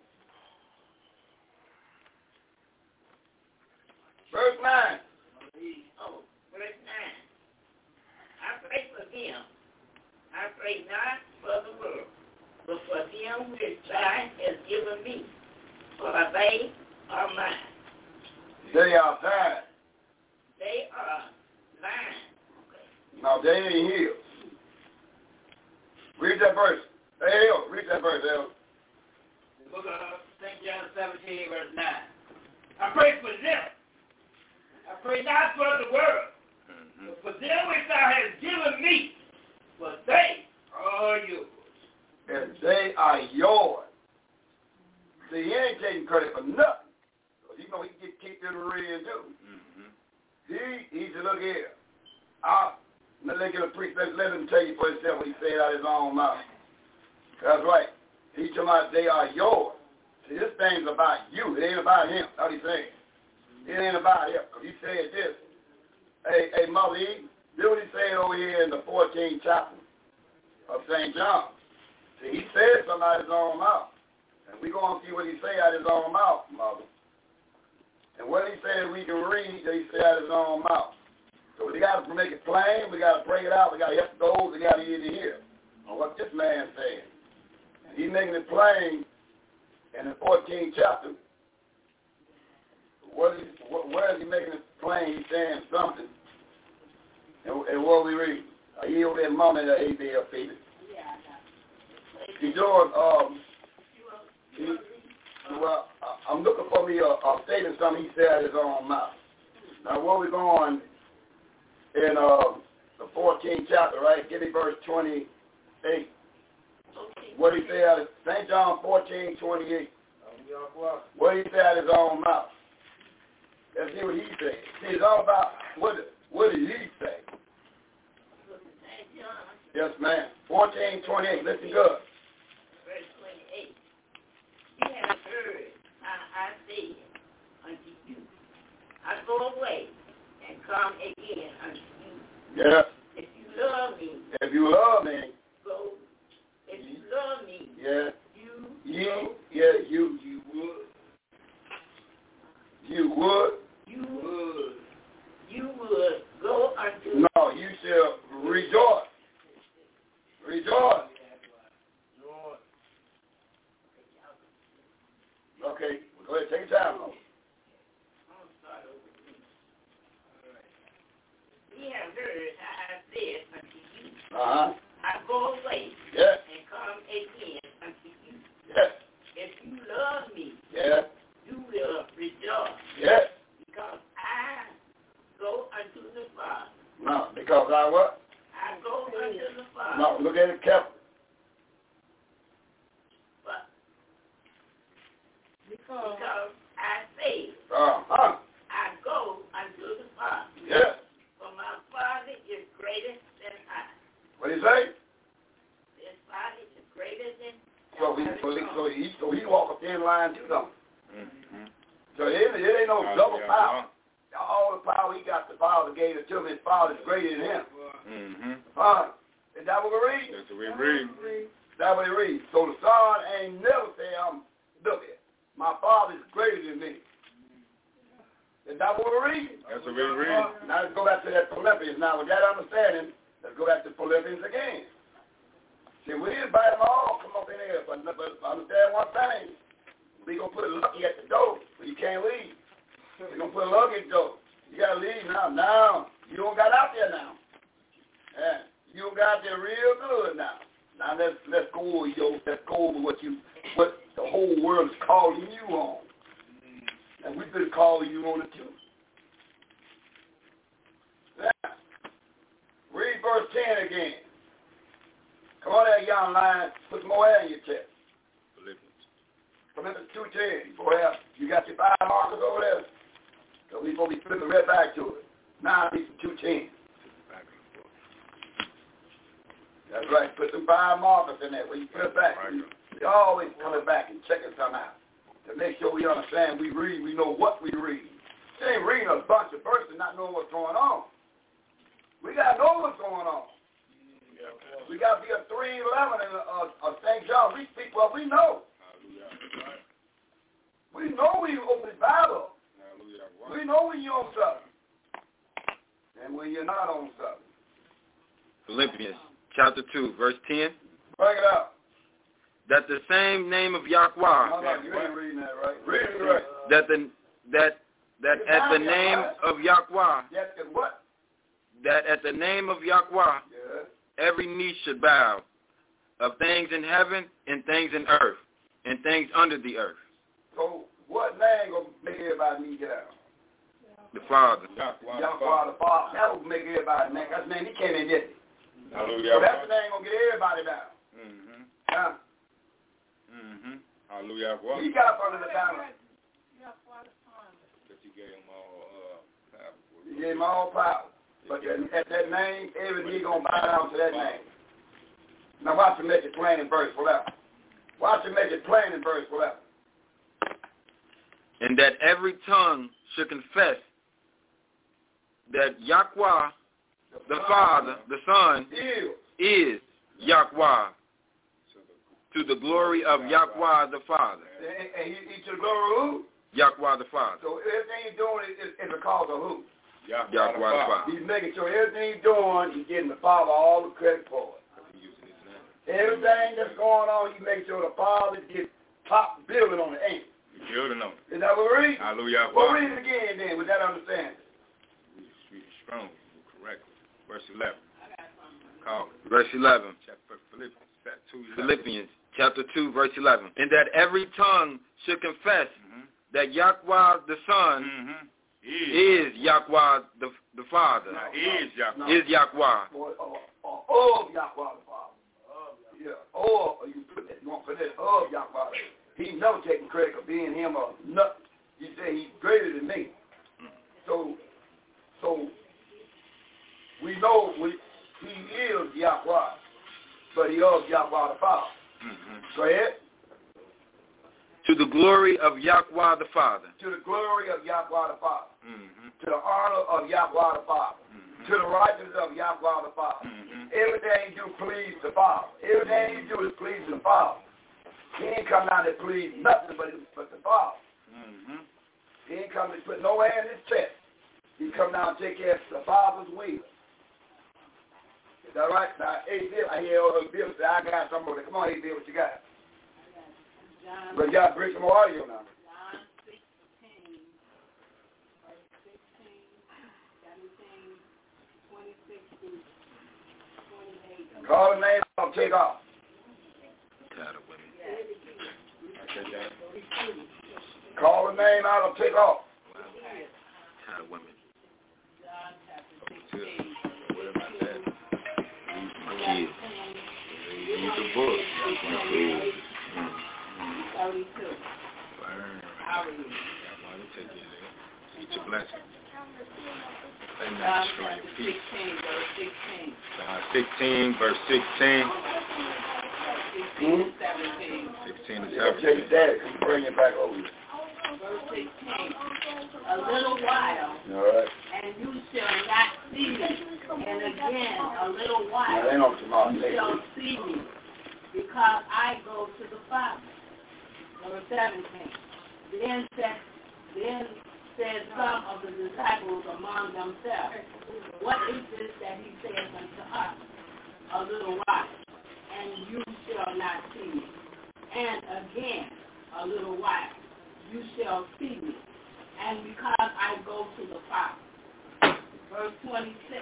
Verse 9. Oh, verse 9. I pray for them. I pray not for the world, but for them which thou hast given me, for they are mine. They are thine. They are mine. No, they ain't his. Read that verse. Hey, read that verse, El. The book of St. John 17, verse 9. I pray for them. I pray not for the world, but for them which thou hast given me, for they are yours. And they are yours. See, he ain't taking credit for nothing. Because you know he can keep it real too. He said, look here. Let him tell you for himself what he said out of his own mouth. That's right. He told us they are yours. See, this thing's about you. It ain't about him. That's what he's saying. It ain't about him. Because he said this. Hey, Mother Eve, do what he said over here in the 14th chapter of St. John. See, he said something out of his own mouth. And we're going to see what he say out of his own mouth, Mother. And what he said we can read, that he said out of his own mouth. So we got to make it plain, we got to break it out, we got to help those that got to hear on what this man said. And he's making it plain in the 14th chapter. Where is he making it plain? He's saying something. And what we read? He over there mumbling that ABL feeder. He's doing, well, I'm looking for me a statement something he said out of his own mouth. Now, where we going in the 14th chapter, right? Give me verse 28. What he said out of St. John 14:28. What he said out of his own mouth. Let's see what he said. See, it's all about what did he say? Yes, ma'am. 14:28. Listen good. Verse 28. You have heard how I said unto you, I go away and come again unto you. Yeah. If you love me. If you love me. Go. If you love me. Yeah. You would. You would. You would go unto. No, you shall rejoice. Rejoice. Okay, go ahead, take your time. Ye have heard how I said unto you. I go away. Yeah. And come again unto you. Yes. If you love me. Yeah. You will rejoice. Yes. Because I go unto the Father. No, because I what? I go unto the Father. No, look at it carefully. But because I say, I go unto the Father. Yes. For my Father is greater than I. What do you say? His Father is greater than So he walk a thin line too, don't he? So it ain't no double power. All the power he got, the Father gave it to him. His Father is greater than him. Is that what we read? That's what we read. That's what he reads. So the Son ain't never say, look at my Father is greater than me. Is that what we read? That's what we read. Now let's go back to that Philippians. Now with that understanding, let's go back to Philippians again. See, we invite them all come up in here, but understand one thing. We're going to put a lucky at the door, but you can't leave. We're going to put a lucky at the door. You got to leave now. Now, you don't got out there now. Yeah. You don't got out there real good now. Now let's go over what the whole world is calling you on. And we've been calling you on it too. Yeah. Read verse 10 again. Come on there, young lion. Put some more air in your chest. Philippians 2:10. Go ahead. You got your 5 markers over there? So we're going to be flipping right back to it. Now I need some 2:10. That's right. Put some 5 markers in there. When you flip back, we're always coming back and checking something out to make sure we understand we read, we know what we read. You ain't reading a bunch of verses not knowing what's going on. We got to know what's going on. We got to be a 311 and a St. John. We speak what we know. We know when you open the Bible. We know when you're on something. And when you're not on something. Philippians chapter 2, verse 10. Bring it up. That the same name of Yahweh. No, you ain't reading that right. Read it right. That at the name of Yahweh. What? That at the name of Yahweh, every knee should bow, of things in heaven and things in earth and things under the earth. So what name gonna make everybody knee get out? The Father. Yahweh the Father. That will make everybody name. That's the name he came in, didn't he? Hallelujah. So that's the name gonna get everybody down. Huh? Hallelujah. He got up under the banner. He gave him all power. But at that name, every knee gonna bow down to that name. Now watch him make it plain in verse 11. Watch him make it plain in verse 11. And that every tongue should confess that Yahweh, the Father, the Son, is Yahweh, to the glory of Yahweh the Father. And he to the glory of who? Yahweh the Father. So everything he's doing is because of who? Yahweh the Father. He's making sure everything he's doing, he's getting the Father all the credit for it. Everything that's going on, he makes sure the Father gets top billing on the end. Building on it. Is that what we read? Hallelujah. Well, read it again then with that understanding. Read it strong, correctly. Verse 11. Verse 11. Philippians chapter 2, verse 11. And that every tongue should confess that Yahweh the Son is Yahweh the Father. Is Yahweh. Is Yahweh. Of Yahweh the Father. Yeah. Or you put that, you want to put that of Yahweh. He's never taking credit for being him or nothing. He said he's greater than me. So we know he is Yahweh, but he is Yahweh the Father. Go ahead. To the glory of Yahweh the Father. To the glory of Yahweh the Father. To the honor of Yahweh the Father. To the righteousness of Yahweh the Father. Everything you do please the Father. Everything you do is please the Father. He ain't come down to please nothing but the Father. He ain't come to put no hand in his chest. He come down and take care of the Father's will. Is that right? Now, hey, Bill, I hear Bill say, I got somebody. Come on, hey, Bill, what you got? But you got to bring some more audio now. John 16, verse 16, 17, 26 through 28. Call the name, I'll take off. Tired of women. Call the name out, I'll take off. Tired of women. John chapter 16. What about that? Read my kids. Read the book. 32. I'll read it. Eat your blessing. John chapter 16, verse 16. John 16, verse 16. 16 and 17. 16 and Take 17. that, bring it back over. Verse 16. A little while, All right. and you shall not see me. And again, a little while, you shall see me, because I go to the Father. Verse 17. Then said some of the disciples among themselves, what is this that he says unto us? A little while, and you shall not see me. And again, a little while, you shall see me. And because I go to the Father. Verse 26.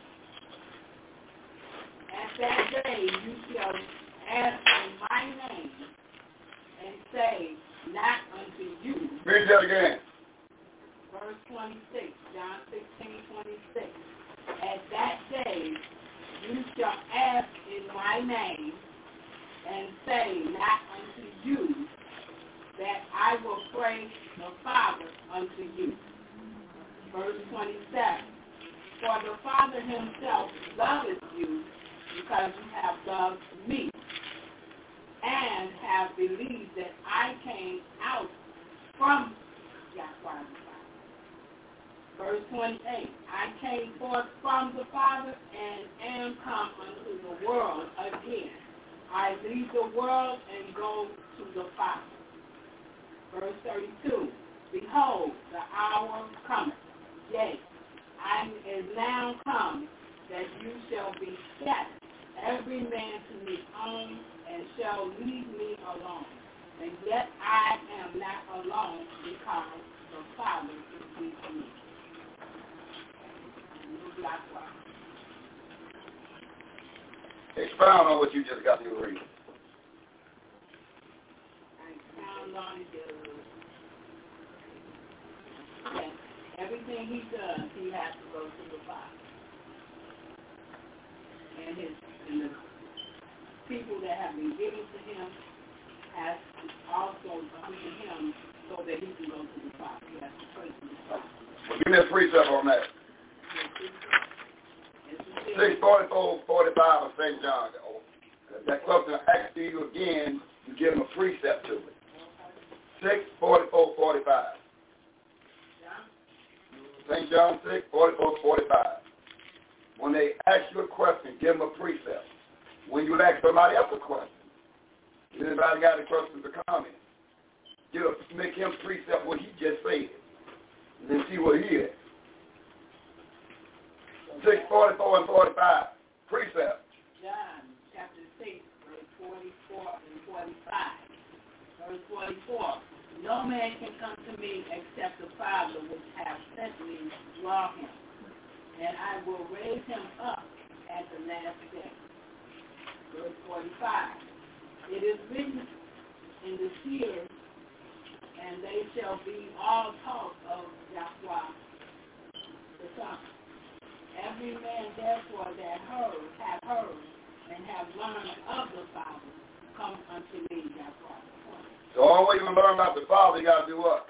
At that day you shall ask in my name, and say, not unto you. Read that again. Verse 26, John 16:26. At that day you shall ask in my name, and say, not unto you, that I will pray the Father unto you. Verse 27. For the Father himself loveth you, because you have loved me, and have believed that I came out from Yahweh the Father. Verse 28, I came forth from the Father and am come unto the world again. I leave the world and go to the Father. Verse 32, behold, the hour cometh, yea, is now come, that you shall be scattered, every man to his own, and shall leave me alone. And yet I am not alone, because the Father is with me. Expound on what you just got to read. Expound on it. Yes. Everything he does, he has to go to the Father. And the people that have been given to him has to also come to him so that he can go to the Father. He has to pray to the Father. Well, give me a precept on that. 6:44-45 of St. John. That question I asked you again, you give him a precept to it. 6:44-45. St. John 6:44-45. When they ask you a question, give them a precept. When you ask somebody else a question, anybody got any questions or comments? Make him precept what he just said, and then see what he is. 6:44 and 45. Precept. John chapter 6, verse 44 and 45. Verse 44. No man can come to me except the Father which hath sent me draw him, and I will raise him up at the last day. Verse 45. It is written in the seers, and they shall be all taught of Yahweh the Son. Every man therefore that have heard, and have learned of the Father, come unto me, Yahweh. So all way you can learn about the Father, you got to do what?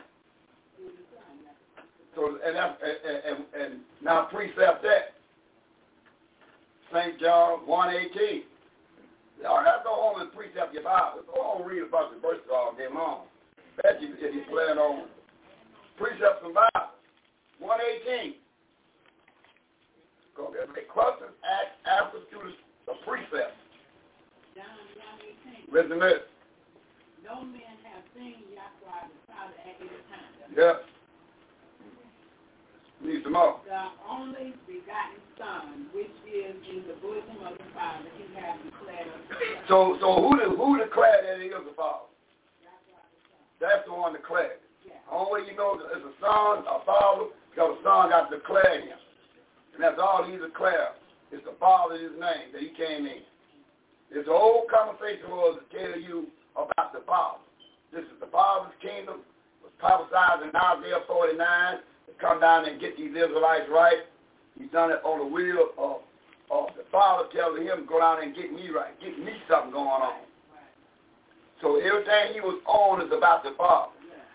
So and now precept that. St. John 1:18. Y'all have to go home and precept your Bible. Go home and read about the verse all day long. Bet you if you plan on precept some Bible. 1:18. Go there. Make questions, ask the students a precept. John 1:18. Listen to this. No man has seen Yahweh the Father at any time. Yeah. Need some more. The only begotten Son, which is in the bosom of the Father, he has declared unto us. So who declared that he is the Father? That's the one declared. Yeah. The only way you know it's a Son, a Father, because the Son got to declare him. And that's all he declared. It's the Father in his name that he came in. This whole conversation was to tell you about the Father. This is the Father's kingdom. It was prophesied in Isaiah 49 to come down and get these Israelites right. He's done it on the will of the Father telling him to go down and get me right, get me something going on. So everything he was on is about the Father.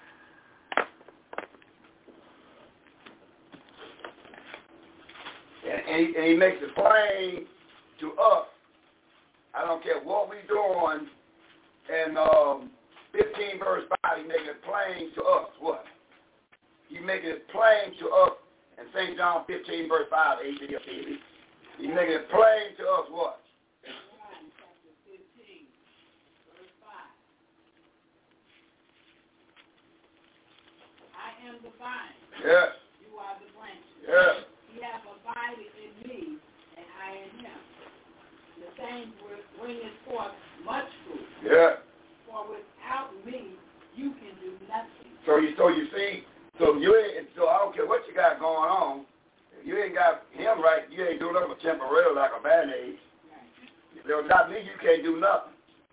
And he makes it plain to us. I don't care what we're doing. And 15 verse 5, he makes it plain to us. What? He makes it plain to us in St. John 15 verse 5, ABFD. He makes it plain to us what? John chapter 15, verse 5. I am the vine. Yes. You are the branches. Yes. He hath abided in me, and I in him. The same bringeth forth much fruit. Yeah. For without me, you can do nothing. So you see, so I don't care what you got going on. If you ain't got him right, you ain't doing nothing temporarily like a band-aid. If without me, you can't do nothing.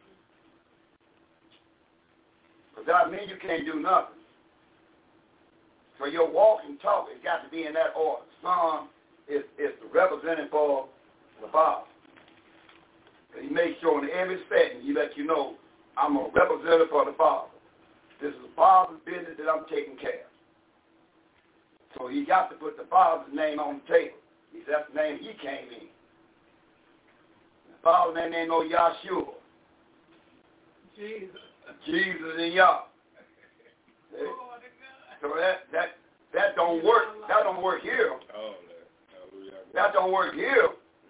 Without me, you can't do nothing. So your walk and talk has got to be in that order. Son is the representative for the Father. He makes sure in every setting he lets you know, I'm a representative for the Father. This is the Father's business that I'm taking care of. So he got to put the Father's name on the table. That's the name he came in. The Father's name ain't no Yahshua. Jesus and Yah. So That don't work. That don't work here. Oh, that don't work here.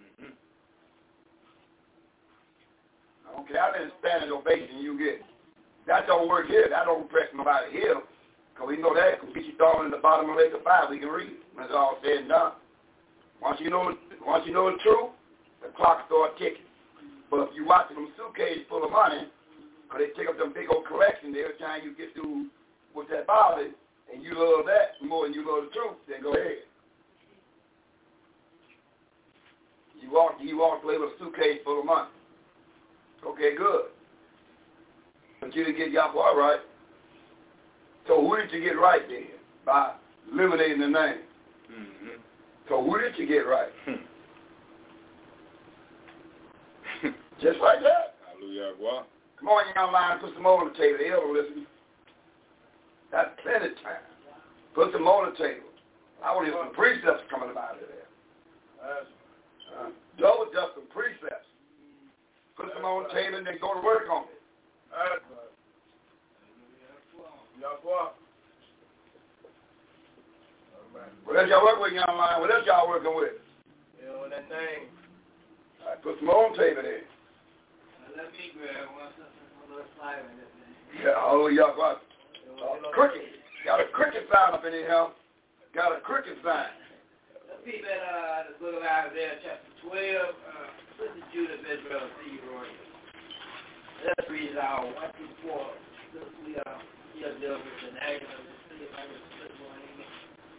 I don't care how many standing ovation you get. That don't work here. That don't impress nobody here. Because we know that can get you thrown in the bottom of Lake of Fire. We can read it when it's all said and done. Once you know the truth, the clock start ticking. But if you watching them suitcases full of money, because they take up them big old collections every time you get through with that Bible, and you love that more than you love the truth, then go ahead. You walk away with a suitcase full of money. Okay, good. But you didn't get Yahweh right. So who did you get right then? By eliminating the name. Mm-hmm. So who did you get right? Just like that. Hallelujah. What? Come on, young man, put some more on the table. The elder listen. That's plenty of time. Put some more on the table. I want to hear some precepts coming out of there. Double just some precepts. Put some on the table and then go to work on it. What else y'all working with, young man? What else y'all working with? That thing. All right, put some more on the table there. Let me grab one little slide in this thing. Yeah, oh, y'all got cricket. Got a cricket sign up in here, huh? Got a cricket sign. Let's see that the book of Isaiah, chapter 12. This is Judah of Israel, C. Roy. Let's read our 1 through 4. Since we are here dealing with the negative of the city, if I can put one in there.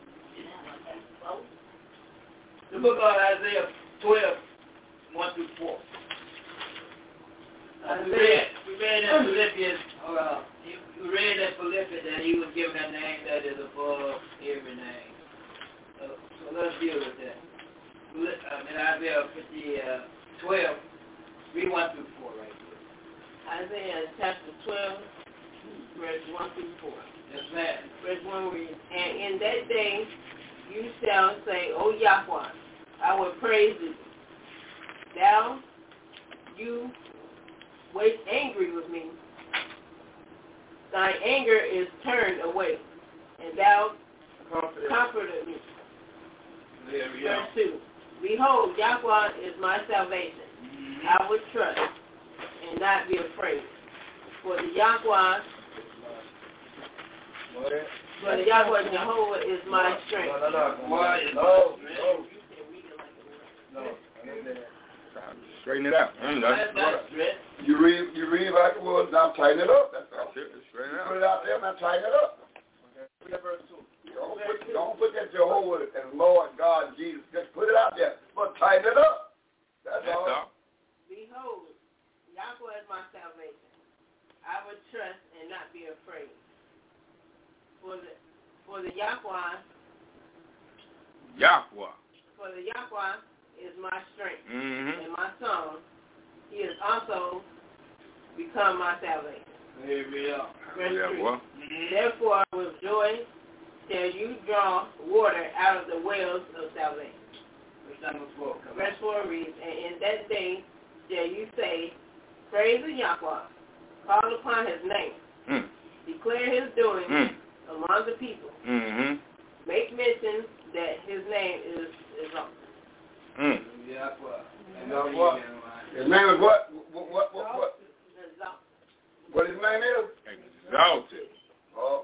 The book of Isaiah 12, 1 through 4. We read in Philippians, we read in Philippians that he was given a name that is above every name. So let's deal with that. In Isaiah 12, read 1 through 4 right here. Isaiah chapter 12, verse 1 through 4. Yes, ma'am. Verse 1 reads, and in that day you shall say, O Yahweh, I will praise thee. Thou, you wait angry with me. Thy anger is turned away, and thou comforted me. Verse 2. Behold, Yahweh is my salvation. I will trust and not be afraid. For the Yahweh Jehovah is my strength. Straighten it out. You read like it was, now tighten it up. That's all. Straighten it out. Put it out there, now tighten it up. Don't put that Jehovah and Lord God and Jesus. Just put it out there, but tighten it up. That's all. Behold, Yahweh is my salvation. I will trust and not be afraid. For the Yahweh is my strength and my song. He has also become my salvation. Verse 3. Therefore, with joy shall you draw water out of the wells of salvation. Verse 4 reads, and in that day shall you say, praise the Yahweh, call upon his name, declare his doings among the people, make mention that his name is exalted. His name is what? What his name is? Exalted. Oh.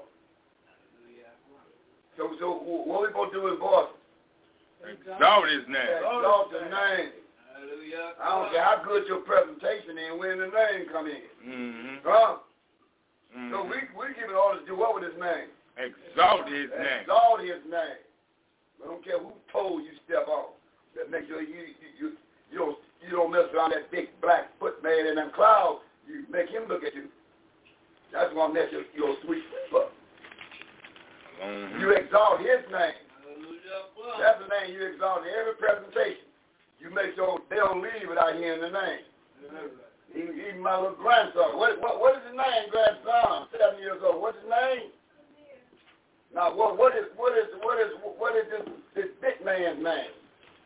So what we going to do in Boston? Exalt his name. Exalt the name. I don't care how good your presentation is when the name come in. Huh? So we give it orders to do what with his name? Exalt his name. Exalt his name. I don't care who told you step off. That make sure you don't mess around that big black foot man in them clouds. You make him look at you. That's gonna mess your sweet sleep up. You exalt his name. That's the name you exalt in every presentation. You make sure they don't leave without hearing the name. Even my little grandson. What is his name, grandson? 7 years old. What's his name? Now what is this big man's name?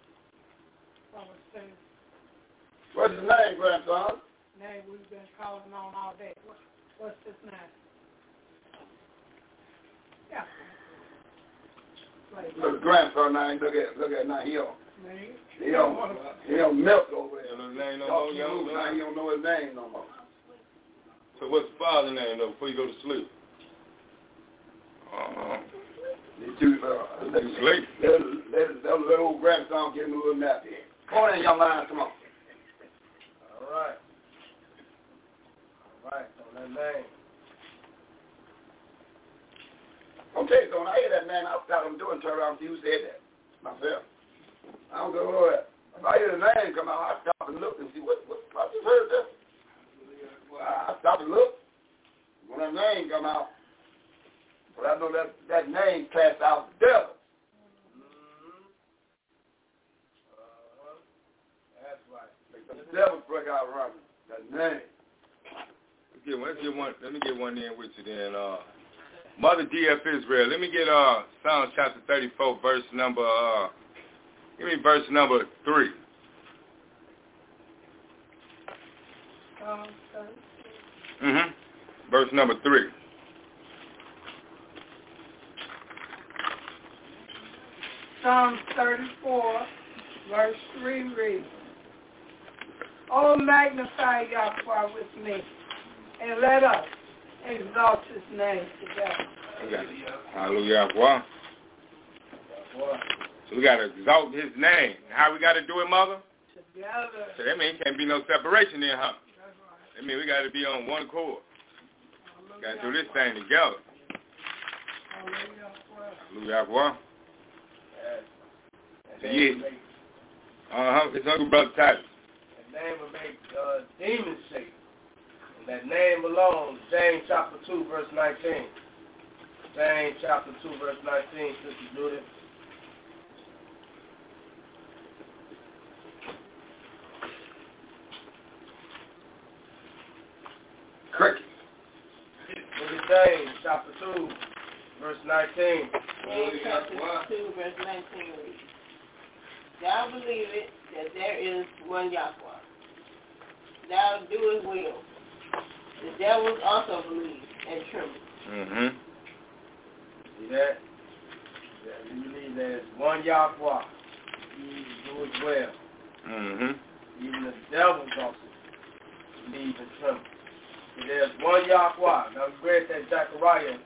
What's his name, grandson? Name we've been calling on all day. What's his name? Yeah. Look at grandson now. Look at now. He don't melt over there. Now he don't know his name no more. So what's the father's name though before you go to sleep? Sleep. That little grandson getting a little nap here. Come on in, young man. Come on. All right. On that name. Okay, so when I hear that man, I'll stop him doing turn around and see who said that. Myself. I don't go over that. If I hear the name come out, I stop and look and see what I just heard that. I stop and look. When that name come out, but I know that name cast out the devil. That's right. Make the devil break out running. That name. Let me get one in with you then. Mother D.F. Israel. Let me get Psalms chapter 34, verse number. Give me verse number 3. Verse number 3. Psalm 34, verse 3 reads, "Oh, magnify Yahweh with me, and let us exalt his name together." Okay. Hallelujah. So we got to exalt his name. How we got to do it, Mother? Together. So that means can't be no separation there, huh? That means we got to be on one accord. Got to do this thing together. Hallelujah. Yeah. It's Uncle Brother Titus. That name will make demons shake. And that name alone, James chapter 2, verse 19. James chapter 2, verse 19, Sister Judith. Cricket. Look at James chapter 2, verse 19. James chapter 2, verse 19 reads, "Thou believest that there is one Yahweh. Thou doest well. The devils also believe and tremble." See that? You believe there's one Yahweh. You do it well. Even the devils also believe and tremble. See, there's one Yahweh. Now we read that Zechariah.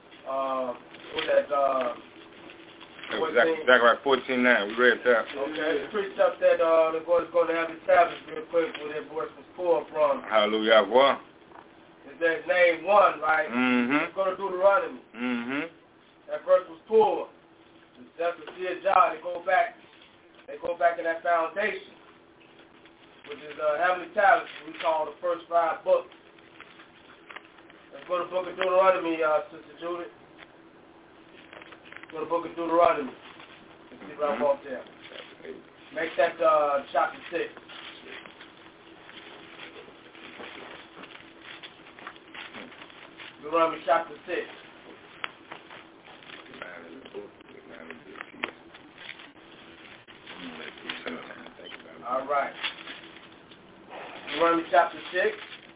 Zechariah 14:9. We read that. Okay, the precept that the Lord is going to have established real quick where that verse was pulled from. Hallelujah. Is that name one, right? Let's go to Deuteronomy. That verse was pulled. That's the seer job. They go back in that foundation, which is heavenly tablets. We call the first 5 books. Let's go to the book of Deuteronomy, Sister Judith. Go to the book of Deuteronomy. Let's see what I'm off there. Make that chapter 6. Deuteronomy chapter 6. All right. Deuteronomy chapter 6.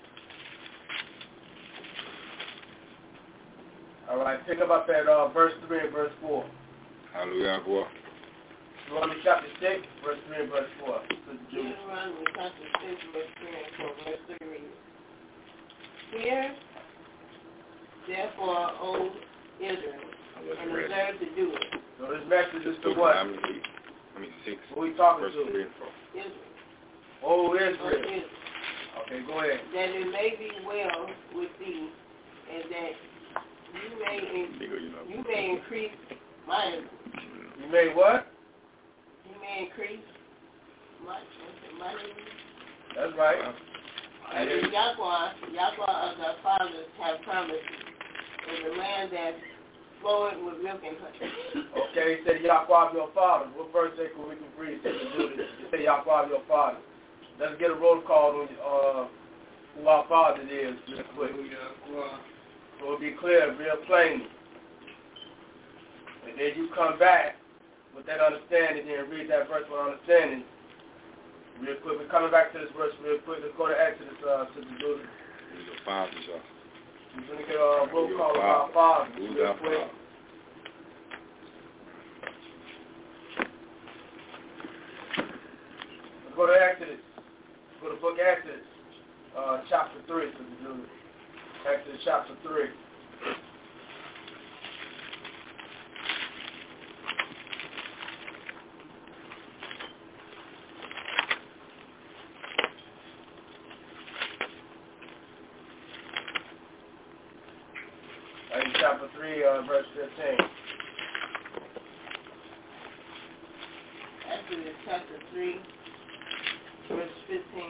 All right, pick up at verse 3 and verse 4. Hallelujah. Deuteronomy chapter 6, verse 3 and verse 4. Deuteronomy chapter 6, verse 3 and 4. Verse 3 reads, "Hear, therefore, O Israel, and observe to do it." So this message is to what? 6. Who are we talking verse to? 3 and 4. Israel. Oh, Israel. Okay, go ahead. "That it may be well with thee, and that you may increase mightily." You may what? You may increase mightily. That's right. And the Yahweh of thy fathers have promised in the land that floweth with milk and honey. Okay, he said Yahweh of your father. What verse we can read? He said Yahweh of your father. Let's get a roll call on who our father is real quick. So it'll be clear, real plain. And then you come back with that understanding and read that verse with understanding. Real quick. We're coming back to this verse real quick. Let's go to Exodus, Sister Judith. Who's your father, y'all? We're going to get a roll call of our father real quick. Go to Exodus. Go to the book of Exodus, chapter 3. Exodus chapter 3. Exodus chapter 3, verse 15. Exodus chapter 3, verse 15.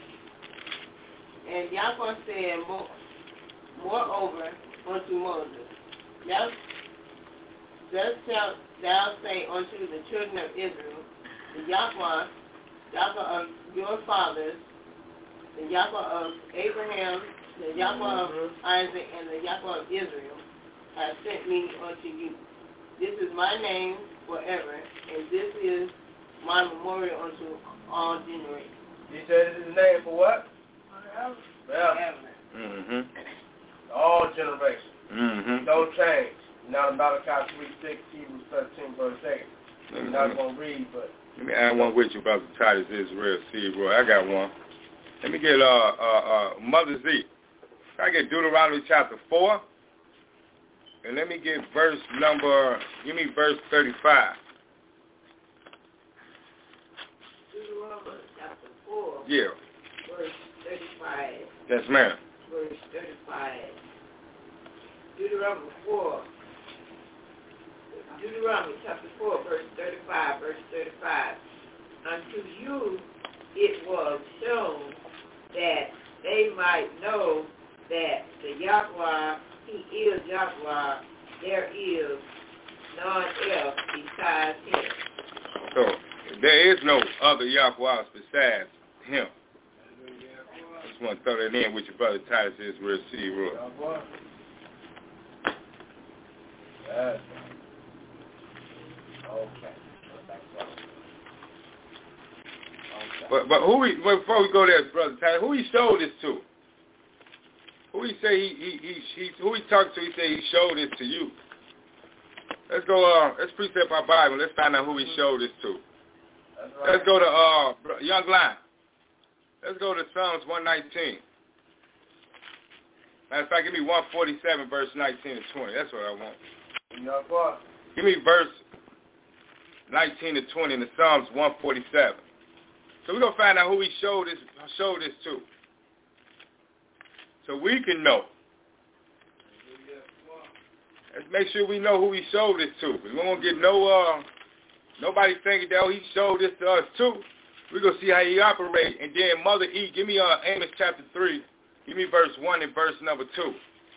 And Yahweh said, moreover unto Moses, thus shalt thou say unto the children of Israel, the Yahweh of your fathers, the Yahweh of Abraham, the Yahweh of Isaac, and the Yahweh of Israel, has sent me unto you. This is my name forever, and this is my memorial unto all generations. He said this is his name for what? Forever. Mm-hmm. All generations. Mm-hmm. Don't change. Now Malachi 3:6, Hebrews 13, verse 8. You're not going to read, but... Let me add one with you, Brother Titus Israel C. Roy. I got one. Let me get Mother Z. I get Deuteronomy chapter 4. And let me get verse 35. Deuteronomy chapter 4. Yeah. Verse 35. Yes, ma'am. Verse 35. Deuteronomy chapter 4, verse 35, verse 35. Unto you it was shown that they might know that the Yahweh, he is Yahweh, there is none else besides him. So, there is no other Yahweh besides him. I just want to throw that in with your Brother Titus Israel C. Roy. Yes. Okay. But before we go there, Brother Titus, who he showed this to? Who he say who he talked to? He say he showed this to you. Let's go. Let's precept our Bible. Let's find out who he showed this to. Right. Let's go to Young Lion. Let's go to Psalms 119. Matter of fact, give me 147, verse 19 and 20. That's what I want. Give me verse 19 to 20 in the Psalms 147. So we're going to find out who he showed this to. So we can know. Let's make sure we know who he showed this to. We won't get nobody thinking that he showed this to us too. We're going to see how he operates. And then Mother E, give me Amos chapter 3. Give me verse 1 and verse number 2.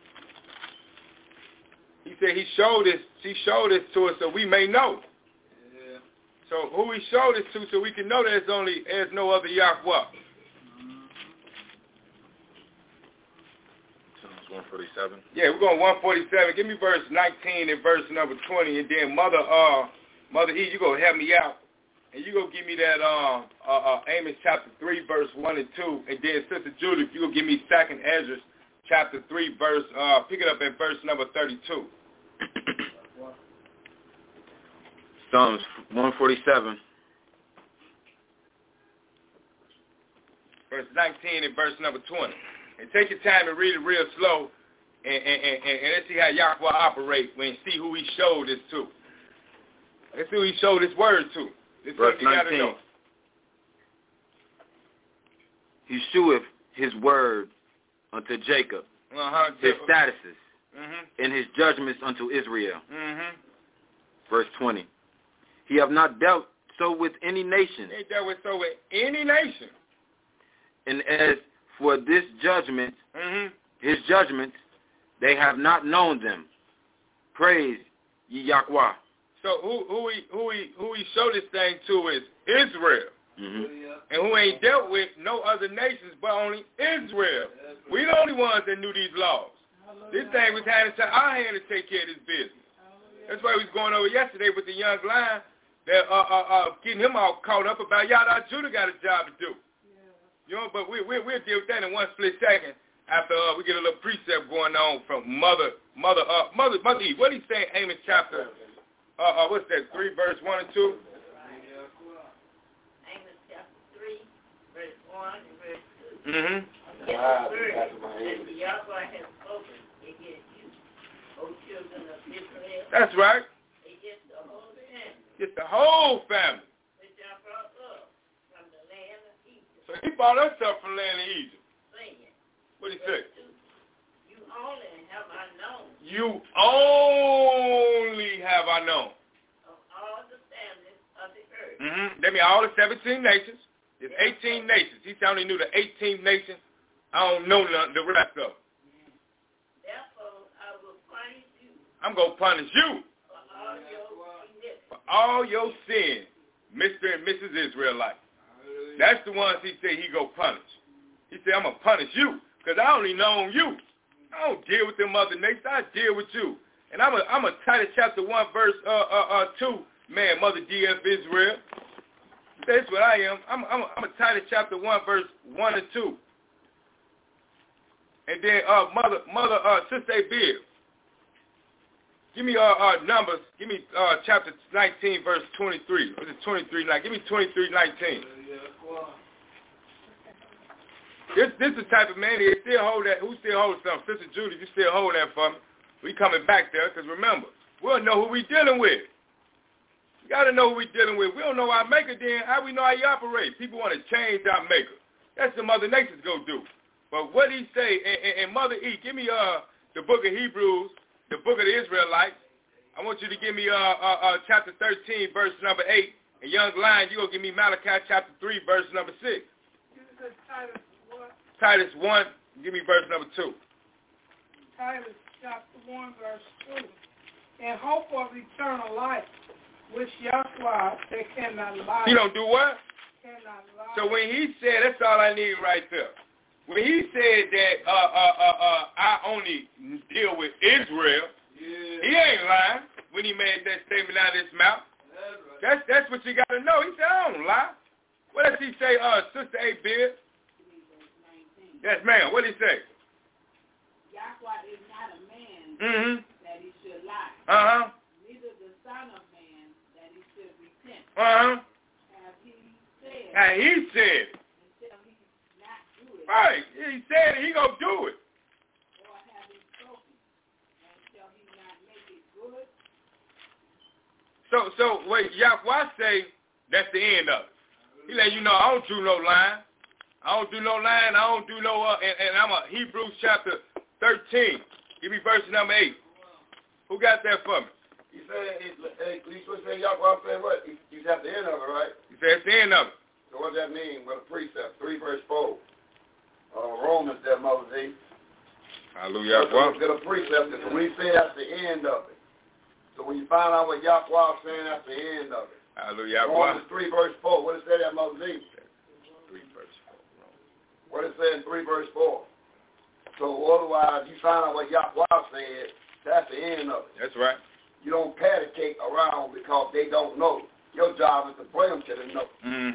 He said he showed this to us so we may know. Yeah. So who he showed this to so we can know there's no other Yahweh. Psalms 147. Yeah, we're going 147. Give me verse 19 and verse number 20, and then Mother E, you go help me out. And you go give me that Amos chapter 3, verse 1 and 2. And then Sister Julie, if you go give me 2nd Ezra chapter 3, verse, pick it up at verse number 32. Psalms 147. Verse 19 and verse number 20. And take your time and read it real slow. And let's see how Yahweh operates when see who he showed this to. Let's see who he showed his word to. This Verse 19. He sheweth his word unto Jacob, his statuses, and his judgments unto Israel. Verse 20. He have not dealt so with any nation. He ain't dealt with so with any nation. And as for this judgment, his judgments, they have not known them. Praise ye Yahweh. So who he showed this thing to is Israel. And who ain't dealt with no other nations but only Israel. We the only ones that knew these laws. This thing was handed to our hand to take care of this business. That's why we was going over yesterday with the young lion, that getting him all caught up about Yada Judah got a job to do. You know, but we'll deal with that in one split second after we get a little precept going on from Mother E. What he saying, Amos chapter, what's that, 3 verse 1 and 2? Amos chapter 3, Yahweh has spoken against you, O children of Israel. That's right. Against the whole family. It's the whole family. Which I brought up from the land of Egypt. So he brought us up from the land of Egypt. Saying, What did he say? You only have I known. You only have I known. Of all the families of the earth. That means all the 17 nations. There's 18 nations. He only knew the 18th nation. I don't know none, the rest of them. Therefore, I will punish you. I'm going to punish you For all your sins, Mr. and Mrs. Israelite. That's the ones he said he go punish. He said, I'm going to punish you because I only know you. I don't deal with them other nations. I deal with you. And I'm a Titus chapter 1, verse 2, man, Mother DF Israel. That's what I am. I'm a Titus chapter 1, verse 1 and 2. And then Mother Sister Abib. Give me Numbers. Give me chapter 19, verse 23. Or is it 23? Give me 23:19. This is the type of man who still hold that. Who still holds something? Sister Judy, you still hold that for me. We coming back there because remember, we'll know who we dealing with. You got to know who we dealing with. We don't know our maker, then how we know how he operate? People want to change our maker. That's the Mother Nature's go do. But what he say, and Mother E, give me the book of Hebrews, the book of the Israelites. I want you to give me chapter 13, verse number 8. And Young Lion, you're going to give me Malachi chapter 3, verse number 6. Titus 1, give me verse number 2. Titus chapter 1, verse 2. In hope of eternal life, which Yahweh, they cannot lie. He don't do what? Cannot lie. So when he said, that's all I need right there. When he said that I only deal with Israel, he ain't lying when he made that statement out of his mouth. That's what you got to know. He said, I don't lie. What does he say, Sister A-Bid? Yes, ma'am. What did he say? Yahweh is not a man that he should lie. Neither the Son of Man that he should repent. Have he said? And he said. Until he not do it. Right. He said he gonna do it. Or have he spoken? And shall he not make it good? So what Yahweh say, that's the end of it. He let you know, I don't do no lying. I don't do no lying. I don't do no, and I'm a Hebrews chapter 13. Give me verse number 8. Who got that for me? He said, he's supposed to say, Yahweh said what? He's at the end of it, right? He said it's the end of it. So what does that mean? What a precept? 3 verse 4. Romans there, Mother Z. Hallelujah. Get a precept. So when he said that's the end of it. So when you find out what Yahweh is saying, that's the end of it. Hallelujah. Romans 3 verse 4. What does it say there, Mother Z? 3 verse 4. What does it say in 3 verse 4? So otherwise, you find out what Yahweh said, that's the end of it. That's right. You don't pat a cake around because they don't know. Your job is to bring them to the know.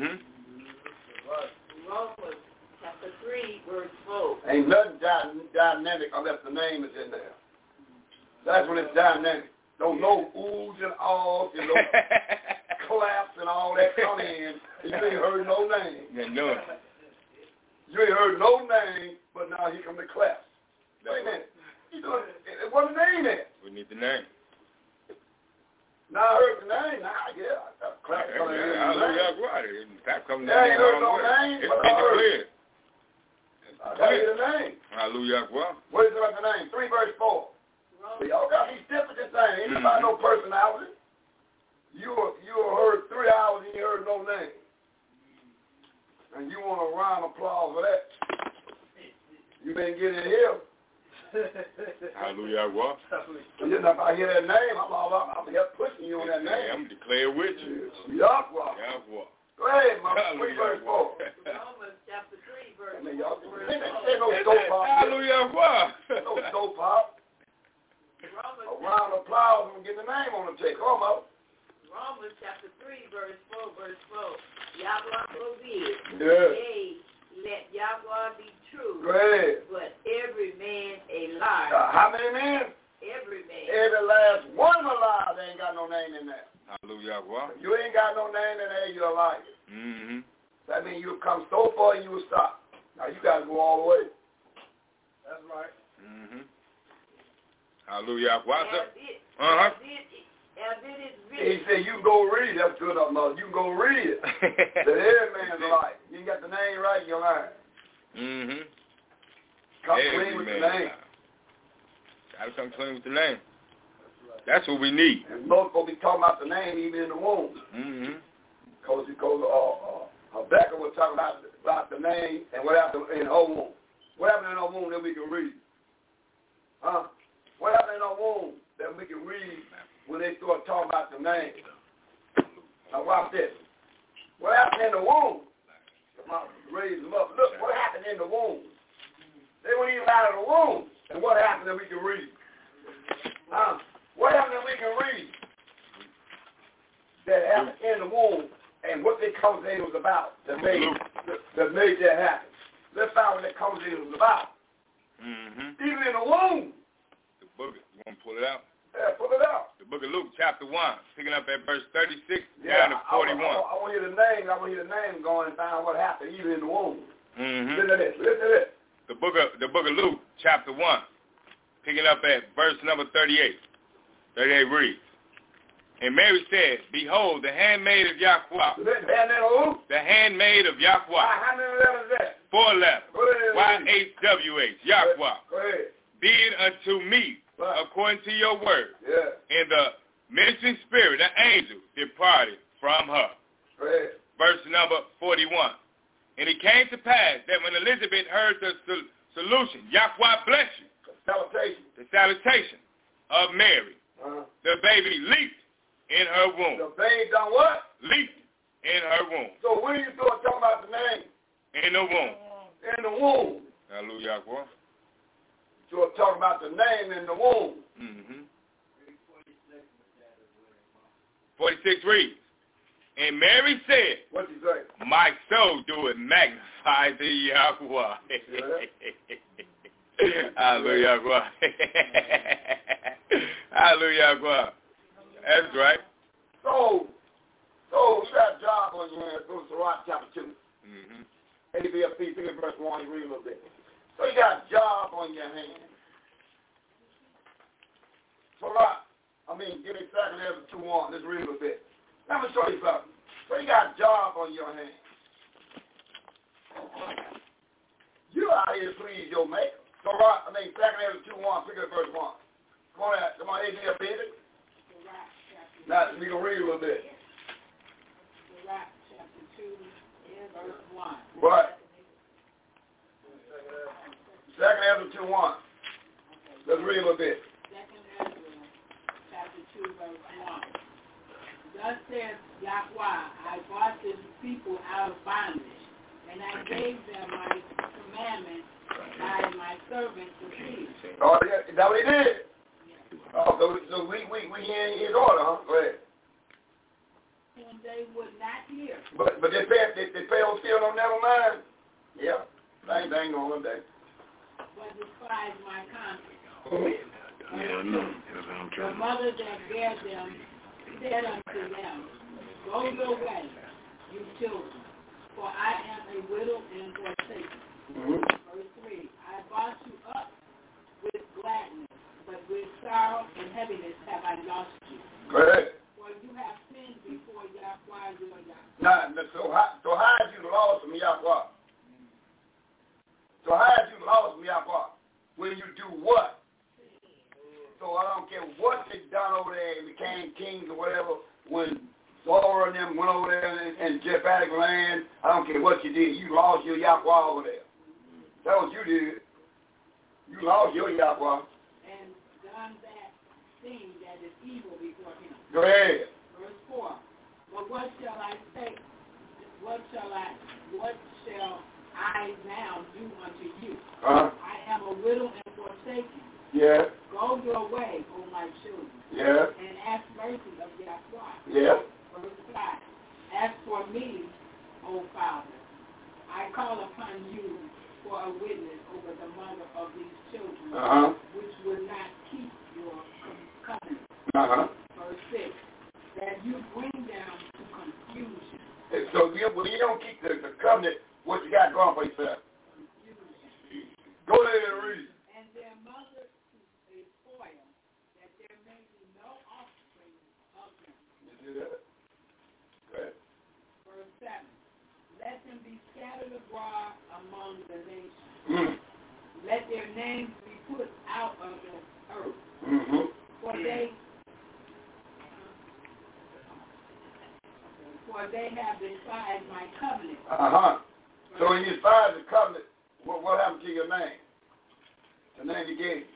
Romans chapter 3, verse 4. Ain't nothing dynamic unless the name is in there. That's when it's dynamic. Don't know oohs and ahs and no claps and all that come in. And you ain't heard no name. Yeah, no. You ain't heard no name, but now here come the claps. Wait a minute. What's the name there? We need the name. Now I heard the name. Now, yeah. Clap coming in. Clap coming in. I ain't heard no name, but I heard. I got to hear the name. Hallelujah. What is it about the name? 3 verse 4. So y'all got to be stiff with this thing. Ain't about no personality. You heard 3 hours and you heard no name. And you want a round of applause for that. You been getting here. Hallelujah. If I hear that name, I'm help pushing you on that name. I'm declare with you. Yahweh. Go ahead, Mama. 3 verse 4. Romans chapter 3, verse 4. Ain't no dope pop. Hallelujah. No dope pop. A round of applause and get the name on the tape. Come on, Romans chapter 3, verse 4, verse 4. Yahweh forbid. Yeah. Yea, let Yahweh be true. Go ahead. But every man a liar. How many men? Every man. Every last one of alive, they ain't got no name in there. Hallelujah. You ain't got no name in there, you're a liar. That means you'll come so far and you will stop. Now you got to go all the way. That's right. Mm-hmm. Hallelujah. What's up? He said, you can go read it. That's good enough, mother. You can go read it. That every man's life. You got the name right, you're lying. Mm-hmm. Come clean with the name. Got to come clean with the name. That's what we need. And most folks be talking about the name even in the womb. Mm-hmm. Because Habakkuk was talking about the name and what happened in her womb. What happened in her womb that we can read? Huh? What happened in her womb that we can read when they start talking about the name? Now watch this. What happened in the womb? Raise them up. Look, what happened in the womb? They weren't even out of the womb. And what happened that we can read? What happened that we can read? That happened in the womb and what the conversation was about that made that happen. Let's find what that conversation was about. Mm-hmm. Even in the womb. The book, you want to pull it out? Yeah, pull it out. The book of Luke, chapter 1, picking up at verse 36 down to 41. I want to hear the name. I want to hear the name going and find out what happened even in the womb. Mm-hmm. Listen to this. Listen to this. The book of Luke, chapter 1, picking up at verse number 38. 38 reads, and Mary said, behold, the handmaid of Yahweh. The handmaid of Yahweh. How many letters is that? 4 letters. YHWH, Yahweh. Be it unto me according to your word. Yeah. And the ministering spirit, the angel, departed from her. Verse number 41. And it came to pass that when Elizabeth heard the solution, Yahweh bless you. The salutation of Mary. The baby leaped in her womb. The baby done what? Leaped in her womb. So when you start talking about the name? In the womb. In the womb. Hallelujah. So we're talking about the name in the womb. Mm-hmm. 46 reads, and Mary said, what you say? My soul doeth magnify thee, Yahweh. Hallelujah. Hallelujah. That's right. So you got a job on your hands. Go to Sirach chapter 2. Mm-hmm. ABFP, verse 1, you read a little bit. So you got a job on your hands. Sirach, give me 2nd Ezra 2:1. Let's read a little bit. Let me show you something. So you got a job on your hands. You out here to please your maker. Sirach, 2nd Ezra 2:1, pick up verse 1. Come on, ABFP. Now, we can read a little bit. Sirach chapter 2 and verse 1. Right. 2nd Ezra 2:1. Let's read a little bit. 2nd Ezra chapter 2 verse 1. Thus says Yahweh, I brought this people out of bondage, and I gave them my commandments by my servant the priest. Oh, yeah, is that what he did? Oh, so we in his order, huh? Go ahead. Whom they would not hear. But they failed still, no, never mind. Yeah, same thing on them day. But despise my conscience. The mother that bare them said unto them, go your way, you children, for I am a widow and forsaken. Mm-hmm. Verse 3, I brought you up with gladness, but with sorrow and heaviness have I lost you. Go ahead. For you have sinned before Yahweh your Yahweh. Now, so how have you lost from Yahweh? So how have you lost from Yahweh? When you do what? So I don't care what they done over there and became kings or whatever, when Saul and them went over there in Japhetic land, I don't care what you did. You lost your Yahweh over there. That's what you did. You lost your Yahweh. And done that thing that is evil before him. Go ahead. Verse 4. But what shall I say? What shall I now do unto you? I am a widow and forsaken. Yeah. Go your way, O my children. Yeah. And ask mercy of Yahweh. Yeah. Verse 5. As for me, O Father, I call upon you for a witness over the mother of these children, which will not keep your covenant. Verse 6. That you bring them to confusion. So when you don't keep the covenant, what you got going for yourself? Go ahead and read. And their mother is spoiled, that there may be no offspring of them. You see that? Okay. Verse 7. Let them be scattered abroad among the nations. Let their names be put out of the earth. For they have defied my covenant. So when you defied the covenant, what happened to your name? The name you gave.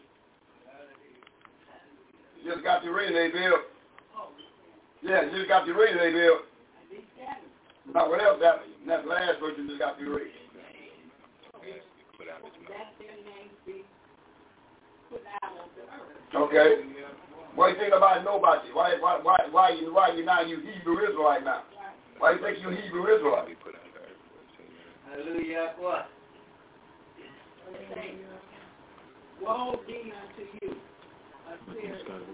You just got the ring they built. Yeah, you just got the ring they built. Now what else happened? That last verse you just got the ring. Let their names be put out of the earth. Okay. What do you think about nobody? Why you not you Hebrew Israelite now? Why you think you Hebrew Israelite? Hallelujah. What? Woe be unto you, Assyria,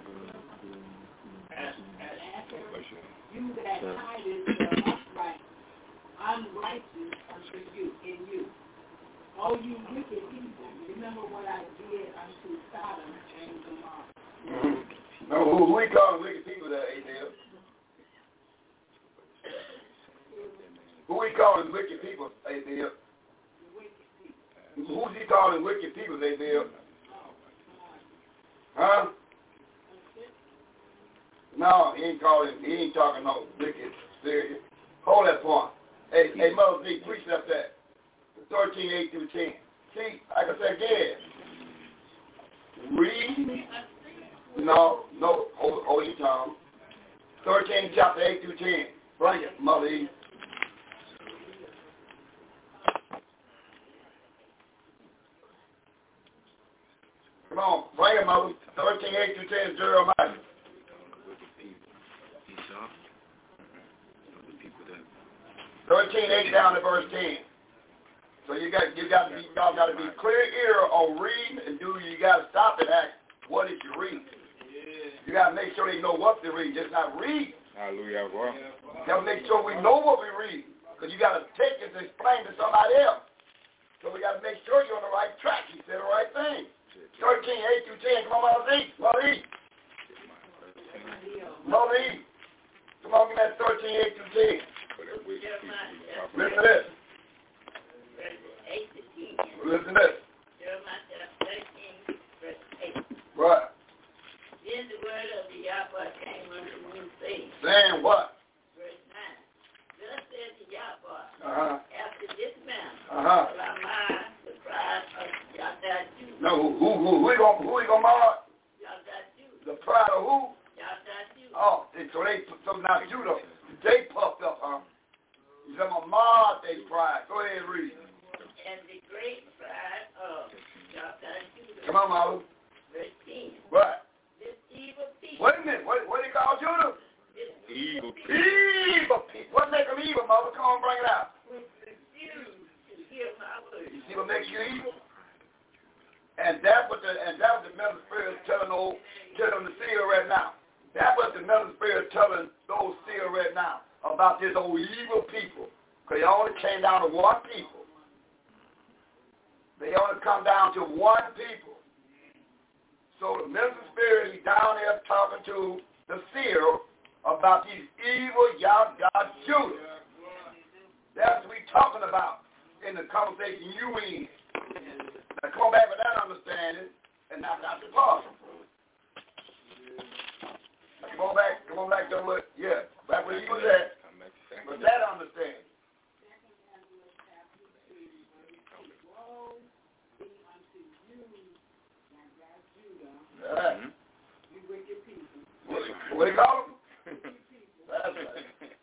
you that hideth the upright, unrighteous unto you, in you. Oh, you wicked people, remember what I did unto Sodom and Gomorrah. No, who we calling wicked people there, Adele? Who we calling wicked people, Adele? Who's he calling wicked people, Adele? Huh? No, he ain't talking no wicked spirit. Hold that point. Hey, Mother D, preach up that. 13, 8 through 10. See, like I said again, read. No, hold your tongue. 13, chapter 8 through 10. Bring it, Mother E. Come on, bring it, Mother. 13, 8 through 10, Jeremiah. 13, 8 down to verse 10. So y'all got to be clear ear on reading and you got to stop and ask, what did you read? You got to make sure they know what to read, just not read. Hallelujah. Well. You got to make sure we know what we read, because you got to take it and explain to somebody else. So we got to make sure you're on the right track. You said the right thing. 13, 8 through 10. Come on, Mother E. Mother E. Mother E. Come on, give me that 13, 8 through 10. Listen to this. Listen to this. Jeremiah 13, verse 8. Right. Then the word of the Yahweh came unto me, saying. Saying what? Verse 9. Thus said the Yahweh, after this manner, will I mar the pride of Yahweh Judah. No, who we gonna mar? Yahweh Judah. The pride of who? Yahweh Judah. Oh, so now Judah, they puffed up, huh? You said I'm gonna mar their pride. Go ahead and read. And the great pride of Yahweh Judah. Come on, Mother. Verse 10. What? This evil people. Wait a minute. What do you call Judah? Evil people. Evil people. What make them evil, Mother? Come on, bring it out. Refuse to hear my word. You see what makes you evil? And that was the mental spirit telling the seer right now. That was the mental spirit telling those seer right now about this old evil people. Because they only came down to one people. They only come down to one people. So the mental spirit, he's down there talking to the seer about these evil God Judah. That's what we're talking about in the conversation you in. Now come back with that understanding and knock out the problem. Come on back to what, back where you was at. With that understanding. All right. You wicked people. What do you call them? That's right.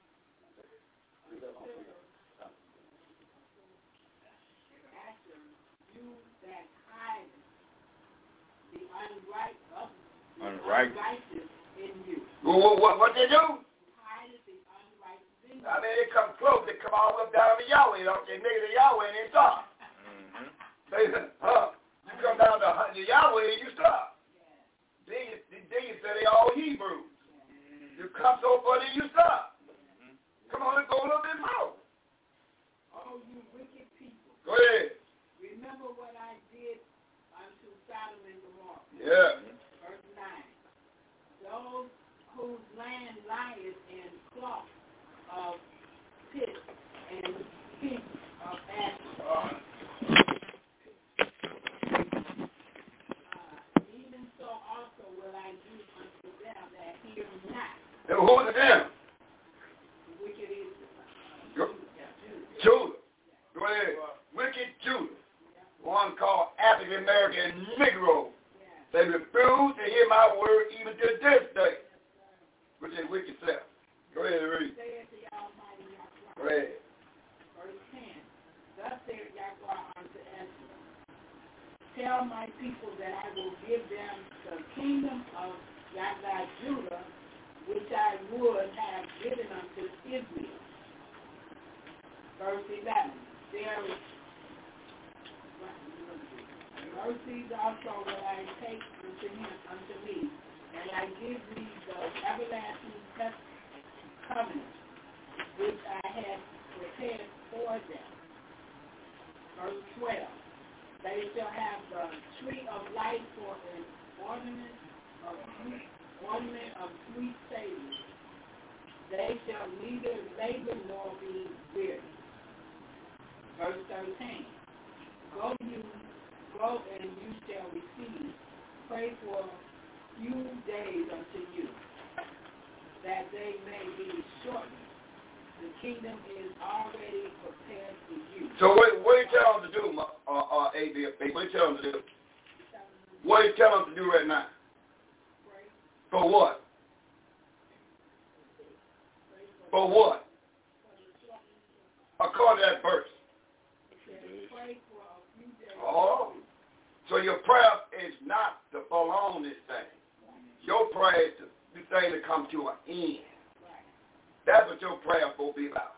You that hide the unrighteous in you. What they do? Hide the unrighteous in you. I mean, they come close. They come all up down to Yahweh. Don't they? Nigga to Yahweh and they stop. You come down to Yahweh and you stop. Then you say they all Hebrew. You come so far, then you stop. Come on, let's go a little bit more. Oh, you wicked people. Go ahead. remember what I did unto Sodom and Gomorrah. Yeah. Verse 9. Those whose land lieth in cloth of pit and heap of ashes. Even so also will I do unto them that hear not. And who's it them? The wicked is Judah. Go ahead. Wicked Judah. One called African American Negro. They refuse to hear my word even to this day. Which is wicked self. Go ahead and read. Go ahead. Verse 10. Thus saith Yahweh unto Ezra, tell my people that I will give them the kingdom of Yahweh Judah, which I would have given unto Israel. Verse 11. Mercies also will I take unto me, and I give thee the everlasting covenant which I have prepared for them. Verse 12. They shall have the tree of life for an ornament of sweet savor. They shall neither labor nor be weary. Verse 13. Go and you shall receive. Pray for few days unto you, that they may be shortened. The kingdom is already prepared for you. So what do you tell them to do, ABFA? What do you tell them to do? What do you tell them to do right now? Pray. For what? For what? According to that verse. Pray for a few days. Oh. So your prayer is not to prolong this thing. Your prayer is to this thing to come to an end. That's what your prayer is supposed to be about.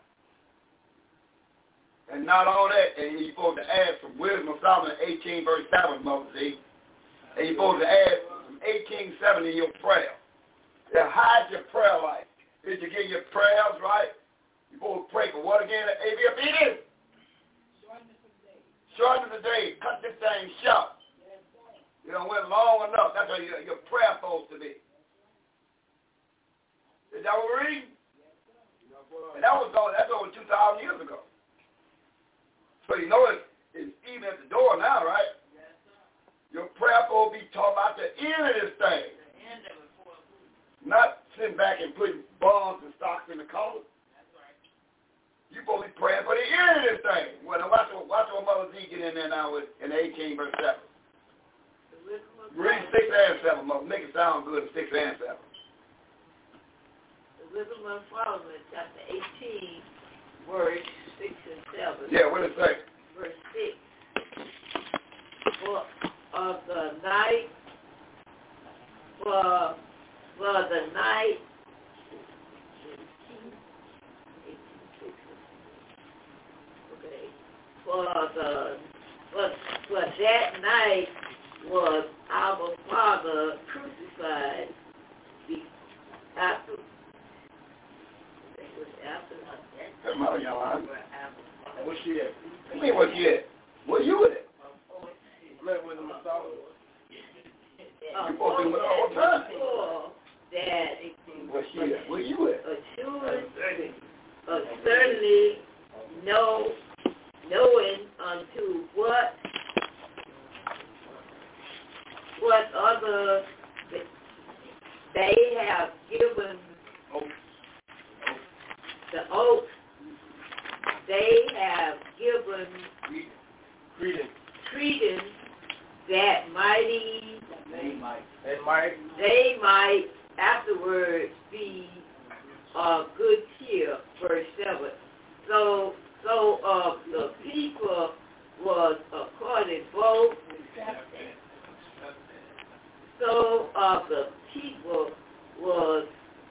And not all that, and you're supposed to add from Wisdom of Solomon 18 verse 7, Mother Z. And you're supposed to add from 18:7 in your prayer. Now, hide your prayer life. Did you get your prayers right? You're supposed to pray for what again? ABF? Shorten the day. Cut this thing short. You know, went long enough. That's how your prayer supposed to be. Is that what we're reading? And that's over 2,000 years ago. So you know it's even at the door now, right? Your prayer supposed to be talking about the end of this thing. Not sitting back and putting bonds and stocks in the collar. You're supposed to be praying for the end of this thing. Well, now watch what Mother Z get in there now in 18 verse 7. Read 6 and 7, Mother. Make it sound good in 6 and 7. The Wisdom of Solomon, chapter 18, verse 6 and 7. Yeah, what does it say? Verse 6. For the night, for that night was our Father crucified after What's she at? I mean, what's she at? Where you at? Let with them solid. You supposed to be with her all the time. That Where's she at? Where you at? Certainly knowing unto what other they have given the oath, they have given credence that they might afterwards be good cheer. Verse 7. So the people was according both. So the people was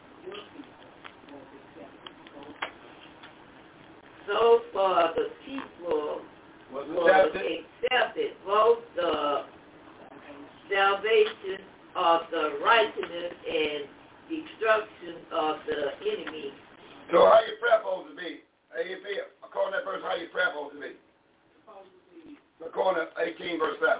so far the people was accepted both the salvation of the righteousness and destruction of the enemy. So how your prayer supposed to be? According to that verse, how your prayer supposed to be? According going to 18 verse 7.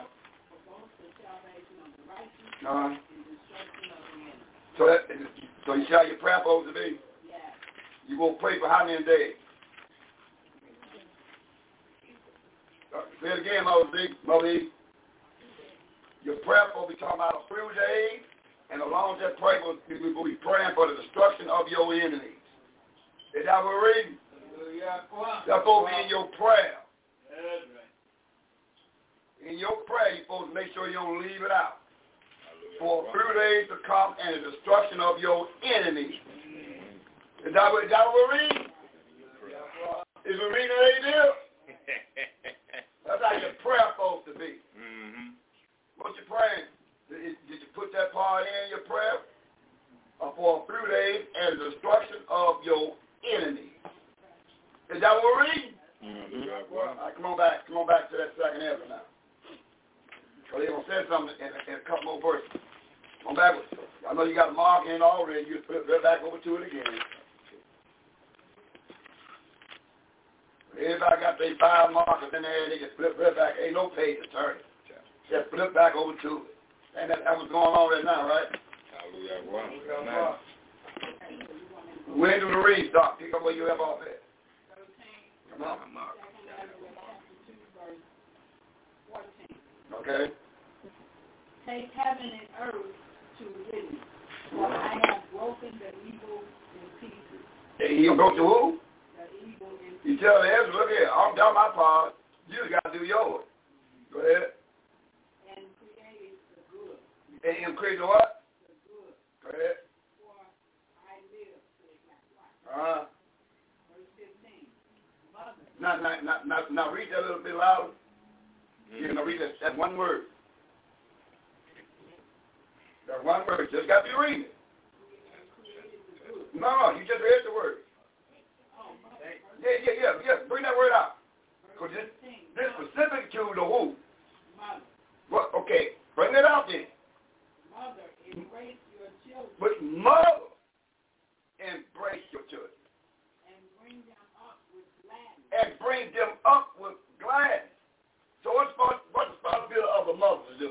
So you see how your prayer supposed to be? You going to pray for how many days? Say it again, Mother E. Your prayer supposed to be talking about a few days, and along with that prayer, we will be praying for the destruction of your enemies. Is that what we're reading? That's supposed to be in your prayer. In your prayer, you're supposed to make sure you don't leave it out. For a few days to come and the destruction of your enemies. Is that what we're reading? Is we reading that deal? That's how your prayer supposed to be. What you praying? Did you put that part in your prayer? For a few days and the destruction of your enemies. Is that what we're reading? All right, come on back to that second answer now. So they're going to say something in a couple more verses. Come back with it. I know you got a mark in already. You flip right back over to it again. Everybody got their 5 markers in there, and they just flip right back. Ain't no page to turn. Just flip back over to it. And that was going on right now, right? Hallelujah. When do the read start? Pick up where you have off at. Come on. Okay. Take heaven and earth to witness, for I have broken the evil in pieces. He broke the who? The evil in pieces. You tell the Ezra, look here, I'm done my part. You just got to do yours. Go ahead. And created the good. And create the what? The good. Go ahead. For I live, says Yahweh. Verse 15. Mother. Now read that a little bit louder. You're going to read that one word. That one word. Just got to be reading it. No, you just read the word. Yeah. Bring that word out. Because this specific to the who. What? Okay. Bring it out then. Mother, embrace your children. But mother, embrace your children. And bring them up with gladness. And bring them up with gladness. So what's the responsibility of a mother to do?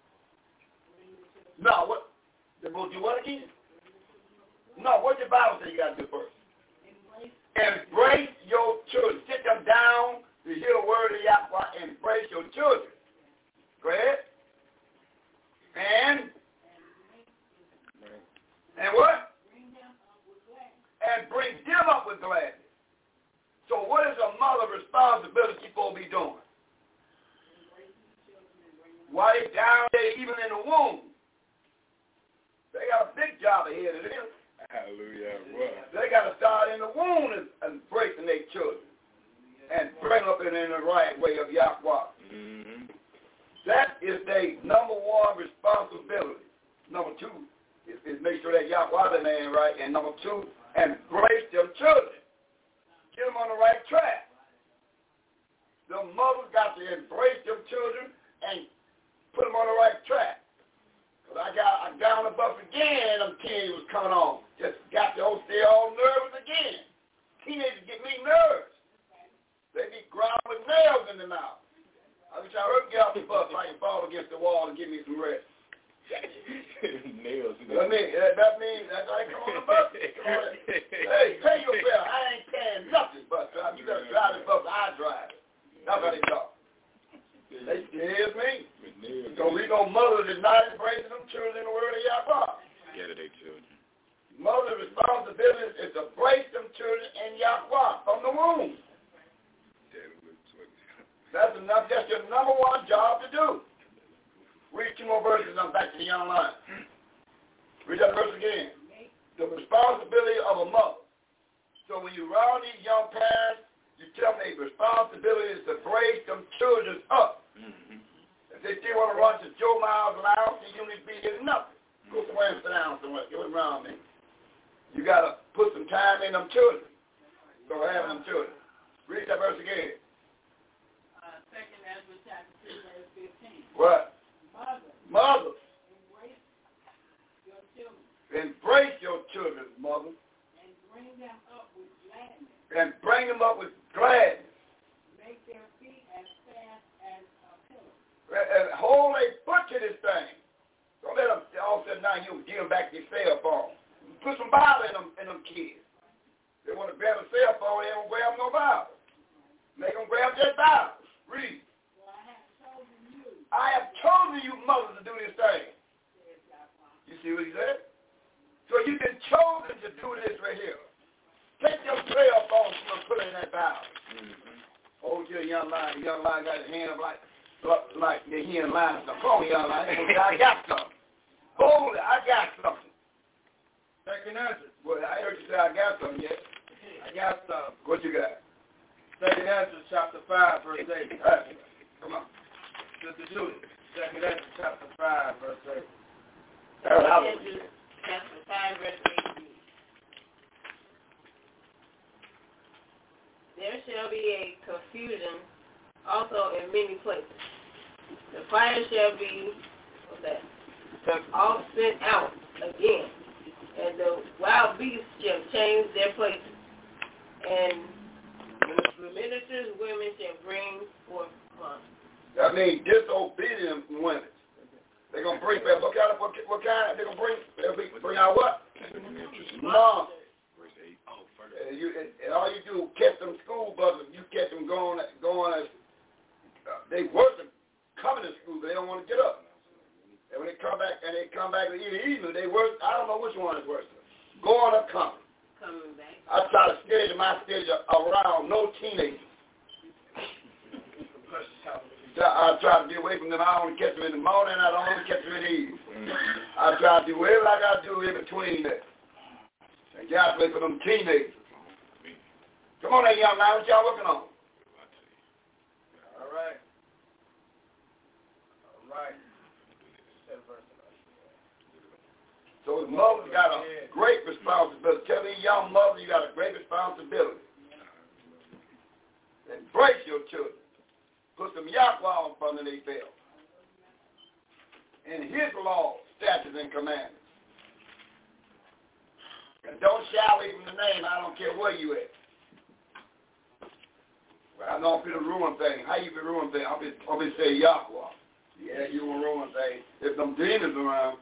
No, what? They're going to do what again? No, what the Bible say you got to do first? Embrace your children. Sit them down to hear the word of Yahweh and embrace your children. Go ahead. And what? And bring them up with gladness. So what is a mother's responsibility supposed to be doing? While they're down there, even in the womb, they got a big job ahead of them. Hallelujah. They got to start in the womb and embracing their children and bring up in the right way of Yahweh. That is their number one responsibility. Number two is make sure that Yahweh the man right, and number two, embrace them children. Get them on the right track. The mothers got to embrace them children and put them on the right track. Because I got down the bus again, them teenagers was coming on. Just got the old stay all nervous again. Teenagers get me nervous. They be ground with nails in the mouth. I wish I heard get off the bus so I can fall against the wall and give me some rest. Nails. That means that's how they come on the bus. Hey, pay your bill. I ain't paying nothing, but you got to drive the bus. I drive it. That's how they talk. They scares me. So we know mothers is not embracing them children in the word of Yahweh. Yeah, they children. Mother's responsibility is to embrace them children in Yahweh from the womb. That's enough. That's your number one job to do. Read 2 more verses. I'm back to the young line. Read that verse again. The responsibility of a mother. So when you round these young parents, you tell them their responsibility is to brace them children up. If they still want to run to Joe Miles Lounge, the unit be getting nothing. Go somewhere and sit down somewhere. Get around me. You got to put some time in them children. So having them children. Read that verse again. 2 Ezra chapter 2, verse 15. What? Mother. Embrace your children. Embrace your children, mother. And bring them up with gladness. And bring them up with gladness. Make their feet as fast as a Hold a foot to this thing. Don't let them, all of a sudden now you give them back their cell phone. Put some Bible in them kids. They want to grab a cell phone, they don't grab no Bible. Make them grab that Bible. Read. I have chosen you mothers to do this thing. You see what he said? So you've been chosen to do this right here. Take your cell phone and put it in that Bible. Hold your young line. The young line got his hand up like your hand line. Come on, young line. I got something. Hold it. I got something. Second answer. Well, I heard you say I got something yet. I got something. What you got? Second answer, chapter 5, verse 8. Right. Come on. Sister Judy. Second answer, chapter 5, verse 8. Chapter 5, verse 8. There shall be a confusion also in many places. The fire shall be, all sent out again, and the wild beasts shall change their places, and the ministers' women shall bring forth money. That means disobedient women. They're going to bring, what kind, they're going to bring out what? Mom. And all you do, catch them school buses, you catch them going they work coming to school, they don't want to get up. And when they come back in the evening, they work, I don't know which one is worse. Going or coming. Coming back. I try to schedule my schedule around no teenagers. I try to get away from them. I don't want to catch them in the morning. I don't want to catch them in the evening. I try to do whatever I got to do in between that. And get away from them teenagers. Come on, that young man. What y'all working on? All right. So the mother's got a great responsibility. Tell these young mothers you got a great responsibility. Embrace your children. Put some Yahweh up under their belt. In his law, statutes, and commandments. And don't shout even the name. I don't care where you at. Well, I know people ruin things. How you can ruin things? I'll be say Yahweh. Yeah, you will ruin things. If them demons around.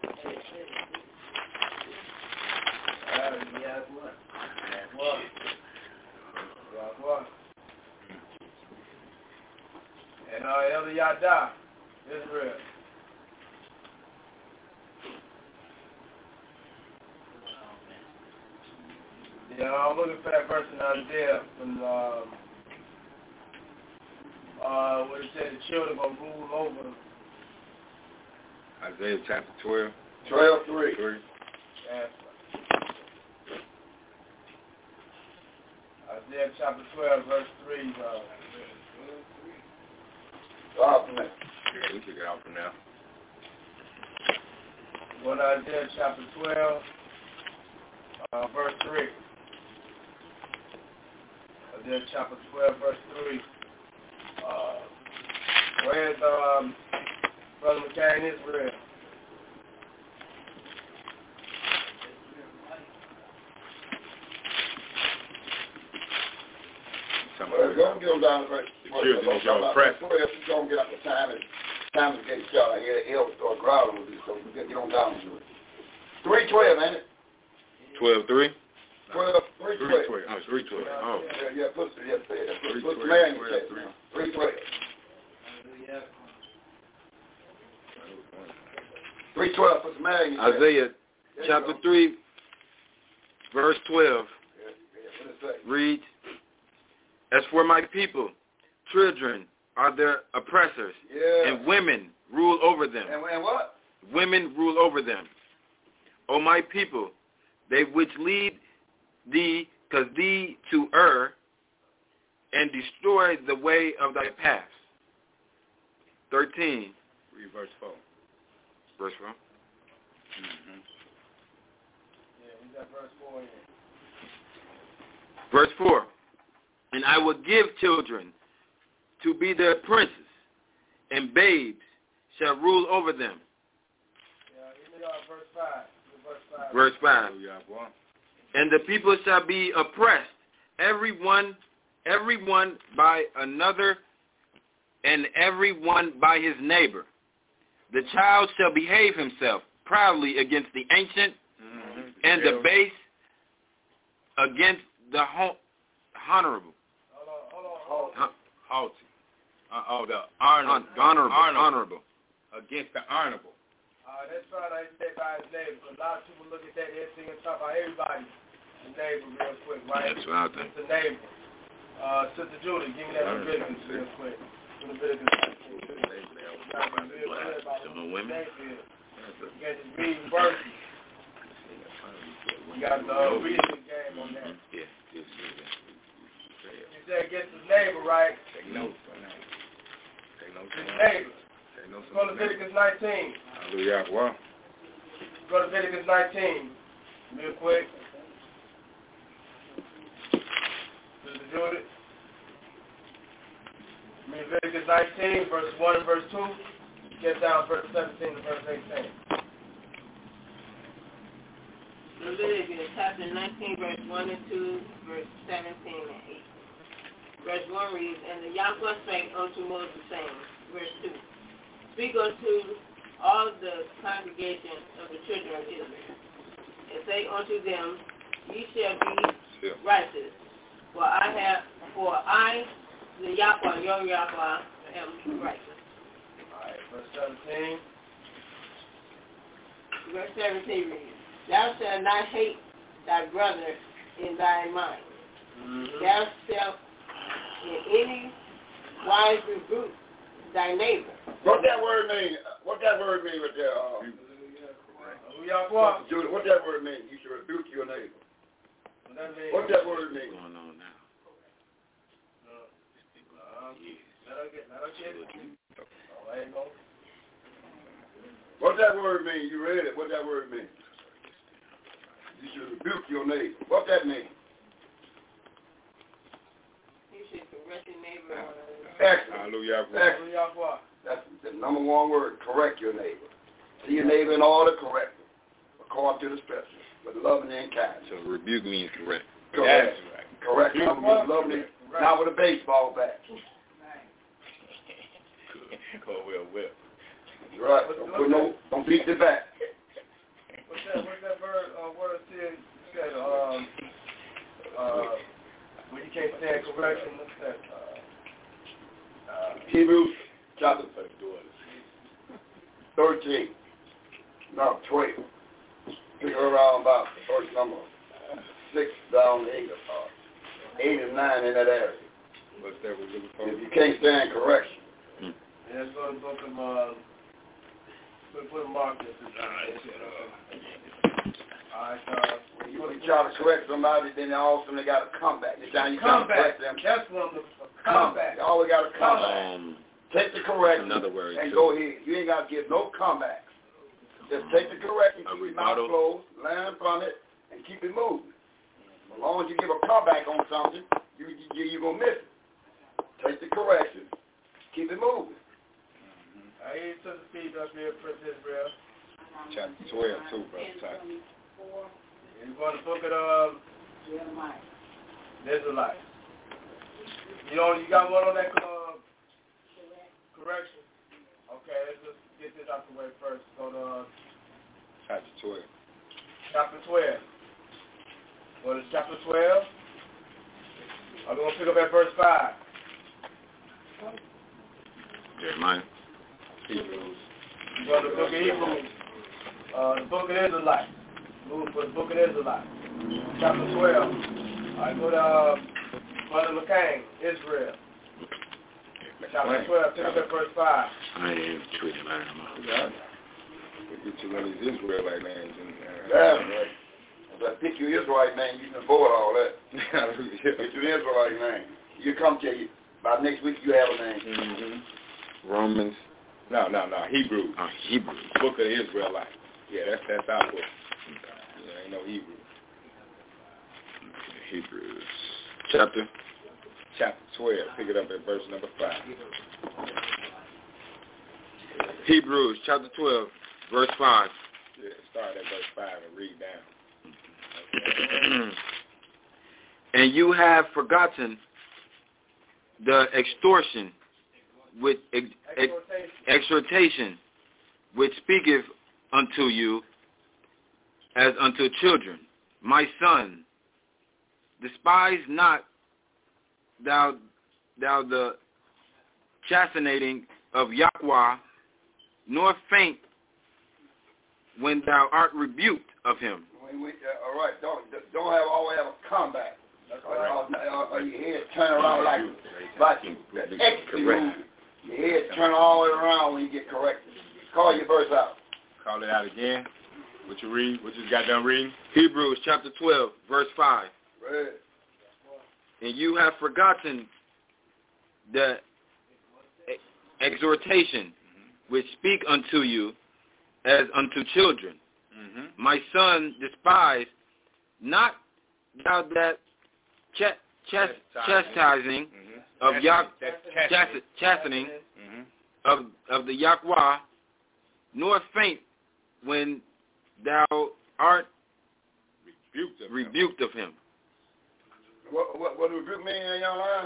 And Elder Yada, Israel. Yeah, I'm looking for that verse in Isaiah from where it said the children are going to rule over. Isaiah chapter 12. 12:3. Yeah. Isaiah chapter 12, verse 3. Start from there. Yeah, we took it out from now. Go to Isaiah chapter 12, verse 3. Isaiah chapter 12, verse 3. Go ahead, Brother McCain, Israel. Go and get them down right. Y'all press. Go and get up the time to get shot. I hear the elves start growling with this, so we get on down to it. 3:12, ain't it? 12:3. 3:12. Oh, it's 3:12. Oh. Yeah, put the man in the text. 3:12. 3:12, put the man in the text. Isaiah chapter 3, verse 12. Read, as for my people, children are their oppressors, and women rule over them. And what? Women rule over them. O my people, they which lead thee, cause thee to err, and destroy the way of thy paths. 13. Read verse 4. Verse 4. Yeah, we got verse 4 here. Verse 4. And I will give children to be their princes, and babes shall rule over them. Yeah, verse 5. Verse 5. And the people shall be oppressed, every one by another, and every one by his neighbor. The child shall behave himself proudly against the ancient, and the base against the honorable. Haughty. The honorable. Against the honorable. That's right. I say by his neighbor. A lot of people look at that and think and talk about everybody's neighbor real quick, right? That's what I think. It's the neighbor. Sister Judy, give me that Leviticus real quick. Leviticus. Some women. You got to read verses. You got the reading game on that. Yeah. You said against his neighbor, right? Take notes. His neighbor. Go to Leviticus 19. Hallelujah. Wow. Go to Leviticus 19 real quick. Sister Judy. Leviticus 19, verse 1 and verse 2. Get down verse 17 to verse 18. Leviticus chapter 19, verse 1 and 2, verse 17 and 8. Verse 1 reads, And the Yahweh spake unto Moses, saying, verse 2, Speak unto all the congregation of the children of Israel, and say unto them, Ye shall be righteous, for I, the Yahweh, your Yahweh, am righteous. Alright, verse 17. Verse 17 reads, Thou shalt not hate thy brother in thy mind. Thou shalt in any wise rebuke thy neighbor. What that word mean? What that word mean right there? Judy, what that word mean? You should rebuke your neighbor. What that word mean? What's going on now? What that word mean? You read it. What that word mean? You should rebuke your neighbor. What that mean? You should correct your neighbor. Excellent. Hallelujah. Excellent. That's the number one word. Correct your neighbor. See your neighbor in order, correct him, according to the scriptures, but loving and kind. So rebuke means correct. Correct. Correct. Lovely. Not with a baseball bat. Well. Right. Don't beat the bat. What's that word said? When you can't stand correction, what's that? Hebrews chapter 13. No, 12. Pick around about verse number 6 down to 8 and 9 in that area. What's that we're looking for? If you can't stand correction. Yeah, let's go to the book of put a mark this. You try to correct somebody, then all of a sudden they got to come back. This time you try to correct them. That's one of the comeback. You always got to come back. Take the correction another word and too. go ahead. You ain't got to give no comebacks. Just take the correction, keep your mouth closed, learn from it, and keep it moving. As long as you give a comeback on something, you're going to miss it. Take the correction, keep it moving. I hear to the speed up here, Prince Israel. Chapter 12, too, brother. You're going to book it of Israelites. You got one on that correction? Okay, let's just get this out the way first. Go to chapter 12. Chapter 12. Go to chapter 12. I'm going to pick up at verse 5. Jeremiah. Hebrews. You go to the book of Hebrews. The book of Israelites. Move for the book of Israelites. Chapter 12. All right, go to Brother McCain, Israel. Chapter 12, pick up at verse 5. I am tweeting about him. Yeah. Get you one of these Israelite names in there. Yeah, right. If I pick you Israelite name, you can afford all that. Get you an Israelite name. You come to you. By next week, you have a name. Mm-hmm. Romans. No. Hebrew. Hebrew. Book of Israelite. Yeah, that's our book. Yeah, ain't no Hebrew. Hebrews. Chapter 12. Pick it up at verse number 5. Hebrews chapter 12, verse 5. Yeah, start at verse 5 and read down. And you have forgotten the extortion with exhortation, which speaketh unto you as unto children. My son, despise not thou the chastening of Yahweh, nor faint when thou art rebuked of him. All right, don't always have a comeback. Or your head turn around like the extra move. Your head turn all the way around when you get corrected. Call your verse out. Call it out again. What you read? What you got done reading? Hebrews chapter 12, verse 5. Read. And you have forgotten the exhortation which speak unto you as unto children. My son, despise not thou that chastising of chastening of the Yahweh, nor faint when thou art rebuked of him. What do rebuke mean in your line?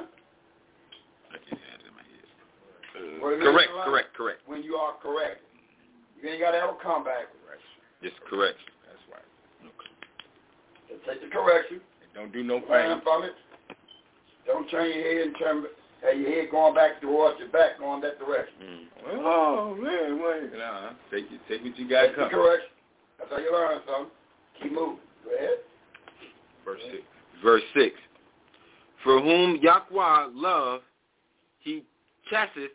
Correct. When you are correct. You ain't got to have a comeback. Yes, correct. That's right. Okay. Take the correction. Don't do no pain from it. Don't turn your head and have your head going back towards your back, going that direction. Oh, man, wait. Nah, take what you got coming. Correction. That's how you learn something. Keep moving. Go ahead. Verse 6. For whom Yahweh love, he chasteneth.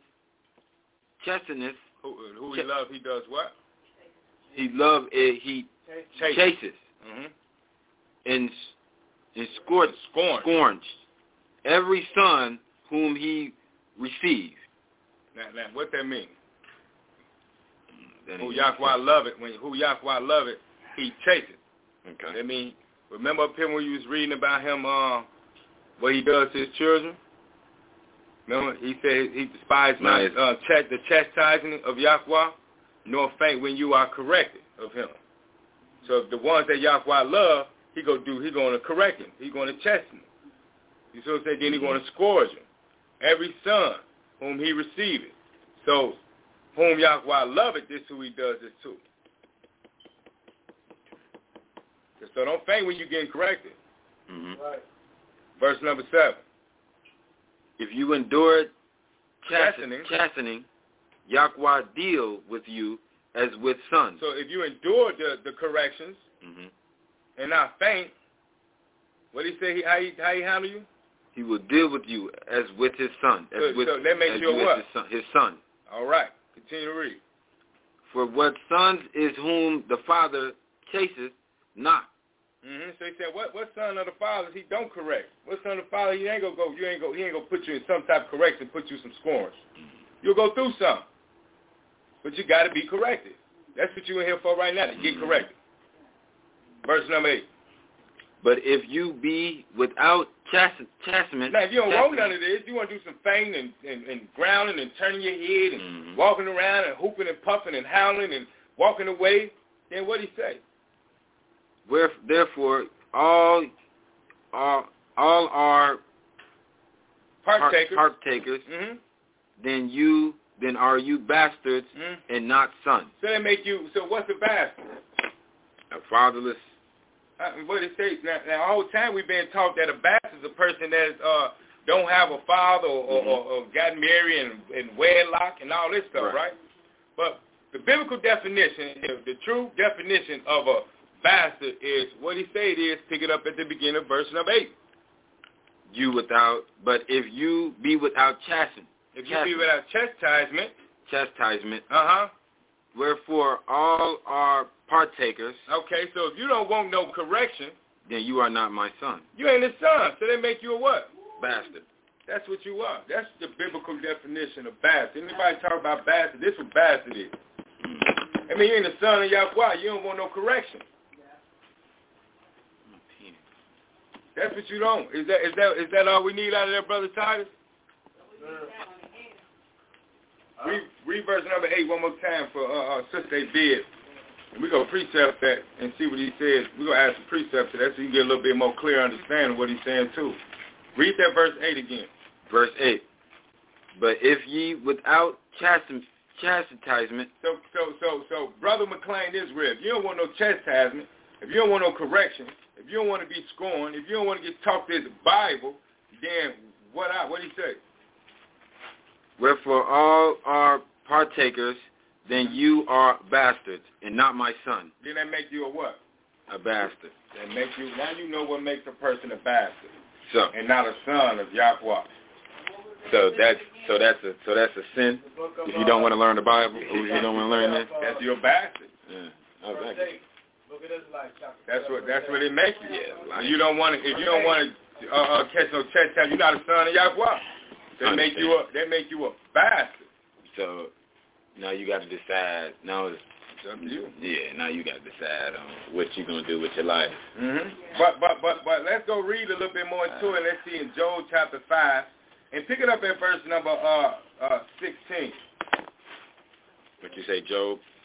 Who he love, he does what? He love it. He chases. And scorns every son whom he received. Now, what that mean? Who Yahweh love it? Who Yahweh love it, he chases. Okay. That mean, remember up here when you was reading about him, what he does to his children? Remember, he said he despises not the chastising of Yahweh, nor faint when you are corrected of him. So if the ones that Yahweh love, he going to correct him. He going to chasten him. You see what I'm saying? Then he going to scourge him. Every son whom he receiveth. So whom Yahweh loveth, this who he does this to. So don't faint when you're getting corrected. Right. Verse number 7. If you endure chastening, Yahweh deal with you as with sons. So if you endure the corrections and not faint, what did he say? How he handle you? He will deal with you as with his son. So that makes you what? His son. All right. Continue to read. For what sons is whom the father chaseth not. So he said, what son of the father he don't correct? What son of the father he ain't gonna put you in some type of correction, put you some scorns. You'll go through some. But you gotta be corrected. That's what you in here for right now, to get corrected. Verse number 8. But if you be without chastisement. Now if you don't want none of this, you want to do some fainting and grounding and turning your head and walking around and hooping and puffing and howling and walking away, then what did he say? Therefore, all are partakers. Then are you bastards and not sons. So they make you. So what's a bastard? A fatherless. What it says now, all the time we've been taught that a bastard is a person that don't have a father or got married and wedlock and all this stuff, right? But the biblical definition, the true definition of a bastard is what he said is, pick it up at the beginning of verse number 8. But if you be without chastisement. If you be without chastisement. Wherefore all are partakers. Okay, so if you don't want no correction, then you are not my son. You ain't his son, so they make you a what? Bastard. That's what you are. That's the biblical definition of bastard. Anybody talk about bastard, this is what bastard is. I mean, you ain't the son of Yahweh. You don't want no correction. That's what you don't. Is that all we need out of that, Brother Titus? Read verse number 8 one more time for Sister Bid. And we're going to precept that and see what he says. We're going to add some precept to that so you can get a little bit more clear understanding of what he's saying too. Read that verse 8 again. Verse 8. But if ye without chastisement. So, Brother McLean Israel, if you don't want no chastisement, if you don't want no correction, if you don't want to be scorned, if you don't want to get talked to the Bible, then what do you say? Wherefore all are partakers, then you are bastards, and not my son. Then that make you a what? A bastard. That make you, now you know what makes a person a bastard. So, and not a son of Yahweh. So that's a sin. If you don't want to learn the Bible, or if you don't want to learn that, that's your bastard. Yeah. Oh, thank you. That's what it makes you. Yeah. You don't want to. If you don't want to catch no chastisement, you're not a son of Yahweh. They make you a bastard. So now you got to decide. Now it's up to you. Yeah. Now you got to decide on what you're gonna do with your life. Mm-hmm. But let's go read a little bit more into it. Let's see in Job chapter 5 and pick it up at verse number 16. What you say, Job?